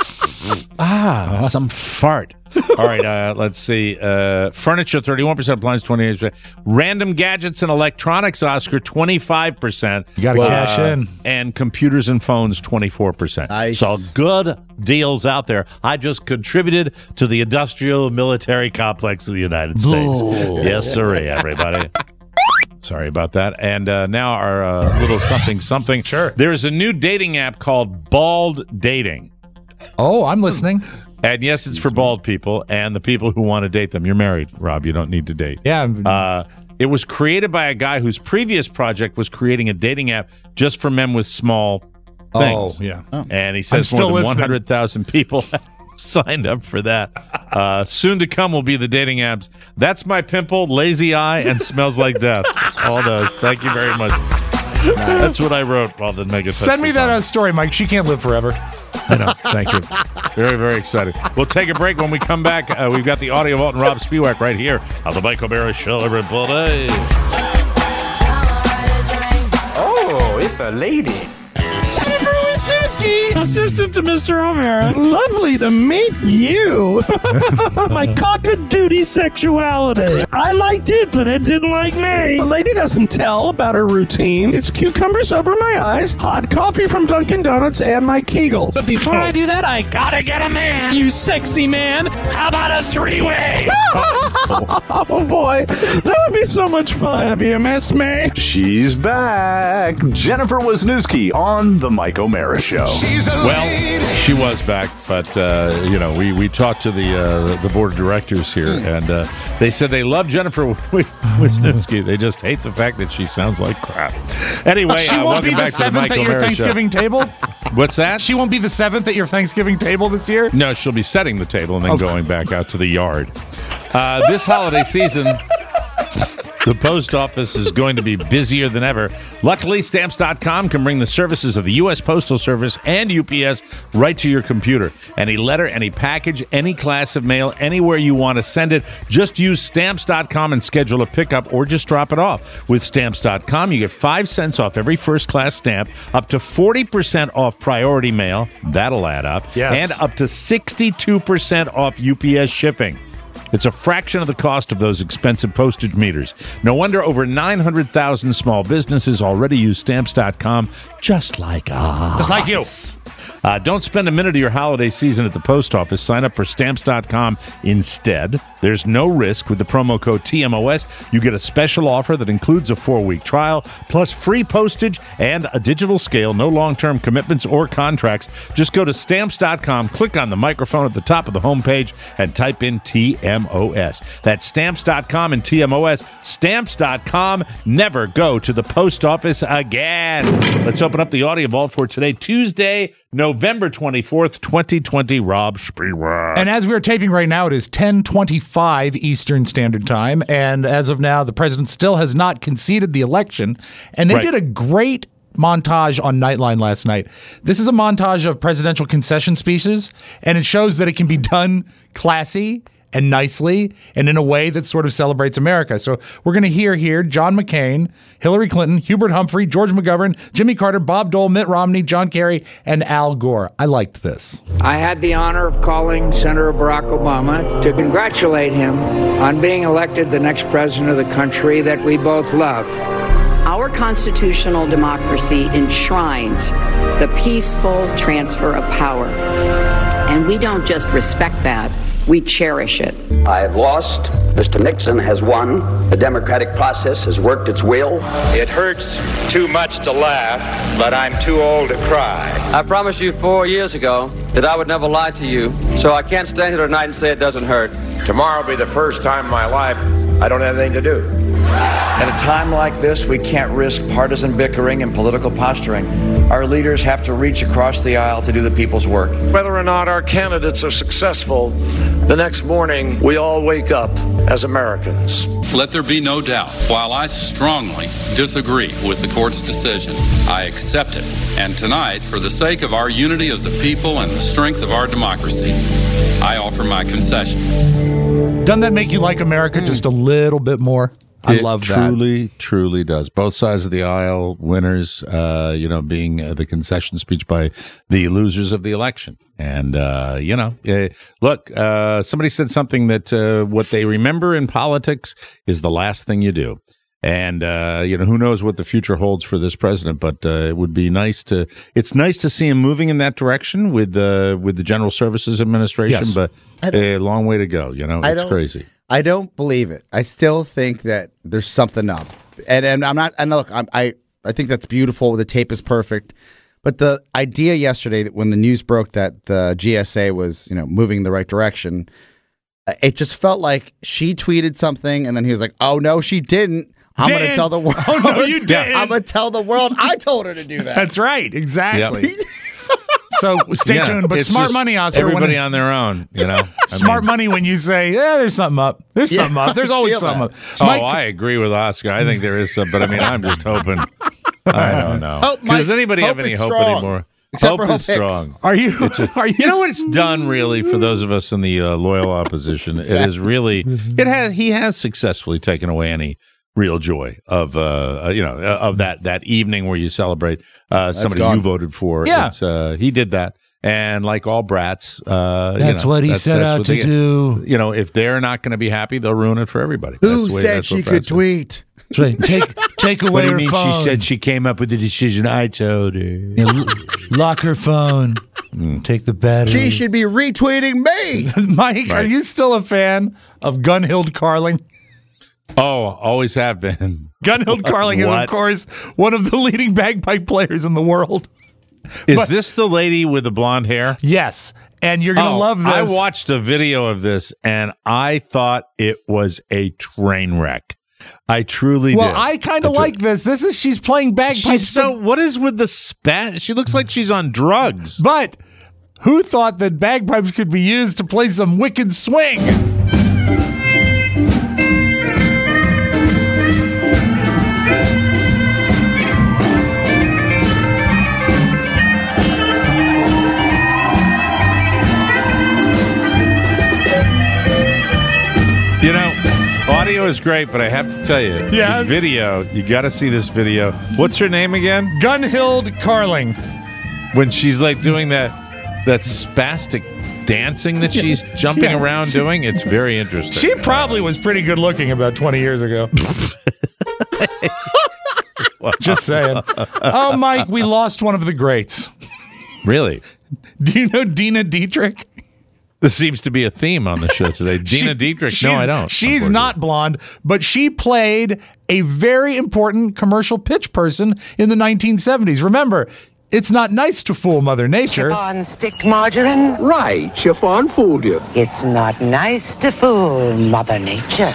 Speaker 4: Ah, some fart. All right, uh, let's see. Uh, furniture, thirty-one percent. Appliance, twenty-eight percent. Random gadgets and electronics, Oscar, twenty-five percent.
Speaker 2: You got to cash in.
Speaker 4: And computers and phones, twenty-four percent.
Speaker 6: Nice.
Speaker 4: So good deals out there. I just contributed to the industrial military complex of the United States. Yes, sirree, everybody. Sorry about that. And uh, now our uh, little something something.
Speaker 2: Sure.
Speaker 4: There's a new dating app called Bald Dating.
Speaker 2: Oh, I'm listening.
Speaker 4: And yes, it's for bald people and the people who want to date them. You're married, Rob. You don't need to date.
Speaker 2: Yeah.
Speaker 4: Uh, it was created by a guy whose previous project was creating a dating app just for men with small things.
Speaker 2: Oh, yeah.
Speaker 4: And he says
Speaker 2: I'm still
Speaker 4: more than
Speaker 2: listening.
Speaker 4: one hundred thousand people signed up for that. Uh, soon to come will be the dating apps. That's My Pimple, Lazy Eye, and Smells Like Death. All those. Thank you very much. That's what I wrote while the mega.
Speaker 2: Send me that uh, story, Mike. She can't live forever.
Speaker 4: I know. Thank you. Very, very excited. We'll take a break. When we come back, uh, we've got the audio vault and Rob Spiewak right here on the Mike O'Mara Show. Everybody.
Speaker 14: Oh, it's a lady.
Speaker 7: Jennifer Listeners
Speaker 14: Wisniewski, assistant to Mister O'Mara. Lovely to meet you. My cock-a-doodie sexuality. I liked it, but it didn't like me. The lady doesn't tell about her routine. It's cucumbers over my eyes, hot coffee from Dunkin' Donuts, and my Kegels. But before I do that, I gotta get a man. You sexy man. How about a three-way? Oh, boy. That would be so much fun. Have you missed me?
Speaker 8: She's back. Jennifer Wisniewski on The Mike O'Mara Show.
Speaker 4: Well, she was back, but, uh, you know, we, we talked to the uh, the board of directors here, and uh, they said they love Jennifer Wisniewski. They just hate the fact that she sounds like crap. Anyway,
Speaker 2: she
Speaker 4: uh,
Speaker 2: won't
Speaker 4: welcome
Speaker 2: be the
Speaker 4: back to the
Speaker 2: seventh
Speaker 4: Mike
Speaker 2: at your
Speaker 4: O'Mara
Speaker 2: Thanksgiving
Speaker 4: Show.
Speaker 2: table?
Speaker 4: What's that?
Speaker 2: She won't be the seventh at your Thanksgiving table this year?
Speaker 4: No, she'll be setting the table and then
Speaker 2: Okay.
Speaker 4: going back out to the yard. Uh, this holiday season, the post office is going to be busier than ever. Luckily, Stamps dot com can bring the services of the U S Postal Service and U P S right to your computer. Any letter, any package, any class of mail, anywhere you want to send it, just use Stamps dot com and schedule a pickup or just drop it off. With Stamps dot com, you get five cents off every first-class stamp, up to forty percent off priority mail. That'll add up.
Speaker 2: Yes.
Speaker 4: And up to sixty-two percent off U P S shipping. It's a fraction of the cost of those expensive postage meters. No wonder over nine hundred thousand small businesses already use Stamps dot com, just like us.
Speaker 2: Just like you.
Speaker 4: Uh, don't spend a minute of your holiday season at the post office. Sign up for Stamps dot com instead. There's no risk. With the promo code T M O S, you get a special offer that includes a four-week trial, plus free postage and a digital scale, no long-term commitments or contracts. Just go to Stamps dot com, click on the microphone at the top of the homepage, and type in T M O S. That's Stamps dot com and T M O S. Stamps dot com. Never go to the post office again. Let's open up the audio vault for today, Tuesday, November twenty-fourth, twenty twenty. Rob Spiewak.
Speaker 2: And as we are taping right now, it is ten twenty-five Eastern Standard Time. And as of now, the president still has not conceded the election. And they
Speaker 4: Right.
Speaker 2: did a great montage on Nightline last night. This is a montage of presidential concession speeches, and it shows that it can be done classy and nicely and in a way that sort of celebrates America. So we're going to hear here John McCain, Hillary Clinton, Hubert Humphrey, George McGovern, Jimmy Carter, Bob Dole, Mitt Romney, John Kerry, and Al Gore. I liked this.
Speaker 15: I had the honor of calling Senator Barack Obama to congratulate him on being elected the next president of the country that we both love.
Speaker 16: Our constitutional democracy enshrines the peaceful transfer of power. And we don't just respect that, we cherish it.
Speaker 17: I have lost. Mister Nixon has won. The democratic process has worked its will.
Speaker 18: It hurts too much to laugh, but I'm too old to cry.
Speaker 19: I promised you four years ago that I would never lie to you, so I can't stand here tonight and say it doesn't hurt.
Speaker 18: Tomorrow will be the first time in my life I don't have anything to do.
Speaker 20: At a time like this, we can't risk partisan bickering and political posturing. Our leaders have to reach across the aisle to do the people's work.
Speaker 21: Whether or not our candidates are successful, the next morning we all wake up as Americans.
Speaker 22: Let there be no doubt, while I strongly disagree with the court's decision, I accept it. And tonight, for the sake of our unity as a people and the strength of our democracy, I offer my concession.
Speaker 2: Doesn't that make you like America just a little bit more? I
Speaker 4: it
Speaker 2: love that.
Speaker 4: Truly, truly does. Both sides of the aisle, winners, uh, you know, being uh, the concession speech by the losers of the election. And, uh, you know, uh, look, uh, somebody said something that uh, what they remember in politics is the last thing you do. And, uh, you know, who knows what the future holds for this president, but uh, it would be nice to, it's nice to see him moving in that direction with, uh, with the General Services Administration,
Speaker 6: Yes.
Speaker 4: but a long way to go, you know,
Speaker 6: I
Speaker 4: it's
Speaker 6: don't-
Speaker 4: crazy.
Speaker 6: I don't believe it. I still think that there's something up, and and I'm not. And look, I'm, I I think that's beautiful. The tape is perfect, but the idea yesterday that when the news broke that the G S A was you know moving in the right direction, it just felt like she tweeted something, and then he was like, "Oh no, she didn't." I'm going to
Speaker 2: Didn't.
Speaker 6: tell the world.
Speaker 2: Oh, no, you didn't.
Speaker 6: I'm going to tell the world I told her to do that.
Speaker 2: That's right. Exactly. So stay
Speaker 4: Yeah,
Speaker 2: tuned. But
Speaker 4: it's
Speaker 2: smart
Speaker 4: just
Speaker 2: money, Oscar. when
Speaker 4: Everybody
Speaker 2: it-
Speaker 4: on their own, you know. I
Speaker 2: smart
Speaker 4: mean-
Speaker 2: money when you say, yeah, there's something up. There's
Speaker 4: Yeah,
Speaker 2: something up. There's
Speaker 4: I
Speaker 2: always
Speaker 4: feel
Speaker 2: something
Speaker 4: that.
Speaker 2: up.
Speaker 4: Oh,
Speaker 2: Mike-
Speaker 4: I agree with Oscar. I think there is some, but I mean, I'm just hoping. I don't know.
Speaker 6: Hope, Mike,
Speaker 4: Does anybody
Speaker 6: hope
Speaker 4: have any
Speaker 6: is
Speaker 4: hope
Speaker 6: strong.
Speaker 4: anymore?
Speaker 6: Except
Speaker 4: hope
Speaker 6: for
Speaker 4: is
Speaker 6: Hope Hicks.
Speaker 4: strong.
Speaker 2: Are you?
Speaker 4: It's a-
Speaker 2: Are you?
Speaker 4: You know what it's done really for those of us in the uh, loyal opposition? It is really. It has. He has successfully taken away any real joy of uh, you know of that that evening where you celebrate uh, somebody
Speaker 6: gone.
Speaker 4: you voted for.
Speaker 2: Yeah.
Speaker 4: It's, uh, he did that. And like all brats, uh,
Speaker 2: That's
Speaker 4: you know,
Speaker 2: what he
Speaker 4: that's,
Speaker 2: set
Speaker 4: that's
Speaker 2: out
Speaker 4: what
Speaker 2: to
Speaker 4: they get.
Speaker 2: do.
Speaker 4: You know, if they're not going to be happy, they'll ruin it for everybody.
Speaker 6: Who
Speaker 4: That's the way-
Speaker 6: said
Speaker 4: that's
Speaker 6: she
Speaker 4: what
Speaker 6: could
Speaker 4: brats do.
Speaker 6: tweet?
Speaker 2: That's right. Take take away
Speaker 4: What do you
Speaker 2: her
Speaker 4: mean?
Speaker 2: phone.
Speaker 4: She said she came up with the decision. I told her.
Speaker 2: Yeah, l- lock her phone. Take the battery.
Speaker 6: She should be retweeting me.
Speaker 2: Mike, are
Speaker 4: Right.
Speaker 2: you still a fan of Gunhild Carling?
Speaker 4: Oh, always have been.
Speaker 2: Gunhild Carling is, of
Speaker 4: What?
Speaker 2: course, one of the leading bagpipe players in the world.
Speaker 4: Is
Speaker 2: But-
Speaker 4: this the lady with the blonde hair?
Speaker 2: Yes, and you're gonna
Speaker 4: Oh,
Speaker 2: love this.
Speaker 4: I watched a video of this and I thought it was a train wreck. I truly
Speaker 2: well,
Speaker 4: did.
Speaker 2: I kind of
Speaker 4: I tru-
Speaker 2: like this. This is she's playing bagpipes.
Speaker 4: She's so. What is with the spat? She looks like she's on drugs.
Speaker 2: But who thought that bagpipes could be used to play some wicked swing?
Speaker 4: You know, audio is great, but I have to tell you,
Speaker 2: Yes?
Speaker 4: the video, you got to see this video. What's her name again?
Speaker 2: Gunhild Carling.
Speaker 4: When she's like doing that that spastic dancing that she's jumping
Speaker 2: Yeah.
Speaker 4: around doing, it's very interesting.
Speaker 2: She probably was pretty good looking about twenty years ago. Just saying. Oh, Mike, we lost one of the greats.
Speaker 4: Really?
Speaker 2: Do you know Dina Dietrich?
Speaker 4: This seems to be a theme on the show today. Dina
Speaker 2: She-
Speaker 4: Dietrich. No,
Speaker 2: she's-
Speaker 4: I don't.
Speaker 2: She's not blonde, but she played a very important commercial pitch person in the nineteen seventies. Remember, it's not nice to fool Mother Nature.
Speaker 10: Chiffon stick margarine? Right, chiffon fooled you. It's not nice to fool Mother Nature.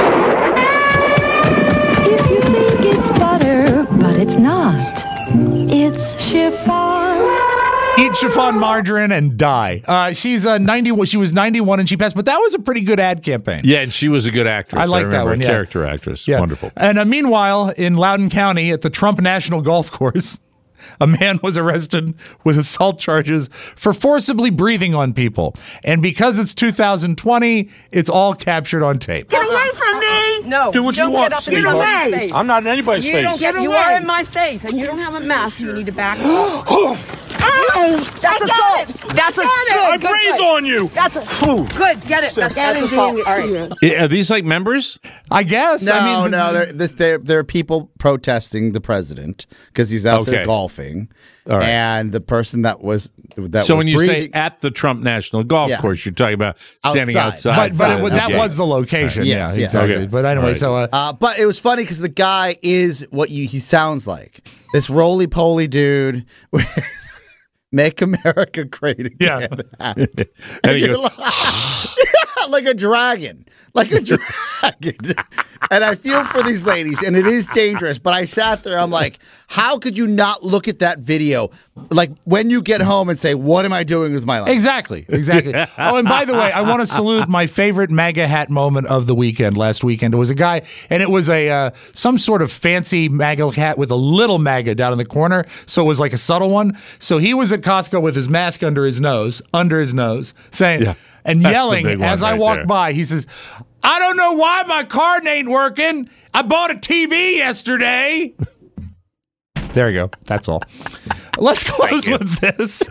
Speaker 11: If you think it's butter, but it's not. It's chiffon.
Speaker 2: Eat chiffon margarine and die. Uh, she's uh, ninety. She was ninety-one and she passed, but that was a pretty good ad campaign.
Speaker 4: Yeah, and she was a good actress.
Speaker 2: I like that
Speaker 4: remember,
Speaker 2: one,
Speaker 4: a
Speaker 2: yeah.
Speaker 4: character actress.
Speaker 2: Yeah.
Speaker 4: Wonderful.
Speaker 2: And uh, meanwhile, in Loudoun County at the Trump National Golf Course, a man was arrested with assault charges for forcibly breathing on people. And because it's two thousand twenty, it's all captured on tape.
Speaker 23: Get away from me! No.
Speaker 24: Do what you
Speaker 23: don't
Speaker 24: want,
Speaker 23: Get, up
Speaker 24: sweetheart.
Speaker 23: in my face.
Speaker 24: I'm not in anybody's
Speaker 23: you
Speaker 24: face.
Speaker 23: Don't get,
Speaker 24: Get
Speaker 23: you
Speaker 24: away.
Speaker 23: are in my face, and you don't have a mask. You need to back up. That's
Speaker 24: I got
Speaker 23: assault.
Speaker 24: it.
Speaker 23: That's a
Speaker 24: Got it.
Speaker 23: good.
Speaker 24: I
Speaker 23: good,
Speaker 24: breathed
Speaker 23: good.
Speaker 24: on you.
Speaker 23: That's a
Speaker 24: Ooh.
Speaker 23: good. Get it. That's, that's assault. All right.
Speaker 4: Yeah, are these like members?
Speaker 2: I guess.
Speaker 6: No,
Speaker 2: I mean,
Speaker 6: no, there, this, there, there are people protesting the president because he's out there
Speaker 4: Okay.
Speaker 6: golfing,
Speaker 4: All right.
Speaker 6: and the person that was that
Speaker 4: so
Speaker 6: was
Speaker 4: when you
Speaker 6: breathing,
Speaker 4: say at the Trump National Golf
Speaker 6: Yeah.
Speaker 4: Course, you're talking about standing
Speaker 6: Outside.
Speaker 4: outside.
Speaker 2: But, but it,
Speaker 6: Outside,
Speaker 2: that
Speaker 6: okay.
Speaker 2: was the location.
Speaker 6: Yes,
Speaker 2: yeah,
Speaker 6: yes,
Speaker 2: exactly.
Speaker 6: yes.
Speaker 2: But anyway,
Speaker 4: All right.
Speaker 2: so uh,
Speaker 6: Uh, but it was funny because the guy is what you he sounds like. This roly poly dude with "Make America Great Again"
Speaker 2: Yeah.
Speaker 6: hat.
Speaker 4: And he
Speaker 6: You're
Speaker 4: goes,
Speaker 6: like, yeah, like a dragon, like a dragon. And I feel for these ladies, and it is dangerous. But I sat there, I'm like, how could you not look at that video, like when you get home and say, "What am I doing with my life?"
Speaker 2: Exactly, exactly. Oh, and by the way, I want to salute my favorite MAGA hat moment of the weekend. Last weekend, it was a guy, and it was a uh, some sort of fancy MAGA hat with a little MAGA down in the corner, so it was like a subtle one. So he was at Costco with his mask under his nose, under his nose, saying
Speaker 4: Yeah,
Speaker 2: and
Speaker 4: that's the
Speaker 2: yelling
Speaker 4: big one
Speaker 2: as I
Speaker 4: right
Speaker 2: walk
Speaker 4: there.
Speaker 2: by. He says, "I don't know why my card ain't working. I bought a T V yesterday." There you go. That's all. Let's close with this.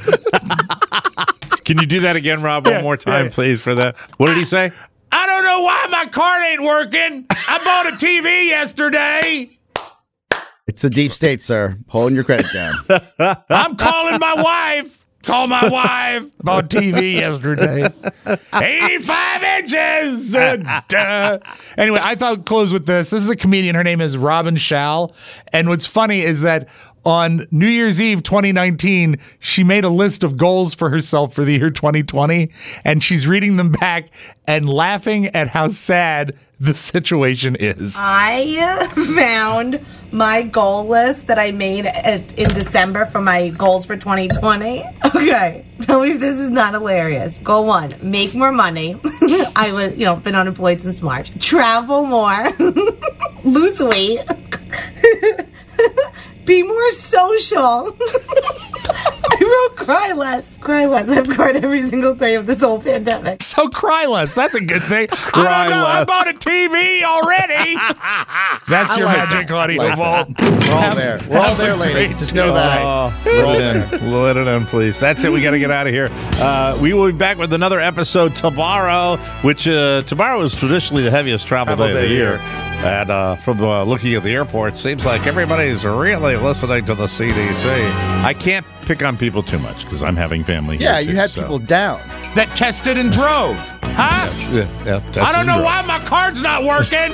Speaker 4: Can you do that again, Rob, one
Speaker 2: Yeah,
Speaker 4: more time,
Speaker 2: yeah.
Speaker 4: please, for that? What did he say?
Speaker 2: I don't know why my card ain't working. I bought a T V yesterday.
Speaker 6: It's a deep state, sir. Holding your credit down.
Speaker 2: I'm calling my wife. Call my wife. Bought T V yesterday. eighty-five inches. Uh, duh. Anyway, I thought I'd close with this. This is a comedian. Her name is Robin Schall. And what's funny is that on New Year's Eve twenty nineteen, she made a list of goals for herself for the year twenty twenty. And she's reading them back and laughing at how sad the situation is.
Speaker 23: I found my goal list that I made at, in December for my goals for twenty twenty. Okay, tell me if this is not hilarious. Goal one, make more money. I was, you know, been unemployed since March. Travel more. Lose weight. Be more social. I I wrote cry less. Cry less. I've cried every single day of this whole pandemic.
Speaker 2: So cry less. That's a good thing.
Speaker 4: Cry
Speaker 2: I don't know.
Speaker 4: less.
Speaker 2: I bought a T V already. That's
Speaker 6: I
Speaker 2: your
Speaker 6: like
Speaker 2: magic,
Speaker 6: that.
Speaker 2: honey.
Speaker 6: I like
Speaker 2: Revolt.
Speaker 6: We're all there. We're all there, lady. Just know that.
Speaker 4: Oh,
Speaker 6: We're all
Speaker 4: let it
Speaker 6: there.
Speaker 4: in. Let it in, please. That's it. We got to get out of here. Uh, we will be back with another episode tomorrow, which uh, tomorrow is traditionally the heaviest travel,
Speaker 2: Travel
Speaker 4: day, of the
Speaker 2: day,
Speaker 4: year.
Speaker 2: yeah.
Speaker 4: And uh, from uh, looking at the airport, seems like everybody's really listening to the C D C. I can't pick on people too much because I'm having family
Speaker 6: Yeah,
Speaker 4: here,
Speaker 6: you
Speaker 4: too,
Speaker 6: had
Speaker 4: so.
Speaker 6: people down.
Speaker 2: That tested and drove. Huh?
Speaker 4: Yes, yeah, yeah,
Speaker 2: I
Speaker 4: tested
Speaker 2: don't know
Speaker 4: and
Speaker 2: why my card's not working.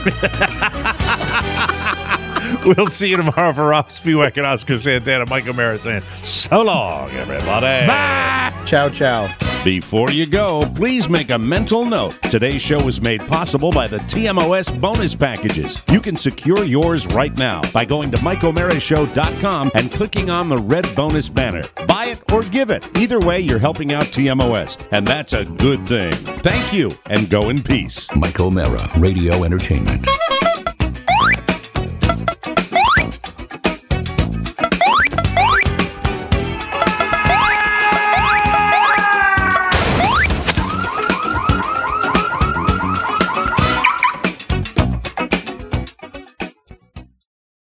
Speaker 4: drove. We'll see you tomorrow for Rob Spiewak and Oscar Santana. Mike O'Mara saying so long, everybody.
Speaker 2: Bye.
Speaker 6: Ciao, ciao.
Speaker 5: Before you go, please make a mental note. Today's show was made possible by the T M O S bonus packages. You can secure yours right now by going to Mike O'Mara Show dot com and clicking on the red bonus banner. Buy it or give it. Either way, you're helping out T M O S, and that's a good thing. Thank you, and go in peace.
Speaker 1: Mike O'Mara, Radio Entertainment.